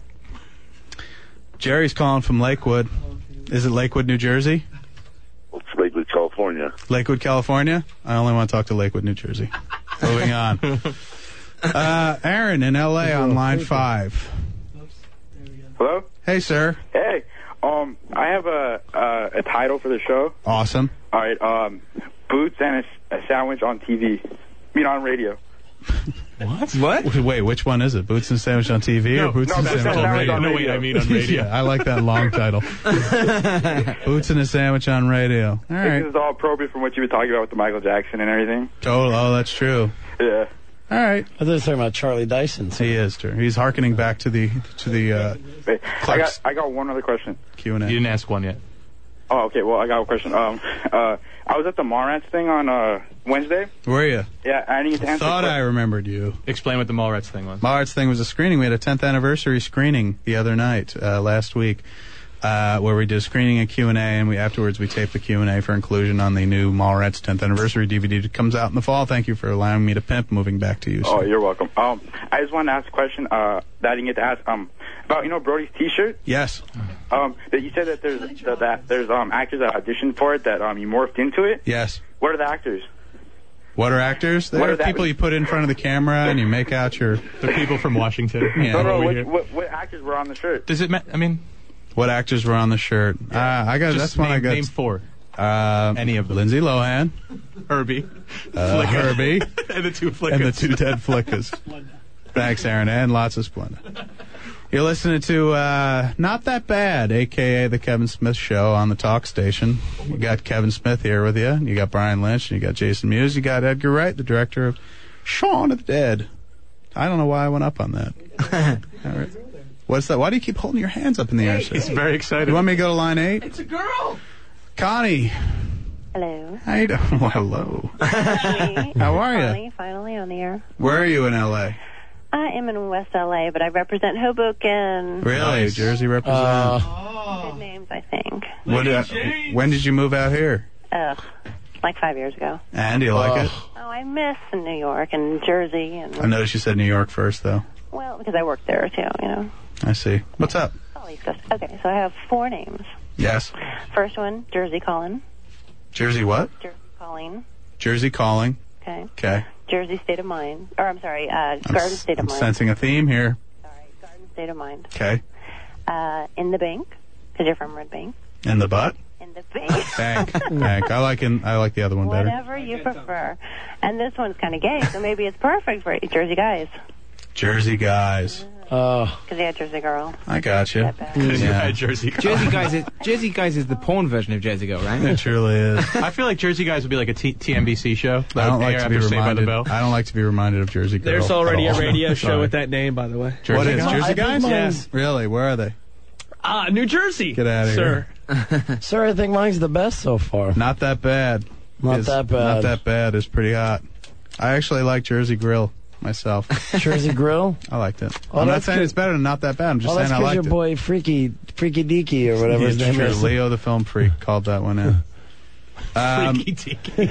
Jerry's calling from Lakewood. Is it Lakewood, New Jersey? It's Lakewood, California. Lakewood, California? I only want to talk to Lakewood, New Jersey. Moving on. Uh, Aaron in L A on line five. Hello? Hey, sir. Hey, um, I have a uh, a title for the show. Awesome. All right, um, Boots and a, a Sandwich on T V. I mean, on radio. What? What? Wait, which one is it? Boots and Sandwich on T V No, or Boots no, and that's Sandwich a on sandwich radio? on No, wait, radio. I mean on radio. Yeah, I like that long title. Boots and a Sandwich on radio. All I right. think this is all appropriate from what you were talking about with the Michael Jackson and everything. Oh, oh, that's true. Yeah. All right. I thought you were talking about Charlie Dyson. He is, true. He's hearkening back to the to the uh, Wait, I got I got one other question. Q and A. You didn't ask one yet. Oh, okay. Well, I got a question. Um, uh, I was at the Mallrats thing on uh Wednesday. Were you? Yeah, I didn't get to answer. Thought the I question. remembered you. Explain what the Mallrats thing was. Mallrats thing was a screening. We had a tenth anniversary screening the other night, uh, last week, uh, where we did a screening and Q and A, and we afterwards we taped the Q and A for inclusion on the new Mallrats tenth anniversary D V D that comes out in the fall. Thank you for allowing me to pimp. Moving back to you, sir. Oh, you're welcome. Um, I just wanted to ask a question uh, that I didn't get to ask. Um, about you know Brody's T-shirt. Yes. Um, that you said that there's that, that there's um actors that auditioned for it that um you morphed into it. Yes. What are the actors? What are actors? They're What are that- people you put in front of the camera and you make out your. They're people from Washington. Yeah. no, no. over What, here. what, what actors were on the shirt? Does it? Ma- I mean, What actors were on the shirt? Uh, I got. just That's one name, I got. name four. Uh, Any of them. Lindsay Lohan, Herbie, uh, Flicka, Herbie, and the two Flickas. and the two dead Flickas. Thanks, Aaron, and lots of Splenda. You're listening to uh, Not That Bad, a k a. The Kevin Smith Show on the talk station. You got Kevin Smith here with you. You got Brian Lynch, and you got Jason Mewes. You got Edgar Wright, the director of Shaun of the Dead. I don't know why I went up on that. All right. What's that? Why do you keep holding your hands up in the air? He's very excited. You want me to go to line eight? It's a girl. Connie. Hello. How you doing? Well, hello. How are you? Finally, finally on the air. Where are you in L A? I am in West L A, but I represent Hoboken. Really? Jersey represent. Uh, Good names, I think. What, uh, when did you move out here? Ugh, like five years ago. And do you like it? Oh, I miss New York and Jersey, and I noticed you said New York first, though. well, because I worked there too, you know. I see. What's up? Oh, East Coast. Okay, so I have four names. Yes. First one, Jersey Colin. Jersey what? Jersey Colleen. Jersey calling. Okay. Okay. Jersey State of Mind. Or I'm sorry, uh, I'm, Garden s- State of I'm Mind. sensing a theme here. Garden State of Mind. Okay. Uh, in the Bank, because you're from Red Bank. In the butt? In the Bank. Bank. Bank. I like in, I like the other one better. Whatever you prefer. And this one's kind of gay, so maybe it's perfect for Jersey guys. Jersey guys. Oh. Because you had Jersey Girl. I got you. Yeah. Jersey Girl. Jersey Guys is Jersey Guys is the porn version of Jersey Girl, right? It truly is. I feel like Jersey Guys would be like a T- TNBC show. That I don't would like air to be after Saved by the reminded. Bell. I don't like to be reminded of Jersey Girl. There's already at a all. radio show Sorry. with that name, by the way. Jersey, what is No, Jersey I Guys? think Yes. mine's- Really? Where are they? Ah, New Jersey. Get out of sir. here. Sir, I think mine's the best so far. Not that bad. Not Is- that bad. Not that bad. It's pretty hot. I actually like Jersey Grill myself. Jersey Grill? I liked it. Oh, I'm not that's saying good. it's better than Not That Bad. I'm just Oh, that's saying I because liked your it. boy Freaky, Freaky Deaky or whatever his It's name true. is. Leo the Film Freak called that one in. Um, Freaky deaky.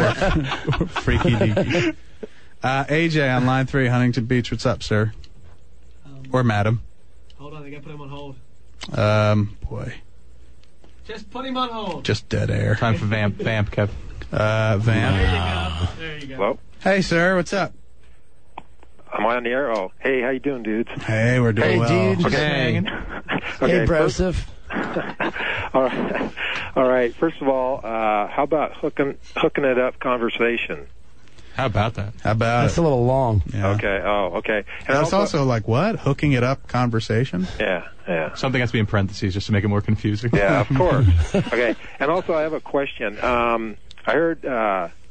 Freaky deaky. Uh, A J on line three, Huntington Beach. What's up, sir? Or madam? Hold on, I gotta put him on hold. Um, boy. Just put him on hold. Just dead air. Time for Vamp, Vamp, Kev. Uh, Vamp. There you go. Hello? Hey, sir. What's up? Am I on the air? Oh, hey, how you doing, dudes? Hey, we're doing Hey, well. dude. Okay. Hey, first, Broseph. all, right. all right. First of all, uh, how about hooking hooking it up conversation? How about that? How about That's it? a little long. Yeah. Okay. Oh, okay. And That's also like what? Hooking it up conversation? yeah, yeah. Something has to be in parentheses just to make it more confusing. Yeah, of course. Okay. And also, I have a question. Um, I heard uh,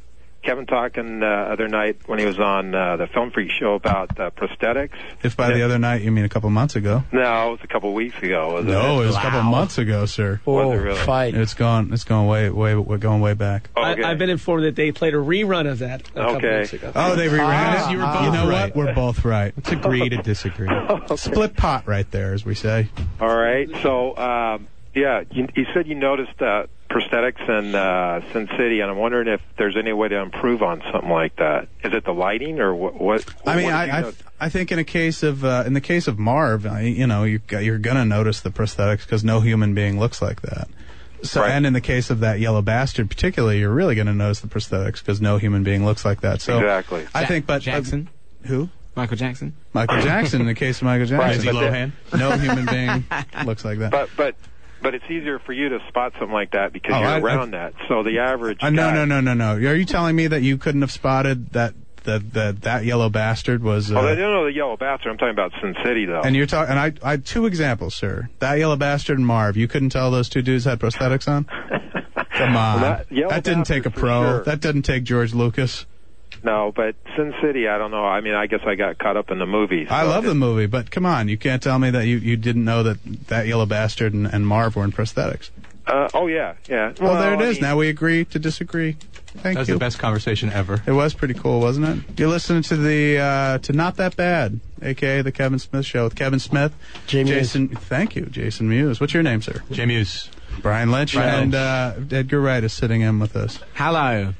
Kevin talking uh, other night when he was on uh, the Film Freak show about uh, prosthetics. If by the other night you mean a couple months ago. No, it was a couple weeks ago. Wasn't No, it? it was a couple months ago, sir. Was it really? Fight. It's gone. It's going way, way. We're going way back. Okay. I, I've been informed that they played a rerun of that a couple Okay. weeks ago. Oh, they reran Ah, it. you were both You know right. what? We're both right. Let's agree to disagree. Split pot right there, as we say. All right. So, um, yeah, you, you said you noticed uh, prosthetics in uh, Sin City, and I'm wondering if there's any way to improve on something like that. Is it the lighting, or what? what I mean, what I, have you I, noticed? I think in a case of uh, in the case of Marv, I, you know, you, you're gonna notice the prosthetics because no human being looks like that. So, Right. and in the case of that yellow bastard, particularly, you're really gonna notice the prosthetics because no human being looks like that. So, Exactly. I Ja- think, but Jackson? uh, who? Michael Jackson? Michael Jackson. In the case of Michael Right, Jackson, but Lohan? no human being looks like that. But but but it's easier for you to spot something like that because Oh, you're I- around that. So the average. Uh, no, guy- no, no, no, no. Are you telling me that you couldn't have spotted that that that, that yellow bastard was? Uh, Oh, they don't know the yellow bastard. I'm talking about Sin City, though. and you're talking. And I, I had two examples, sir. That yellow bastard and Marv. You couldn't tell those two dudes had prosthetics on. Come on, Well, that yellow that didn't take a bastard for pro. sure. That didn't take George Lucas. No, but Sin City, I don't know. I mean, I guess I got caught up in the movies. I so love it- the movie, but come on, you can't tell me that you, you didn't know that that yellow bastard and, and Marv were in prosthetics. Uh, oh yeah, yeah. Well, there it I is. mean- Now we agree to disagree. Thank That was you. the best conversation ever. It was pretty cool, wasn't it? You're listening to the uh, to Not That Bad, aka the Kevin Smith Show with Kevin Smith, Jay Muse. Jason. Thank you, Jason Muse. What's your name, sir? Jay Muse. Brian Lynch, Brian and uh, Edgar Wright is sitting in with us. Hello.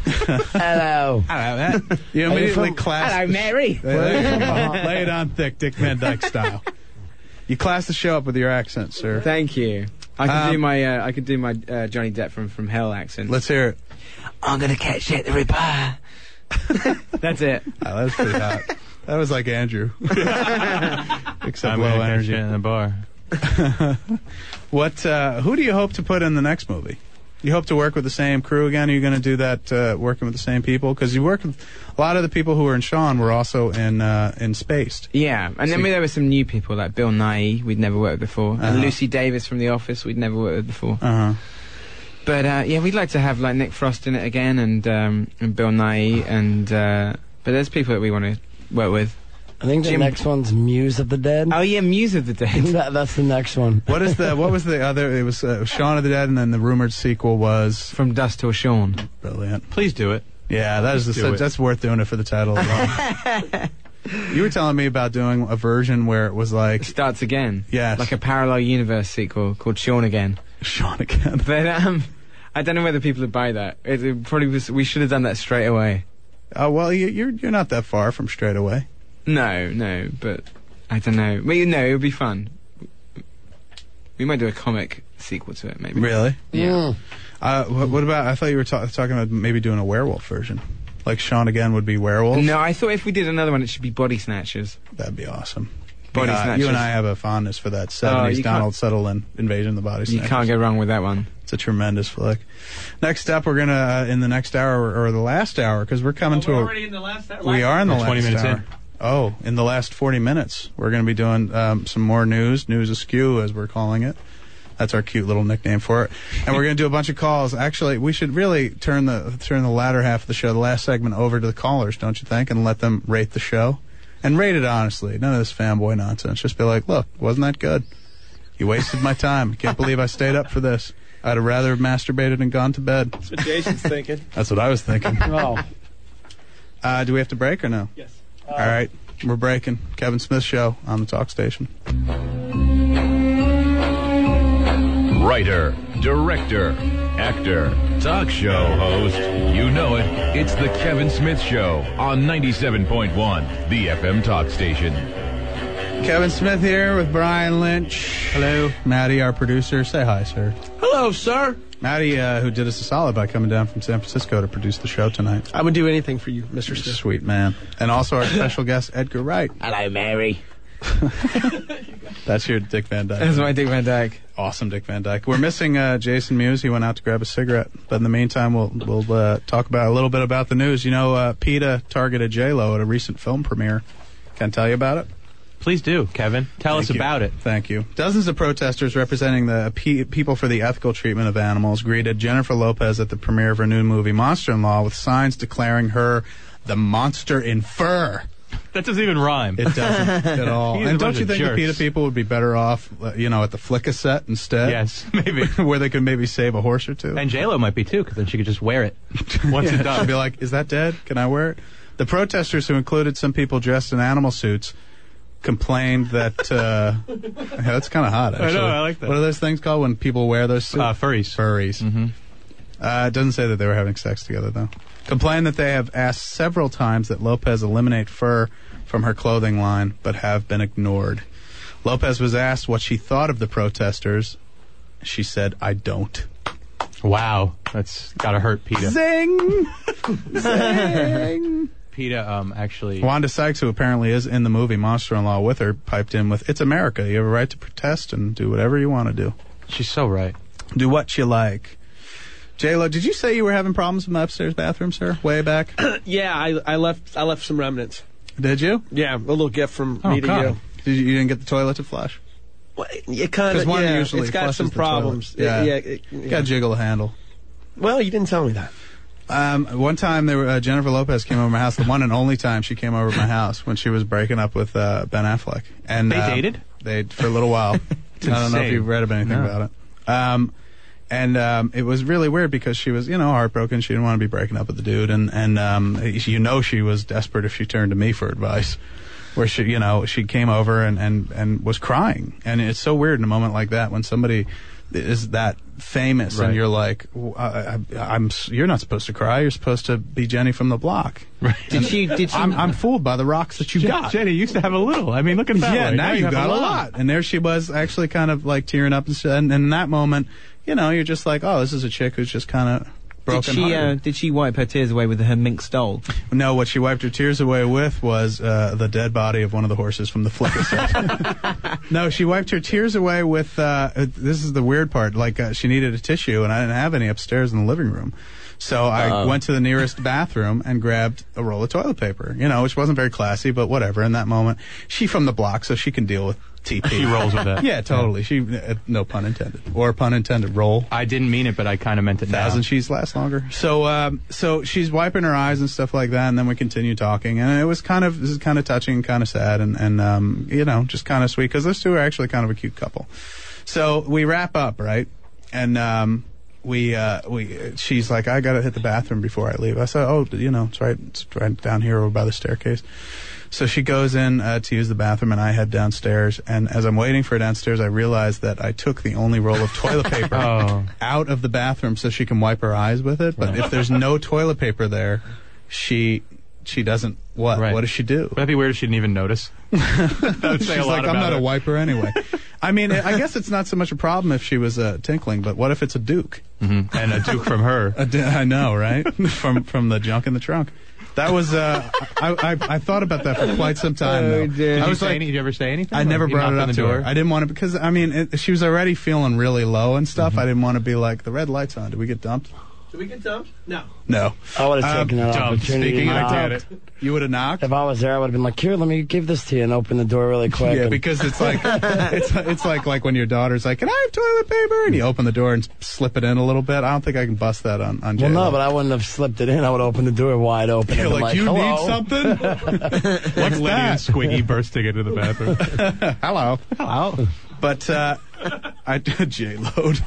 Hello. Hello there. You Are you immediately from- class. Hello, Mary. Lay, lay it on thick, Dick Van Dyke style. You class the show up with your accent, sir. Thank you. I can Um, do my uh, I can do my uh, Johnny Depp from from Hell accent. Let's hear it. I'm gonna catch Jack the Ripper. That's it. Oh, that was pretty hot. That was like Andrew, except I'm low gonna catch energy. you in the bar. What? Uh, who do you hope to put in the next movie? You hope to work with the same crew again? Are you going to do that, uh, working with the same people? Because you work with a lot of the people who were in Sean were also in uh, in Spaced. Yeah, and then So- there were some new people like Bill Nye, we'd never worked with before, Uh-huh. and Lucy Davis from The Office, we'd never worked with before. Uh huh. But uh, yeah, we'd like to have like Nick Frost in it again, and um, and Bill Nye, and uh, but there's people that we want to work with. I think the Jim- next one's Muse of the Dead. Oh yeah, Muse of the Dead. that, that's the next one. What is the? What was the other? It was uh, Shaun of the Dead, and then the rumored sequel was From Dusk Till Shaun. brilliant. Please do it. Yeah, that is the, do it. that's worth doing it for the title alone. You were telling me about doing a version where it was like Starts again. Yes. Like a parallel universe sequel called Shaun Again. Shaun again. But um, I don't know whether people would buy that. It, it probably was. We should have done that straight away. Oh well, you, you're you're not that far from straight away. No, no, but I don't know. Well, you know, it would be fun. We might do a comic sequel to it, maybe. Really? Yeah. Uh, what, what about? I thought you were ta- talking about maybe doing a werewolf version, like Shaun again would be werewolf. No, I thought if we did another one, it should be Body Snatchers. That'd be awesome. Body Uh, Snatchers. you and I have a fondness for that Oh, seventies you can't- Donald Sutherland Invasion of the Body You Snatchers. can't go wrong with that one. It's a tremendous flick. Next up, we're gonna uh, in the next hour or, or the last hour because we're coming to a. in the last hour. We are in the We're last twenty minutes hour. in. Oh, in the last forty minutes, we're going to be doing um, some more news, news askew, as we're calling it. That's our cute little nickname for it. And we're going to do a bunch of calls. Actually, we should really turn the turn the latter half of the show, the last segment, over to the callers, don't you think? And let them rate the show. And rate it honestly. None of this fanboy nonsense. Just be like, look, wasn't that good? You wasted my time. Can't believe I stayed up for this. I'd have rather have masturbated and gone to bed. That's what Jason's thinking. That's what I was thinking. Oh. Uh, do we have to break or no? Yes. All right, we're breaking. Kevin Smith Show on the talk station. Writer, director, actor, talk show host. You know it. It's the Kevin Smith Show on ninety-seven point one, the F M talk station. Kevin Smith here with Brian Lynch. Hello. Maddie, our producer. Say hi, sir. Hello, sir. Maddie, uh, who did us a solid by coming down from San Francisco to produce the show tonight. I would do anything for you, Mister Smith. Sweet man. And also our special guest, Edgar Wright. Hello, Mary. That's your Dick Van Dyke. That's my Dick Van Dyke. Awesome, Dick Van Dyke. We're missing uh, Jason Muse. He went out to grab a cigarette. But in the meantime, we'll we'll uh, talk about a little bit about the news. You know, uh, PETA targeted J-Lo at a recent film premiere. Can I tell you about it? Please do, Kevin. Tell Thank us you. about it. Thank you. Dozens of protesters representing the pe- people for the ethical treatment of animals greeted Jennifer Lopez at the premiere of her new movie Monster-in-Law with signs declaring her the monster in fur. That doesn't even rhyme. It doesn't at all. He's a And don't bunch you of think jerks. the PETA people would be better off, uh, you know, at the Flicka set instead? Yes, maybe. Where they could maybe save a horse or two. And J-Lo might be, too, because then she could just wear it once Yeah, it's done. she'd be like, is that dead? Can I wear it? The protesters, who included some people dressed in animal suits, complained that uh, yeah, that's kind of hot. I know, Actually, I like that. What are those things called when people wear those suits? Uh, furries. Furries. Mm-hmm. Uh, it doesn't say that they were having sex together, though. Complained that they have asked several times that Lopez eliminate fur from her clothing line, but have been ignored. Lopez was asked what she thought of the protesters. She said, "I don't." Wow, that's gotta hurt PETA. Zing! Zing! PETA, um, actually... Wanda Sykes, who apparently is in the movie Monster-in-Law with her, piped in with, "It's America. You have a right to protest and do whatever you want to do." She's so right. Do what you like. J-Lo, did you say you were having problems in the upstairs bathroom, sir? Way back? Yeah, I, I left I left some remnants. Did you? Yeah, a little gift from Oh, me to God. you. Did you, you didn't get the toilet to flush? Well, it kind 'Cause of, one yeah, usually it's got flushes some the problems. toilet. Yeah. yeah, it, yeah. Got to jiggle the handle. Well, you didn't tell me that. Um, one time, there were, uh, Jennifer Lopez came over to my house. The one and only time she came over to my house when she was breaking up with uh, Ben Affleck. And They uh, dated? They for a little while. I don't know if insane. you've read anything No. about it. Um, and um, it was really weird because she was, you know, heartbroken. She didn't want to be breaking up with the dude, and and um, you know, she was desperate if she turned to me for advice. Where she, you know, she came over and, and, and was crying, and it's so weird in a moment like that when somebody is that famous Right. and you're like, "W- I, I, I'm, you're not supposed to cry. You're supposed to be Jenny from the block. Right. Did she? Did she? I'm, I'm fooled by the rocks that you got. Jenny used to have a little. I mean, look at that. Yeah, way. now you have got a lot. And there she was, actually kind of like tearing up and stuff. And, and in that moment, you know, you're just like, oh, this is a chick who's just kind of Did broken she? Uh, hearted. did she wipe her tears away with her mink stole? No, what she wiped her tears away with was uh, the dead body of one of the horses from the Flicker set. No, she wiped her tears away with, uh, uh, this is the weird part, like uh, she needed a tissue, and I didn't have any upstairs in the living room. So I Uh-oh. went to the nearest bathroom and grabbed a roll of toilet paper, you know, which wasn't very classy, but whatever. In that moment, she from the block, so she can deal with T P. She rolls with that. Yeah, totally. She, uh, no pun intended, or pun intended. Roll. I didn't mean it, but I kind of meant it now. Thousand sheets last longer. So, um, so she's wiping her eyes and stuff like that, and then we continue talking, and it was kind of, this is kind of touching, kind of sad, and and um, you know, just kind of sweet because those two are actually kind of a cute couple. So we wrap up, right, and um, we uh, we she's like, I gotta hit the bathroom before I leave. I said, oh, you know, it's right, it's right down here over by the staircase. So she goes in uh, to use the bathroom, and I head downstairs. And as I'm waiting for her downstairs, I realize that I took the only roll of toilet paper Oh. out of the bathroom so she can wipe her eyes with it. But if there's no toilet paper there, she she doesn't. What? Right. What does she do? Would that be weird if she didn't even notice? That would say She's a lot like, I'm about not her. a wiper anyway. I mean, I guess it's not so much a problem if she was uh, tinkling, but what if it's a Duke? Mm-hmm. And a Duke from her. A du- I know, right? from from the junk in the trunk. That was. Uh, I, I I thought about that for quite some time. Oh, though. dear. Did I you was say like, any, did you ever say anything? I never You brought it knocked up on the to door? her. I didn't want to because I mean it, she was already feeling really low and stuff. I didn't want to be like the red light's on. Did we get dumped? Did we get dumped? No. No. I would have Um, taken that dumped. opportunity. Speaking to of knock. it. You would have knocked. If I was there, I would have been like, "Here, let me give this to you," and open the door really quick. Yeah, and- because it's like it's it's like like when your daughter's like, "Can I have toilet paper?" and you open the door and slip it in a little bit. I don't think I can bust that on on well, J-Lo. no, but I wouldn't have slipped it in. I would open the door wide open. You're and been like, you Hello? need something? What's Liddy and Squiggy bursting into the bathroom? Hello. Hello. But uh, I did J-Load.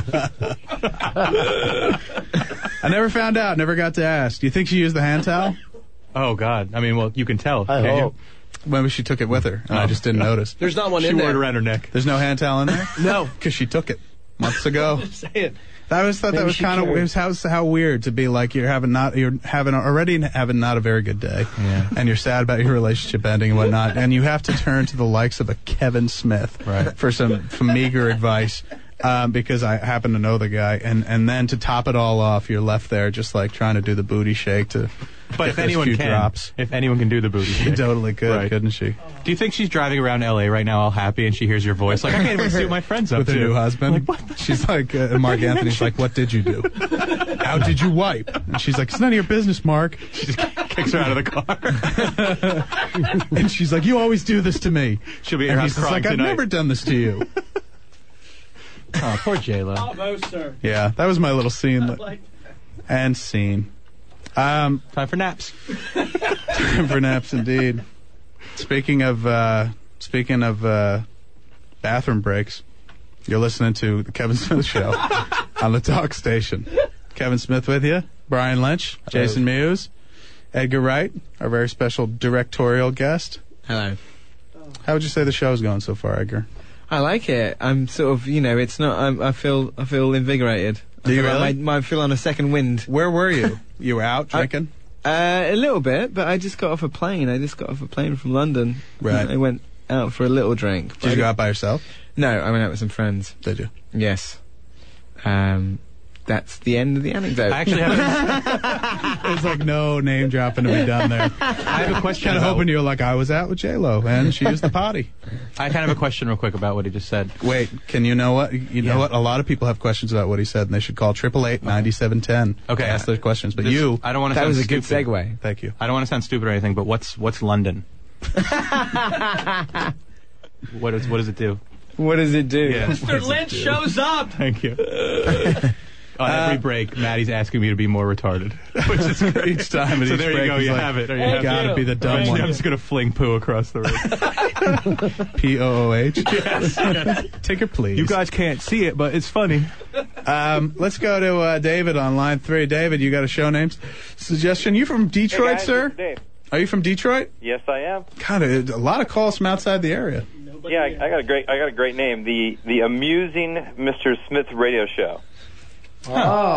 I never found out. Never got to ask. Do you think she used the hand towel? Oh, God. I mean, well, you can tell. I can't you? hope. Maybe she took it with her, and I Oh. just didn't notice. There's not one She in wore it there. around her neck. There's no hand towel in there? No. Because she took it months ago. Say it. I always thought that Maybe was she kind of cared. it was how, how weird to be like you're having not you're having already having not a very good day, Yeah. and you're sad about your relationship ending and whatnot, and you have to turn to the likes of a Kevin Smith Right. for some for meager advice. Um, because I happen to know the guy, and, and then to top it all off, you're left there just like trying to do the booty shake to But get if those anyone few can, drops. if anyone can do the booty She shake. totally could, Right. couldn't she? Do you think she's driving around L A right now all happy and she hears your voice? Like, I can't even see what my friend's up With to. her new husband. Like, what the- She's like, uh, and Mark Anthony's like, what did you do? How did you wipe? And she's like, it's none of your business, Mark. She just Kicks her out of the car. And she's like, "You always do this to me." She'll be at and your he's house just crying like, "I've tonight." never done this to you." Oh, poor J-Lo. Bravo, sir. Yeah, that was my little scene. That, and scene. Um, Time for naps. Time for naps, indeed. Speaking of uh, speaking of uh, bathroom breaks, you're listening to the Kevin Smith Show on the Talk Station. Kevin Smith with you, Brian Lynch, Jason Mewes, Edgar Wright, our very special directorial guest. Hello. How would you say the show's going so far, Edgar? I like it. I'm sort of, you know, it's not. I'm, I feel, I feel invigorated. I Do you feel like really? my, my, I feel on a second wind. Where were you? You were out drinking? Uh, a little bit, but I just got off a plane. I just got off a plane from London. Right. I went out for a little drink. Did you go out by yourself? No, I went out with some friends. Did you? Yes. Um, that's the end of the anecdote. I actually have. There's like no name dropping to be done there. I have a question. Kind of about- hoping you were like, I was out with J-Lo and she used the potty. I kind of have a question real quick about what he just said. Wait, can you know what? You know Yeah. what? A lot of people have questions about what he said, and they should call triple eight ninety seven ten. Okay. Ask those questions. But This- you, I don't want to. That sound was a good stupid. segue. thank you. I don't want to sound stupid or anything, but what's what's London? What does what does it do? What does it do? Yeah. Mister Lynch shows up. Thank you. On every break, Maddie's asking me to be more retarded. Which is great. Each time at So each there break, you go. he's You like, have it. There you You have it. gotta be the dumb Eventually, one. I'm just gonna fling poo across the room. P O O H. Yes. Ticker, please. You guys can't see it, but it's funny. Um, let's go to uh, David on line three. David, you got a show name suggestion? You from Detroit, Hey guys, sir? this is Dave. Are you from Detroit? Yes, I am. God, a, a lot of calls from outside the area. Yeah, I, I got a great, I got a great name. The the amusing Mister Smith Radio Show. Oh.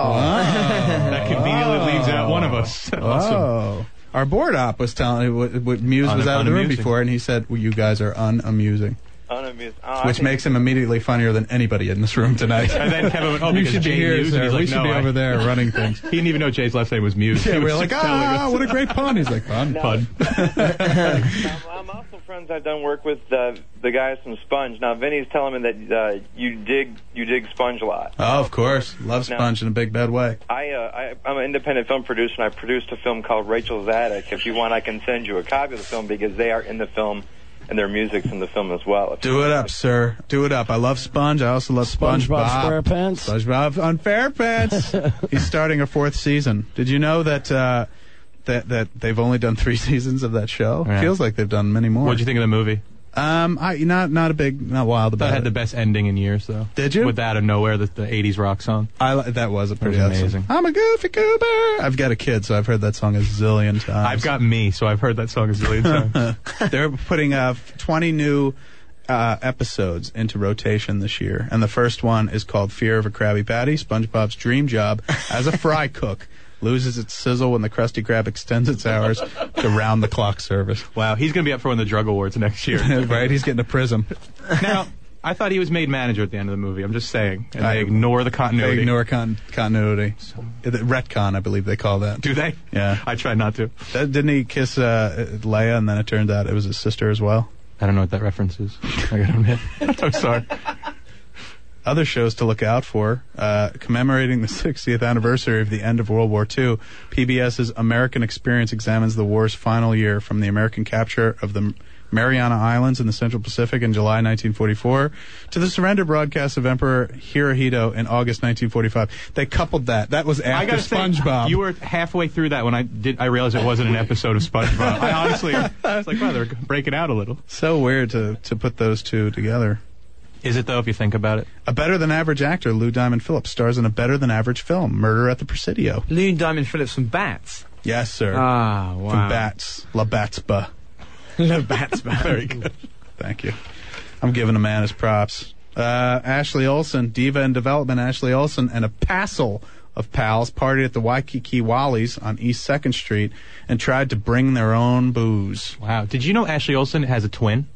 That conveniently leaves out one of us. Awesome. Oh. Our board op was telling what, what Muse Un- was out of the room unamusing. before, and he said, well, you guys are unamusing. Unamusing. Oh, I Which think- makes him immediately funnier than anybody in this room tonight. And then Kevin went, oh, you because should be Jay here, Muse, and sir. he's We like, should no, be I- over there running things. He didn't even know Jay's last name was Muse. Yeah, He we was were like, just telling ah, us. what a great pun. He's like, fun, No. fun. I'm, I'm also friends. I've done work with uh, the guys from Sponge. Now, Vinny's telling me that uh, you dig you dig Sponge a lot. Oh, of course. Love Now- Sponge in a big bad way. I, uh, I I'm an independent film producer, and I produced a film called Rachel's Attic. If you want, I can send you a copy of the film because they are in the film, and their music's in the film as well. If Do it up, sir. Do it up. I love Sponge. I also love SpongeBob. SpongeBob SquarePants. SpongeBob on Fairpants. He's starting a fourth season. Did you know that uh, that that they've only done three seasons of that show? Yeah. Feels like they've done many more. What'd you think of the movie? Um, I not not a big, not wild That about had it. the best ending in years, though. Did you? With Out of Nowhere, the, the eighties rock song. I li- that was a pretty was awesome. amazing. I'm a goofy goober. I've got a kid, so I've heard that song a zillion times. I've got me, so I've heard that song a zillion times. They're putting uh, twenty new uh, episodes into rotation this year, and the first one is called Fear of a Krabby Patty. SpongeBob's dream job as a fry cook loses its sizzle when the Krusty Krab extends its hours to round-the-clock service. Wow, he's going to be up for one of the drug awards next year. Right? He's getting a prism. Now, I thought he was made manager at the end of the movie. I'm just saying. And I- they ignore the They continuity. ignore con- continuity. Uh, the retcon, I believe they call that. Do they? Yeah. I tried not to. That, didn't he kiss uh, Leia, and then it turned out it was his sister as well? I don't know what that reference is. I gotta admit. I'm sorry. Other shows to look out for, uh, commemorating the sixtieth anniversary of the end of World War Two, PBS's American Experience examines the war's final year from the American capture of the Mariana Islands in the Central Pacific in July nineteen forty-four to the surrender broadcast of Emperor Hirohito in August nineteen forty-five. They coupled that. That was I after gotta say, SpongeBob. you were halfway through that when I did. I realized it wasn't an episode of SpongeBob. I honestly, I was like, wow, they're breaking out a little. So weird to, to put those two together. Is it though? If you think about it, A better-than-average actor, Lou Diamond Phillips, stars in a better-than-average film, Murder at the Presidio. Lou Diamond Phillips from Bats. Yes, sir. Ah, wow. From Bats. La Batsba. La Batsba. Very good. Thank you. I'm giving a man his props. Uh, Ashley Olsen, diva in development, Ashley Olsen, and a passel of pals partied at the Waikiki Wallies on East second Street and tried to bring their own booze. wow. Did you know Ashley Olsen has a twin?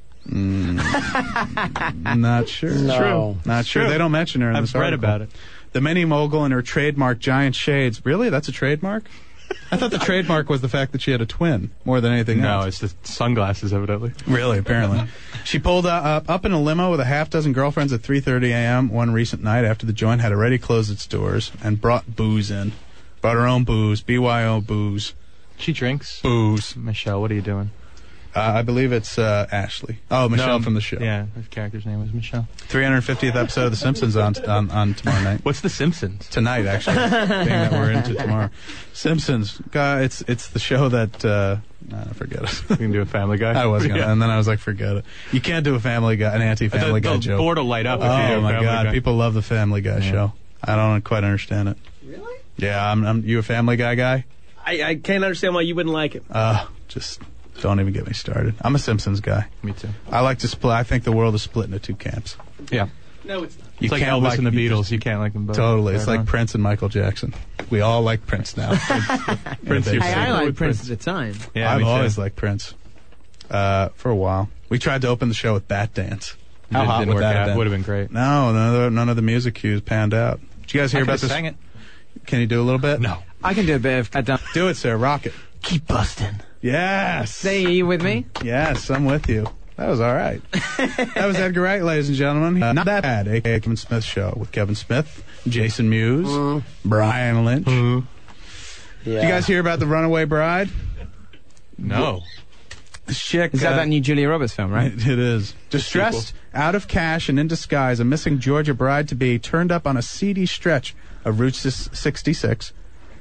Mm, not sure. No. True. Not It's sure. true. They don't mention her in I've this read article. about it. The mini mogul and her trademark giant shades. Really? That's a trademark? I thought the trademark was the fact that she had a twin more than anything No, else. it's the sunglasses, evidently. Really, apparently. She pulled uh, up, up in a limo with a half dozen girlfriends at three thirty a.m. one recent night after the joint had already closed its doors and brought booze in. Brought her own booze, B Y O booze. She drinks. Booze. Michelle, what are you doing? Uh, I believe it's uh, Ashley. Oh, Michelle No, from the show. Yeah, the character's name was Michelle. three hundred fiftieth episode of The Simpsons on, on on tomorrow night. What's The Simpsons? Tonight, actually, being that we're into tomorrow. Simpsons. God, it's it's the show that. Uh, nah, forget it. You can do a Family Guy. I was gonna, Yeah. and then I was like, forget it. You can't do a Family Guy, an anti-Family The- Guy the joke. board will light up if Oh you do a my Family God, Guy. people love the Family Guy Yeah. show. I don't quite understand it. Really? Yeah, I'm. I'm you a Family Guy guy? I, I can't understand why you wouldn't like it. Uh, just don't even get me started. I'm a Simpsons guy. Me too. I like to split. I think the world is split into two camps. Yeah. No, it's not. You It's like can't Elvis like- and the you Beatles. just- You can't like them both. Totally. It's Right like on. Prince and Michael Jackson. We all like Prince now. Prince, Yeah, you're they- Hey, I safe liked with Prince at the time. Yeah, I've me too. always liked Prince. Uh, for a while. We tried to open the show with Bat Dance. How It hot didn't would work that have out. been? Would have been great. No, none of, the, none of the music cues panned out. Did you guys hear I about could've this? sang it. Can you do a little bit? No. I can do a bit of. I don't. Do it, sir. Rock it. Keep busting. Yes. Say, are you with me? Yes, I'm with you. That was all right. That was Edgar Wright, ladies and gentlemen. Uh, not that bad, a k a. Kevin Smith Show with Kevin Smith, Jason Mewes, Mm. Brian Lynch. Yeah. Did you guys hear about the Runaway Bride? No. This chick. Is that uh, that new Julia Roberts film, right? It, it is. Distressed, out of cash, and in disguise, a missing Georgia bride-to-be turned up on a seedy stretch of Route sixty-six.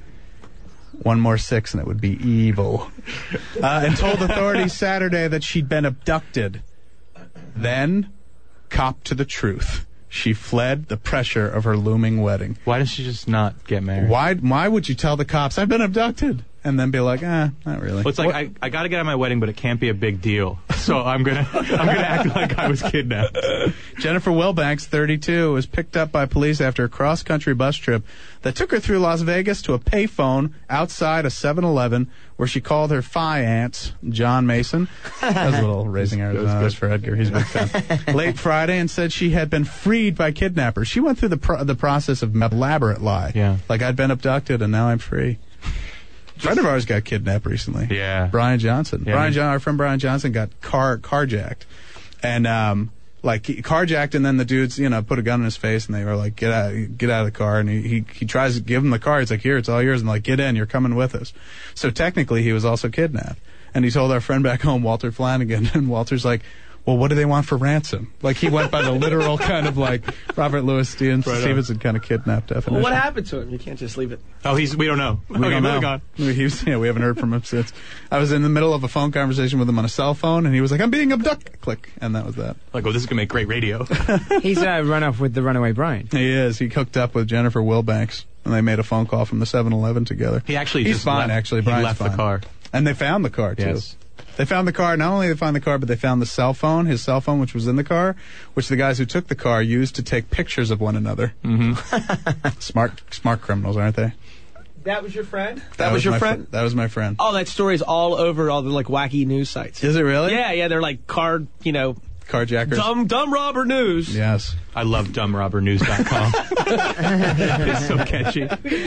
One more six and it would be evil. Uh, and told authorities Saturday that she'd been abducted. Then, copped to the truth. She fled the pressure of her looming wedding. Why does she just not get married? Why Why would you tell the cops, I've been abducted? And then be like, eh, not really. Well, it's like I, I got to get at my wedding, but it can't be a big deal. So I'm gonna I'm gonna act like I was kidnapped. Jennifer Wilbanks, thirty-two, was picked up by police after a cross-country bus trip that took her through Las Vegas to a payphone outside a seven eleven where she called her phi aunts, John Mason. That was a little raising our eyes for Edgar. He's a big fan. Late Friday, and said she had been freed by kidnappers. She went through the pro- the process of an elaborate lie. Yeah. Like, I'd been abducted and now I'm free. A friend of ours got kidnapped recently. Yeah. Brian Johnson. Yeah, Brian me- John, our friend Brian Johnson got car carjacked, and um, like he carjacked, and then the dudes, you know, put a gun in his face, and they were like, "Get out, get out of the car!" And he he, he tries to give him the car. He's like, "Here, it's all yours." And like, "Get in, you're coming with us." So technically, he was also kidnapped. And he told our friend back home, Walter Flanagan, and Walter's like, well, what do they want for ransom? Like, he went by the literal kind of like Robert Louis Stevenson, Right on. Stevenson kind of kidnapped definition. Well, what happened to him? You can't just leave it. Oh, he's we don't know. We okay, don't know. moving on. He was, yeah, we haven't heard from him since. I was in the middle of a phone conversation with him on a cell phone, and he was like, I'm being abducted. Click. And that was that. Like, oh, this is gonna make great radio. He's uh, run off with the Runaway Bride. He is. He hooked up with Jennifer Wilbanks, and they made a phone call from the seven eleven together. He actually He's just fine, left, actually. He Brian's left fine. the car. And they found the car, too. Yes. They found the car. Not only did they find the car, but they found the cell phone, his cell phone, which was in the car, which the guys who took the car used to take pictures of one another. Mm-hmm. smart, smart criminals, aren't they? That was your friend? That, was, your my friend? fr- that was my friend. Oh, that story's all over all the like wacky news sites. Is it really? Yeah, yeah. They're like card, you know, Carjackers. dumb, dumb robber news. Yes. I love dumb robber news dot com. It's so catchy.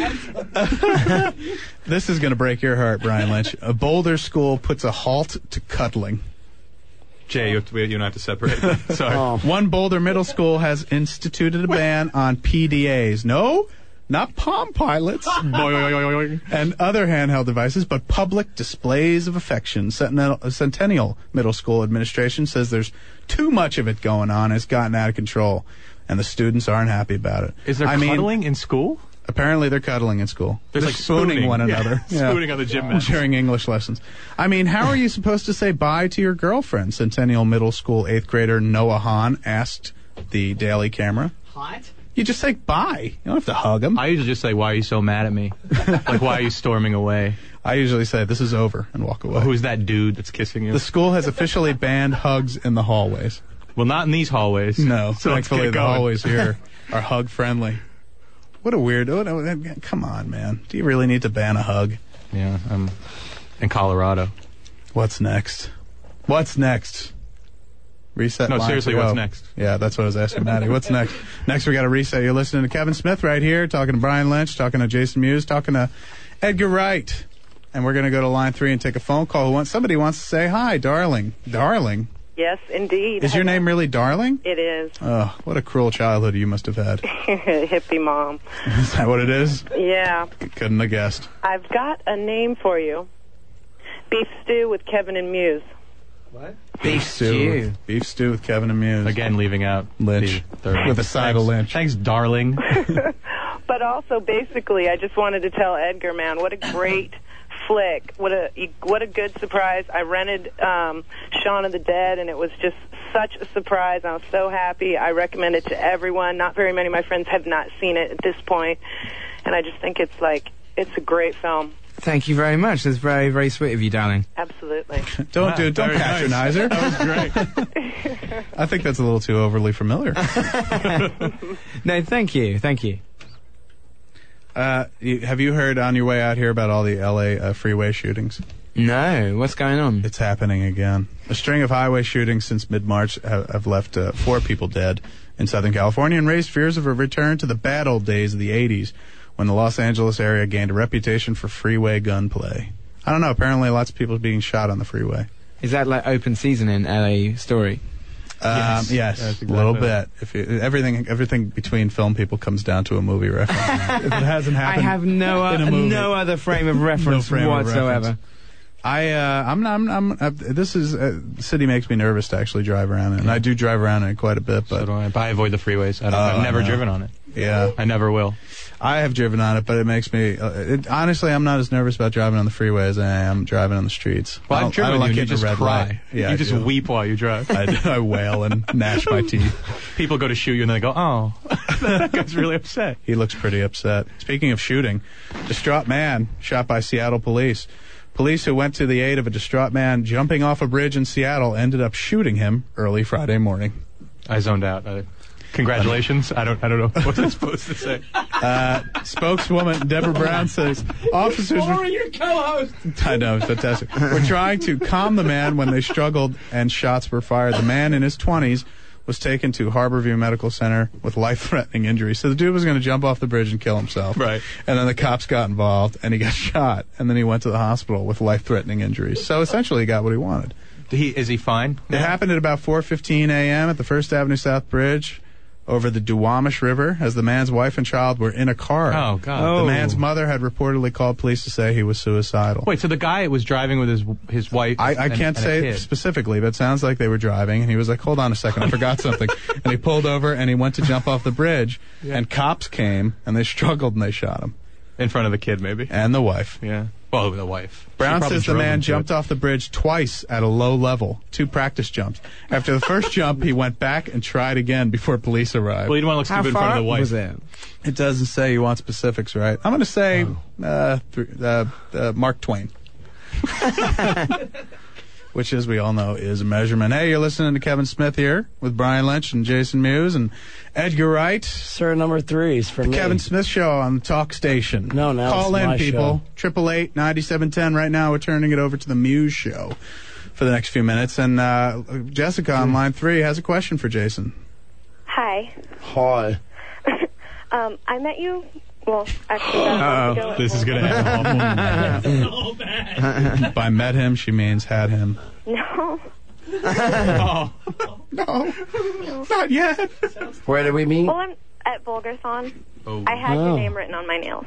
This is going to break your heart, Brian Lynch. A Boulder school puts a halt to cuddling. Jay, you have to, you don't have to separate. Sorry. Oh. One Boulder middle school has instituted a ban on P D As. No, not Palm Pilots and other handheld devices, but public displays of affection. Sentinel, Centennial Middle School Administration says there's too much of it going on. It's gotten out of control, and the students aren't happy about it. Is there I mean, cuddling in school? Apparently, they're cuddling in school. There's they're like spooning, spooning. one Yeah, another. spooning on the gym mats. during English lessons. I mean, how are you supposed to say bye to your girlfriend? Centennial Middle School eighth grader Noah Hahn asked the Daily Camera. Hot? You just say bye. You don't have to hug him. I usually just say, "Why are you so mad at me? Like, why are you storming away?" I usually say, this is over, and walk away. Who's that dude that's kissing you? The school has officially banned hugs in the hallways. Well, not in these hallways. No, So let's thankfully get the going. hallways here are hug friendly. What a weird. What a, come on, man. Do you really need to ban a hug? Yeah, I'm in Colorado. What's next? What's next? Reset. No, line seriously, to go. what's next? Yeah, that's what I was asking Maddie. What's next? Next, we got a reset. You're listening to Kevin Smith right here, talking to Brian Lynch, talking to Jason Mewes, talking to Edgar Wright. And we're going to go to line three and take a phone call. Who wants, somebody wants to say hi, darling. Darling? Yes, indeed. Is your name really Darling? It is. Oh, what a cruel childhood you must have had. Hippie mom. Is that what it is? Yeah. Couldn't have guessed. I've got a name for you. Beef stew with Kevin and Muse. What? Beef stew. Beef stew with Kevin and Muse. Again, leaving out Lynch. the third With a side of Lynch. Thanks, darling. But also, basically, I just wanted to tell Edgar, man, what a great flick. What a what a good surprise. I rented um, Shaun of the Dead, and it was just such a surprise. I was so happy. I recommend it to everyone. Not very many of my friends have not seen it at this point, and I just think it's like, it's a great film. Thank you very much. That's very, very sweet of you, darling. Absolutely. Don't Wow, do it. Don't very patronize nice. her. That was great. I think that's a little too overly familiar. No, thank you. Thank you. Uh, you, have you heard on your way out here about all the L A uh, freeway shootings? No. What's going on? It's happening again. A string of highway shootings since mid-March have, have left uh, four people dead in Southern California and raised fears of a return to the bad old days of the eighties, when the Los Angeles area gained a reputation for freeway gunplay. I don't know. Apparently, lots of people are being shot on the freeway. Is that like open season in L A Story? Um, yes, That's a exactly little that. bit. If you, everything, everything between film people comes down to a movie reference. If it hasn't I happened, have no, in a uh, movie, no other frame of reference no frame of whatsoever. reference. I, uh, I'm, I'm, I'm, uh, this is, uh, the city makes me nervous to actually drive around it, and I do drive around it quite a bit, but. So do I, but I avoid the freeways. I don't, Oh, I've never I know. driven on it. Yeah. I never will. I have driven on it, but it makes me, uh, it, honestly, I'm not as nervous about driving on the freeway as I am driving on the streets. Well, I I've don't- I driven don't like you, and you hitting a just red cry. light. Yeah, you I just do. weep while you drive. I, do. I wail and gnash my teeth. People go to shoot you and they go, oh, that guy's really upset. He looks pretty upset. Speaking of shooting, distraught man shot by Seattle police. Police who went to the aid of a distraught man jumping off a bridge in Seattle ended up shooting him early Friday morning. I zoned out. I, congratulations. I don't I don't know what I'm supposed to say. Uh, spokeswoman Deborah Brown says officers were, your co-host. I know, fantastic. We're trying to calm the man when they struggled and shots were fired. The man in his twenties was taken to Harborview Medical Center with life-threatening injuries. So the dude was going to jump off the bridge and kill himself. Right. And then the cops got involved, and he got shot. And then he went to the hospital with life-threatening injuries. So essentially he got what he wanted. He, is he fine? It happened at about four fifteen a.m. at the First Avenue South Bridge over the Duwamish River as the man's wife and child were in a car. Oh, God. The Oh. man's mother had reportedly called police to say he was suicidal. Wait, so the guy was driving with his his wife. I, I and- can't and a say kid. specifically, but it sounds like they were driving, and he was like, hold on a second, I forgot something. And he pulled over, and he went to jump off the bridge, and cops came, and they struggled, and they shot him. In front of the kid, maybe. And the wife. Yeah. Well, the wife. Brown She probably says the drove man him to jumped it. off the bridge twice at a low level, two practice jumps. After the first jump, he went back and tried again before police arrived. Well, you don't want to look How stupid in front far of the wife. was it? It doesn't say. You want specifics, right? I'm going to say Oh. uh, th- uh, uh, Mark Twain. Which, as we all know, is a measurement. Hey, you're listening to Kevin Smith here with Brian Lynch and Jason Mewes and Edgar Wright. Sir, number three is for The me. Kevin Smith Show on the Talk Station. No, now Call it's in, my people. show. Triple eight ninety seven ten. Right now, we're turning it over to the Muse Show for the next few minutes. And uh, Jessica on line three has a question for Jason. Hi. Hi. Um, I met you. Well, actually, about a month ago Uh-oh. at This is going to end all bad. By met him, she means had him. No. Oh. No. Not yet. Where did we meet? Well, I'm at Vulgarthon. Oh. I had Oh. your name written on my nails.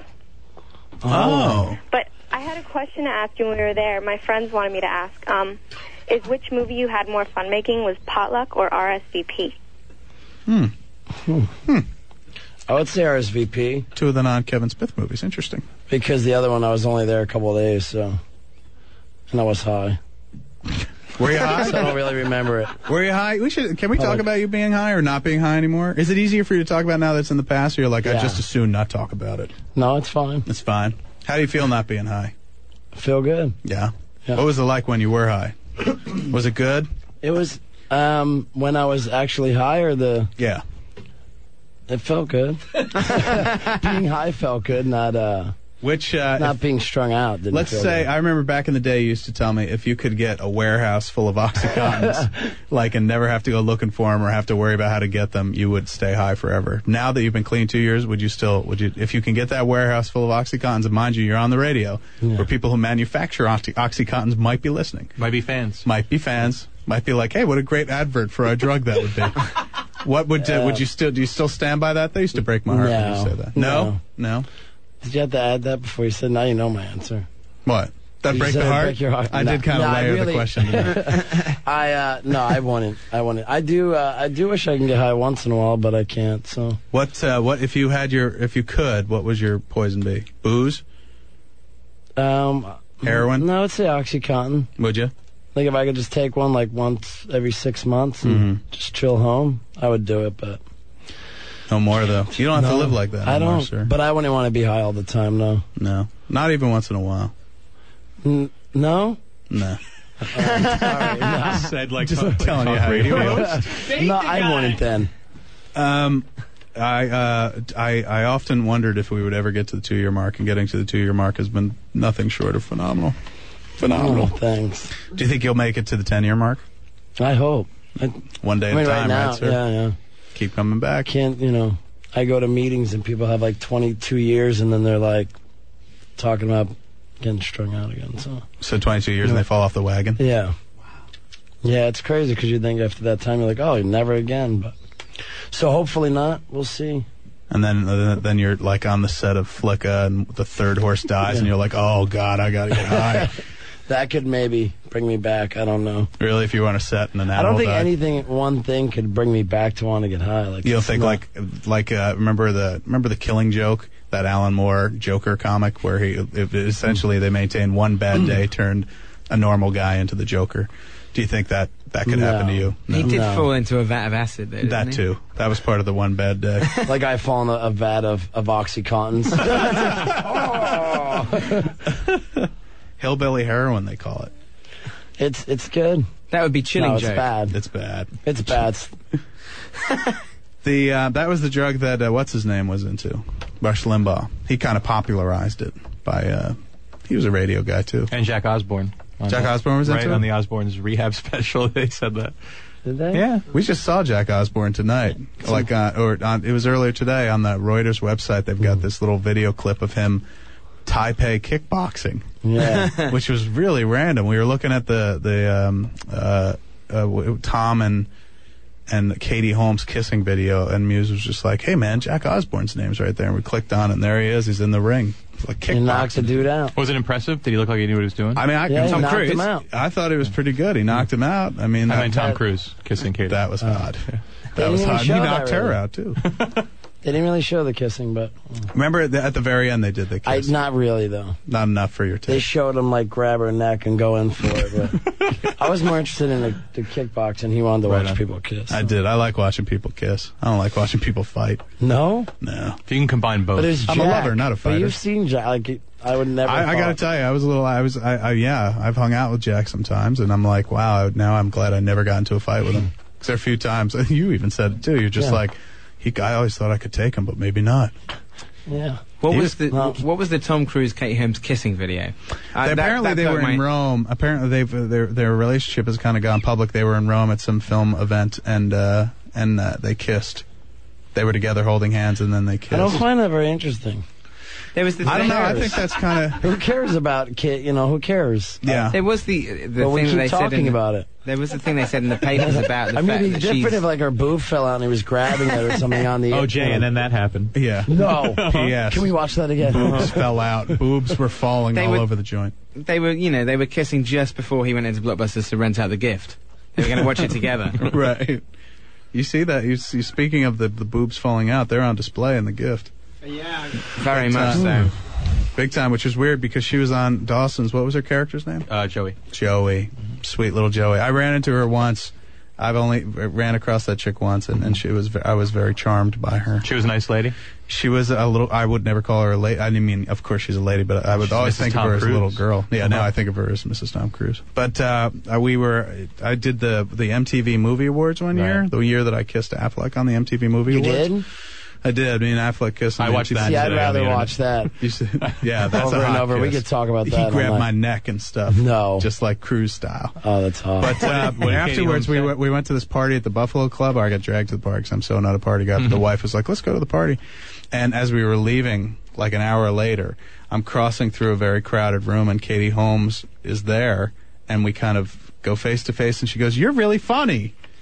Oh. But I had a question to ask you when we were there. My friends wanted me to ask. Um, is which movie you had more fun making was Potluck or R S V P? Hmm. Hmm. I would say R S V P. Two of the non-Kevin Smith movies. Interesting. Because the other one, I was only there a couple of days, so. And I was high. Were you high? So I don't really remember it. Were you high? We should. Can we talk Like- about you being high or not being high anymore? Is it easier for you to talk about now that's in the past, or you're like, I Yeah. just as soon not talk about it? No, it's fine. It's fine. How do you feel not being high? Feel good. Yeah. Yeah. What was it like when you were high? Was it good? It was, um, when I was actually high or the. Yeah. It felt good. Being high felt good, not, uh. Which, uh. Not if- being strung out. Didn't Let's feel say, good. I remember back in the day, you used to tell me if you could get a warehouse full of Oxycontins, like, and never have to go looking for them or have to worry about how to get them, you would stay high forever. Now that you've been clean two years, would you still, would you, if you can get that warehouse full of Oxycontins, and mind you, you're on the radio, Yeah. where people who manufacture Oxy- Oxycontins might be listening. Might be fans. Might be fans. Might be like, hey, what a great advert for a drug that would be. What would, uh, would you still, do you still stand by that? They used to break my heart when you No. said that. No. No? Did you have to add that before you said, now you know my answer? What? That You break said the it'd heart? break your heart. I No, did kind of no, I layer really- the question. I uh, no, I wouldn't. I wouldn't. I do. Uh, I do wish I can get high once in a while, but I can't. So What? Uh, what if you had your? If you could, what would your poison be? Booze? um, Heroin? No, I would say OxyContin. Would you? Like if I could just take one like once every six months and Mhm. just chill home, I would do it. But No more though. You don't have to No, live like that. I anymore, don't. sir. But I wouldn't want to be high all the time. No. No, not even once in a while. N- no. No. Said like Just talk, telling you talk how you radio feel. host. No, I wouldn't then. Um, I, uh, I I often wondered if we would ever get to the two year mark, and getting to the two year mark has been nothing short of phenomenal. Phenomenal. Oh, thanks. Do you think you'll make it to the ten year mark? I hope. I, One day I mean, at a right time, now, right, sir? yeah, yeah. Keep coming back. Can't you know? I go to meetings and people have like twenty-two years, and then they're like talking about getting strung out again. So So twenty-two years and they fall off the wagon? yeah, yeah, it's crazy because you think after that time you're like, oh, never again. But so hopefully not. We'll see. And then uh, then you're like on the set of Flicka and the third horse dies Yeah. and you're like, oh, God, I got to get high. That could maybe bring me back. I don't know. Really, if you were on a set and an I animal don't think died? anything, one thing could bring me back to want to get high. Like You don't it's think not- like like uh, remember the remember the Killing Joke, that Alan Moore Joker comic where he it, essentially they maintain one bad day turned a normal guy into the Joker. Do you think that that could happen to No. you? He did No. fall into a vat of acid, though. That didn't he? too. That was part of the one bad day. like I fall in a, a vat of, of OxyContins. Oh. Hillbilly heroin, they call it. It's it's good. That would be Chilling No, it's Joke. bad. It's bad. It's bad. The uh, that was the drug that uh, what's his name was into, Rush Limbaugh. He kind of popularized it by. Uh, he was a radio guy too. And Jack Osborne. On Jack the- Osborne was right into it? on the Osborne's rehab special. They said that. Did they? Yeah, we just saw Jack Osborne tonight. Like, uh, or on, it was earlier today on the Reuters website. They've got this little video clip of him Taipei kickboxing. Yeah. Which was really random. We were looking at the the um, uh, uh, w- Tom and and Katie Holmes kissing video, and Muse was just like, "Hey man, Jack Osborne's name's right there." And we clicked on, it, and there he is. He's in the ring, like He knocked the kickboxing. dude out. Was it impressive? Did he look like he knew what he was doing? I mean, I, Yeah, he Tom knocked Cruise. him out. I thought it was pretty good. He knocked him out. I mean, I that, meant Tom that- Cruise kissing Katie. that was hot. They That was didn't even hot. He show that, knocked her really. out too. They didn't really show the kissing, but Remember at the, at the very end they did the I kiss. not really though. Not enough for your They taste. showed him like grab her neck and go in for it. But I was more interested in the, the kickboxing. He wanted to Right watch on. people kiss. I did. I like watching people kiss. I don't like watching people fight. No, No. If you can combine both. but it's I'm a Jack. lover, not a But fighter. you've seen Jack. Like I would never. I, I gotta thought- tell you, I was a little. I was. I, I yeah. I've hung out with Jack sometimes, and I'm like, wow. Now I'm glad I never got into a fight with him. Because there are a few times you even said it too. You're just Yeah. like, he. I always thought I could take him, but maybe not. Yeah. What He was was- the well- What was the Tom Cruise Katie Holmes kissing video? Uh, They- that- apparently that they got were in my- Rome. Apparently they've their their relationship has kind of gone public. They were in Rome at some film event, and uh, and uh, they kissed. They were together holding hands, and then they kissed. I don't find that very interesting. There was the I don't thing- know. I think that's kind of Who cares about kid? You know, who cares? yeah. There was the the But we thing keep that they said talking in the, about it. There was the thing they said in the papers about the I mean, fact it'd that be different she's. if like her boob fell out and he was grabbing it or something on the. Oh, Jay, you know. and then that happened. Yeah. No. P S. Can we watch that again? Boobs fell out. Boobs were falling They all were- over the joint. They were, you know, they were kissing just before he went into Blockbusters to rent out The Gift. They were going to watch it together. Right. You see that? You see, speaking of the, the boobs falling out, they're on display in The Gift. Yeah, very Big much time. so. Big time, which is weird because she was on Dawson's. What was her character's name? Uh, Joey. Joey. Sweet little Joey. I ran into her once. I've only ran across that chick once, and, and she was. I was very charmed by her. She was a nice lady. She was a little. I would never call her a lady. I didn't mean, of course, she's a lady, but I would She's always Missus think Tom of her as a Cruise. little girl. Yeah, now Uh-huh. I think of her as Missus Tom Cruise. But uh, we were. I did the the M T V Movie Awards one year. Right. The year that I kissed Affleck on the M T V Movie You Awards. did? I did. Me and Affleck kissed. on I the watched M T V. that See, I'd today on the rather internet. watch that. You said, yeah, that's Over a and hot over. We kiss. could talk about that He all grabbed night. my neck and stuff. No. Just like Cruise style. Oh, that's hot. But uh, What did Katie afterwards, Holmes we say? went, we went to this party at the Buffalo Club. Or I got dragged to the party because I'm so not a party guy. But the wife was like, let's go to the party. And as we were leaving, like an hour later, I'm crossing through a very crowded room, and Katie Holmes is there. And we kind of go face to face, and she goes, "You're really funny."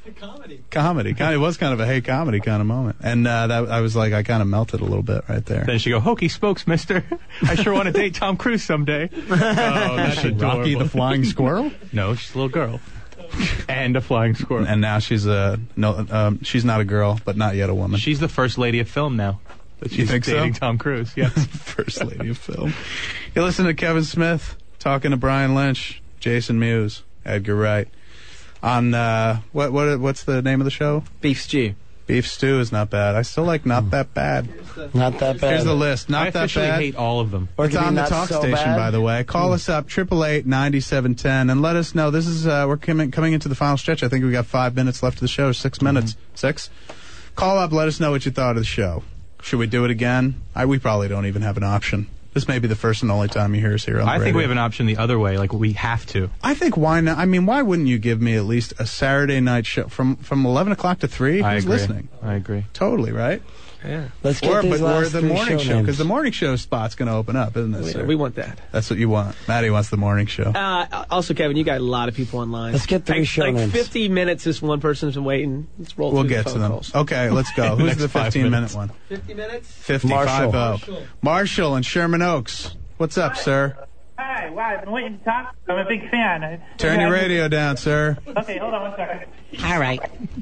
Comedy. Comedy. Kind of, it was kind of a hey comedy kind of moment. And uh, that, I was like, I kind of melted a little bit right there. Then she go, hokey spokes, mister. I sure want to date Tom Cruise someday. Oh, that's Rocky adorable. the Flying Squirrel? No, she's a little girl. And a flying squirrel. And now she's a no. Um, she's not a girl, but not yet a woman. She's the first lady of film now. But she's You think dating so? Tom Cruise. Yes. First lady of film. You listen to Kevin Smith talking to Brian Lynch, Jason Mewes, Edgar Wright. On uh, what what what's the name of the show? Beef Stew. Beef Stew is not bad. I still like Not That Bad. Not that bad. Here's the list. Not I That officially Bad. hate all of them. Or it It's could be on the Not talk So station, Bad. by the way. Call us up, triple eight ninety-seven ten, and let us know. This is uh, we're coming coming into the final stretch. I think we got five minutes left of the show. Six minutes. Six. Call up. Let us know what you thought of the show. Should we do it again? I, we probably don't even have an option. This may be the first and only time you hear us here on the I think radio. we have an option the other way. Like, we have to. I think why not? I mean, why wouldn't you give me at least a Saturday night show from from eleven o'clock to three? I Who's agree. listening? I agree. Totally, right? Yeah. Let's get Or, these but or last the three morning show, names. because the morning show spot's going to open up, isn't it, We, sir? we want that. That's what you want. Maddie wants the morning show. Uh, also, Kevin, you got a lot of people online. Let's get three like, show like names. fifty minutes. This one person's been waiting. Let's roll We'll through get the to phone them. calls. Okay, let's go. The Who's next the five fifteen minute minutes. one? Fifty minutes. fifty Marshall. Marshall. Marshall in Sherman Oaks. What's up, sir? Hi, wow, I've been waiting to talk. I'm a big fan. I- Turn your radio down, sir. Okay, hold on one second. All right.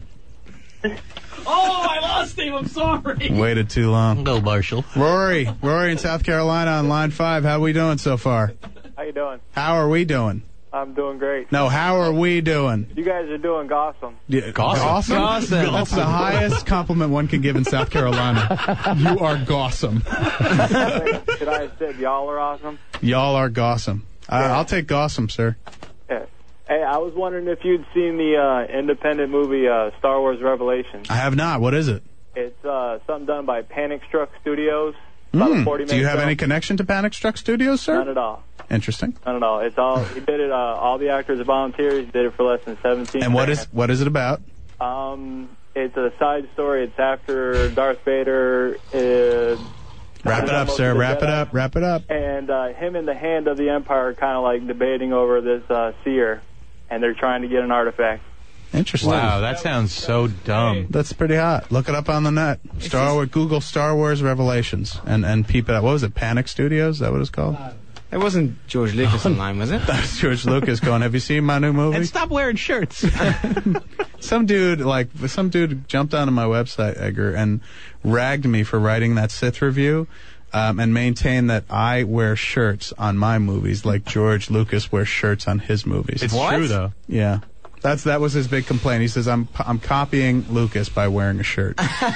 Oh, I lost him. I'm sorry. Waited too long. Go, Marshall. Rory. Rory in South Carolina on line five. How we doing so far? How you doing? How are we doing? I'm doing great. No, how are we doing? You guys are doing awesome. Yeah, Gossam. Awesome. Gossam. That's the highest compliment one can give in South Carolina. You are gossam. Should I have said y'all are awesome? Y'all are gossam. I, I'll take gossam, sir. Yeah. Hey, I was wondering if you'd seen the uh, independent movie uh, Star Wars Revelations. I have not. What is it? It's uh, something done by Panic Struck Studios. About a Mm. forty Do you minute have film. any connection to Panic Struck Studios, sir? None at all. Interesting. None at all. It's all he did it. Uh, all the actors are volunteers. He did it for less than seventeen. And what grand. is what is it about? Um, it's a side story. It's after Darth Vader. Uh, Wrap it up, most sir. of the Wrap it Jedi. up. Wrap it up. And uh, him and the Hand of the Empire are kind of like debating over this uh, seer, and they're trying to get an artifact. Interesting. Wow, that sounds so dumb. That's pretty hot. Look it up on the net. Star Wars. Google Star Wars Revelations and and peep it out. What was it? Panic Studios? Is that what it's called? It wasn't George Lucas online, was it? That was George Lucas going, have you seen my new movie? And stop wearing shirts. Some dude, like, some dude jumped onto my website, Edgar, and ragged me for writing that Sith review, um, and maintained that I wear shirts on my movies like George Lucas wears shirts on his movies. It's true, though. Yeah. That's that was his big complaint. He says, I'm I'm copying Lucas by wearing a shirt.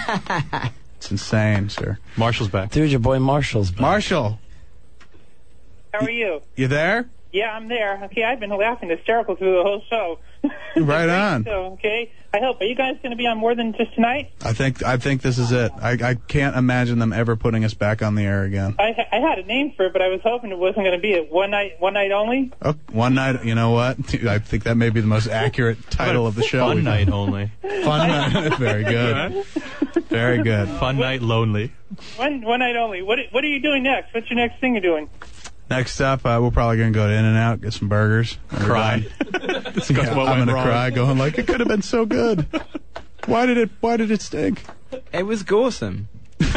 It's insane, sir. Marshall's back. Dude, your boy Marshall's back. Marshall, How are you? you there? Yeah, I'm there. Okay, I've been laughing hysterical through the whole show. Right on. So, okay, I hope. Are you guys going to be on more than just tonight? I think I think this is it. I, I can't imagine them ever putting us back on the air again. I, I had a name for it, but I was hoping it wasn't going to be a one night, one night only. Oh, one night, you know what? I think that may be the most accurate title of the show. Fun we've night done. only. Fun night. Very good. Very good. Fun night lonely. One, one night only. What, what are you doing next? What's your next thing you're doing? Next up, uh, we're probably going to go to In-N-Out, get some burgers. and we're Cry. done. Discuss Yeah, what I'm went going to wrong. cry, going like, it could have been so good. Why did it? Why did it stink? It was Gorsam.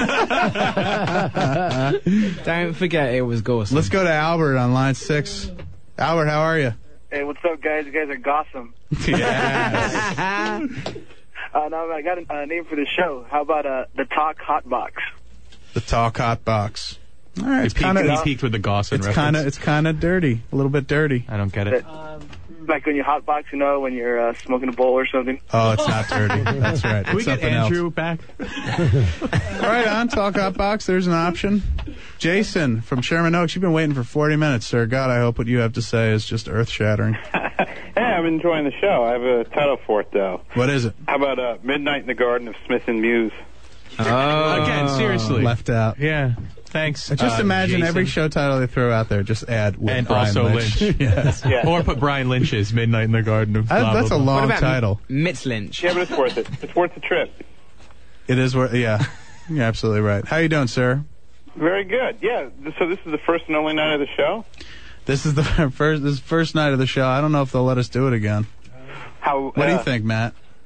Don't forget it was Gorsam. Let's go to Albert on line six. Albert, how are you? Hey, what's up, guys? You guys are gossam. Yes. Uh, now I got a uh, name for the show. How about uh, the Talk Hot Box? The Talk Hot Box. All right, He it's peeked, kind he of peeked with the Gosson it's reference. kind of it's kind of dirty, a little bit dirty. I don't get it. Like when you hot box, you know, when you're uh, smoking a bowl or something. Oh, it's not dirty. That's right. Can we It's get something Andrew else. back? Right on, Talk Hot Box. There's an option. Jason from Sherman Oaks, you've been waiting for forty minutes, sir. God, I hope what you have to say is just earth-shattering. Hey, I'm enjoying the show. I have a title for it, though. What is it? How about uh, Midnight in the Garden of Smith and Muse? Oh. Again, seriously. Left out. Yeah. Thanks. Just uh, imagine Jason. every show title they throw out there, just add with And Brian also Lynch. Lynch. Yes. Yeah. Or put Brian Lynch's Midnight in the Garden of I- blah, that's blah, a blah. long What about title. Mitz Lynch? Yeah, but it's worth it. It's worth the trip. It is worth. Yeah, you're absolutely right. How you doing, sir? Very good. Yeah, so this is the first and only night of the show? This is the first. This is the first night of the show. I don't know if they'll let us do it again. How? What do you uh, think, Matt?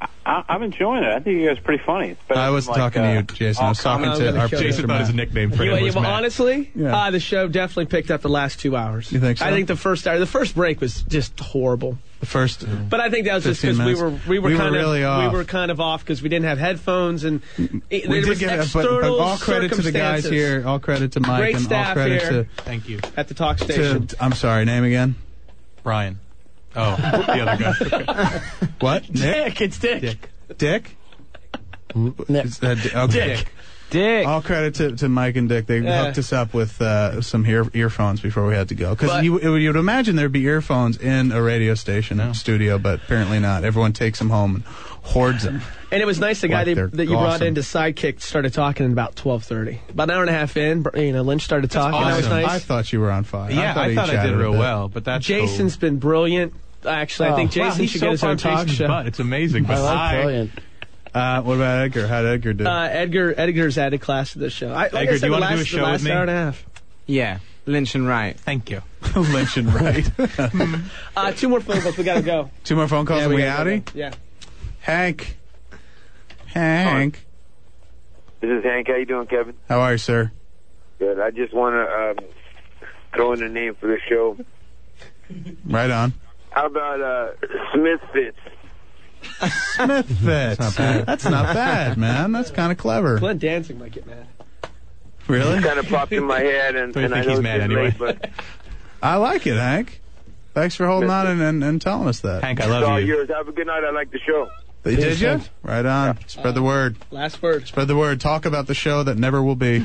I, I'm enjoying it. I think you guys are pretty funny. It's better I than, wasn't like, talking uh, to you, Jason. I was talking I'm to gonna our kill producer, you. thought Matt. his nickname for You, him you, was well, Matt. honestly, Yeah. uh, the show definitely picked up the last two hours. You think so? I think the first hour, the first break was just horrible. The first, But I think that was just fifteen because we were minutes. we were We were kind really of off. we were kind of off because we didn't have headphones and it, we there did was get, but, external but all credit to the guys circumstances. here. All credit to Mike Great and all staff credit here. to Thank you. At the talk station. To, I'm sorry, name again? Brian. Oh, the other guy. What? Nick? Dick, it's Dick. Dick. Dick? Nick. It's, uh, Di- okay. Dick. Dick. All credit to, to Mike and Dick. They Yeah. hooked us up with uh, some ear, earphones before we had to go. Because But- you, you would imagine there'd be earphones in a radio station studio, but apparently not. Everyone takes them home and hoards them. And it was nice the guy Like they, they're that you brought awesome. in to Sidekick started talking at about twelve thirty. About an hour and a half in, you know, Lynch started talking. That was awesome. nice. I thought you were on fire. Yeah, I he thought I chatted did a real bit. well, but that's Jason's been brilliant. Actually, I Oh, think wow, Jason he's should so get his far own talk Jason's show. butt. It's amazing. I But like I- brilliant. Uh, what about Edgar? How'd Edgar do? Uh, Edgar Edgar's added class to this show. I, like I Edgar, said, do you the wanna do last, a show the with last me? hour and a half. Yeah, Lynch and Wright. Thank you. Lynch and Wright. Uh, two more phone calls. We gotta go. Two more phone calls Yeah, and we gotta outie? go. Yeah. Hank. Hank. This is Hank. How you doing, Kevin? How are you, sir? Good. I just want to um, throw in a name for the show. Right on. How about uh, Smith Fits? Smith Fits. That's not bad. That's not bad, man. That's kind of clever. Glenn Danzig might get mad. Really? It kind of popped in my head, and, Do you and I think know he's it's mad getting anyway? late, but I like it, Hank. Thanks for holding on and, and, and telling us that. Hank, I it's all love you. yours. Have a good night. I like the show. Did Yes, you? Hank. Right on. Spread the word. Last word. Spread the word. Talk about the show that never will be.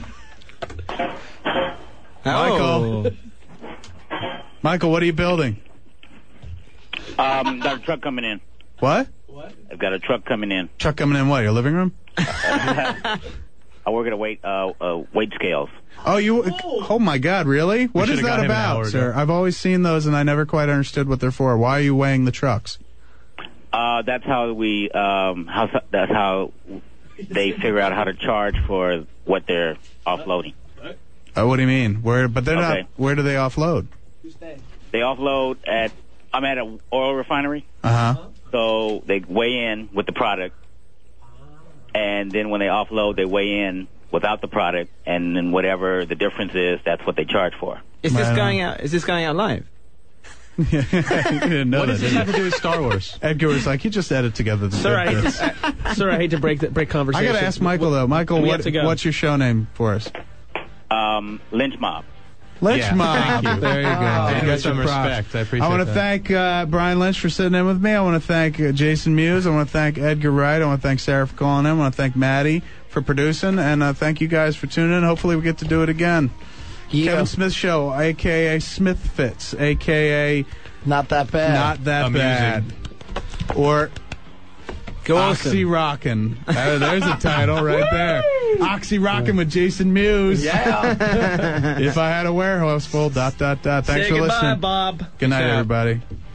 Michael. Michael, what are you building? Um, got a truck coming in. What? I've got a truck coming in. Truck coming in what? Your living room? I work at a weight uh, uh, weight scales. Oh, you? Oh my God! Really? What is should've that got him an about, hour sir? ago. I've always seen those, and I never quite understood what they're for. Why are you weighing the trucks? Uh, that's how we um, how that's how they figure out how to charge for what they're offloading. Oh, what do you mean? Where? But they're Okay. not. Where do they offload? They offload at I'm at an oil refinery, Uh huh. so they weigh in with the product, and then when they offload, they weigh in without the product, and then whatever the difference is, that's what they charge for. Is this Right on. going out? Is this going out live? you didn't know What that, does this did have you? to do with Star Wars? Edgar was like, you just edit together the Sir, I good hate bits. to, uh, sir, I hate to break the, break I conversation. gotta ask Michael though. Michael, We what, have to go. what's your show name for us? Um, Lynch Mob. Lynch Yeah, Mob. thank you. There you go. And You got with some your props. respect. I appreciate I want to that. thank uh, Brian Lynch for sitting in with me. I want to thank uh, Jason Mewes. I want to thank Edgar Wright. I want to thank Sarah for calling in. I want to thank Maddie for producing. And uh, thank you guys for tuning in. Hopefully we get to do it again. Kevin Smith Show, a k a. Smith Fits, a k a. Not that bad. Not that Amusing. bad. Or Oxy Rockin'. Uh, there's a title right there. Oxy Rockin' with Jason Mewes. Yeah. If I had a warehouse full, dot, dot, dot. Thanks Say for goodbye, listening. Bob. Good night, Peace out. everybody.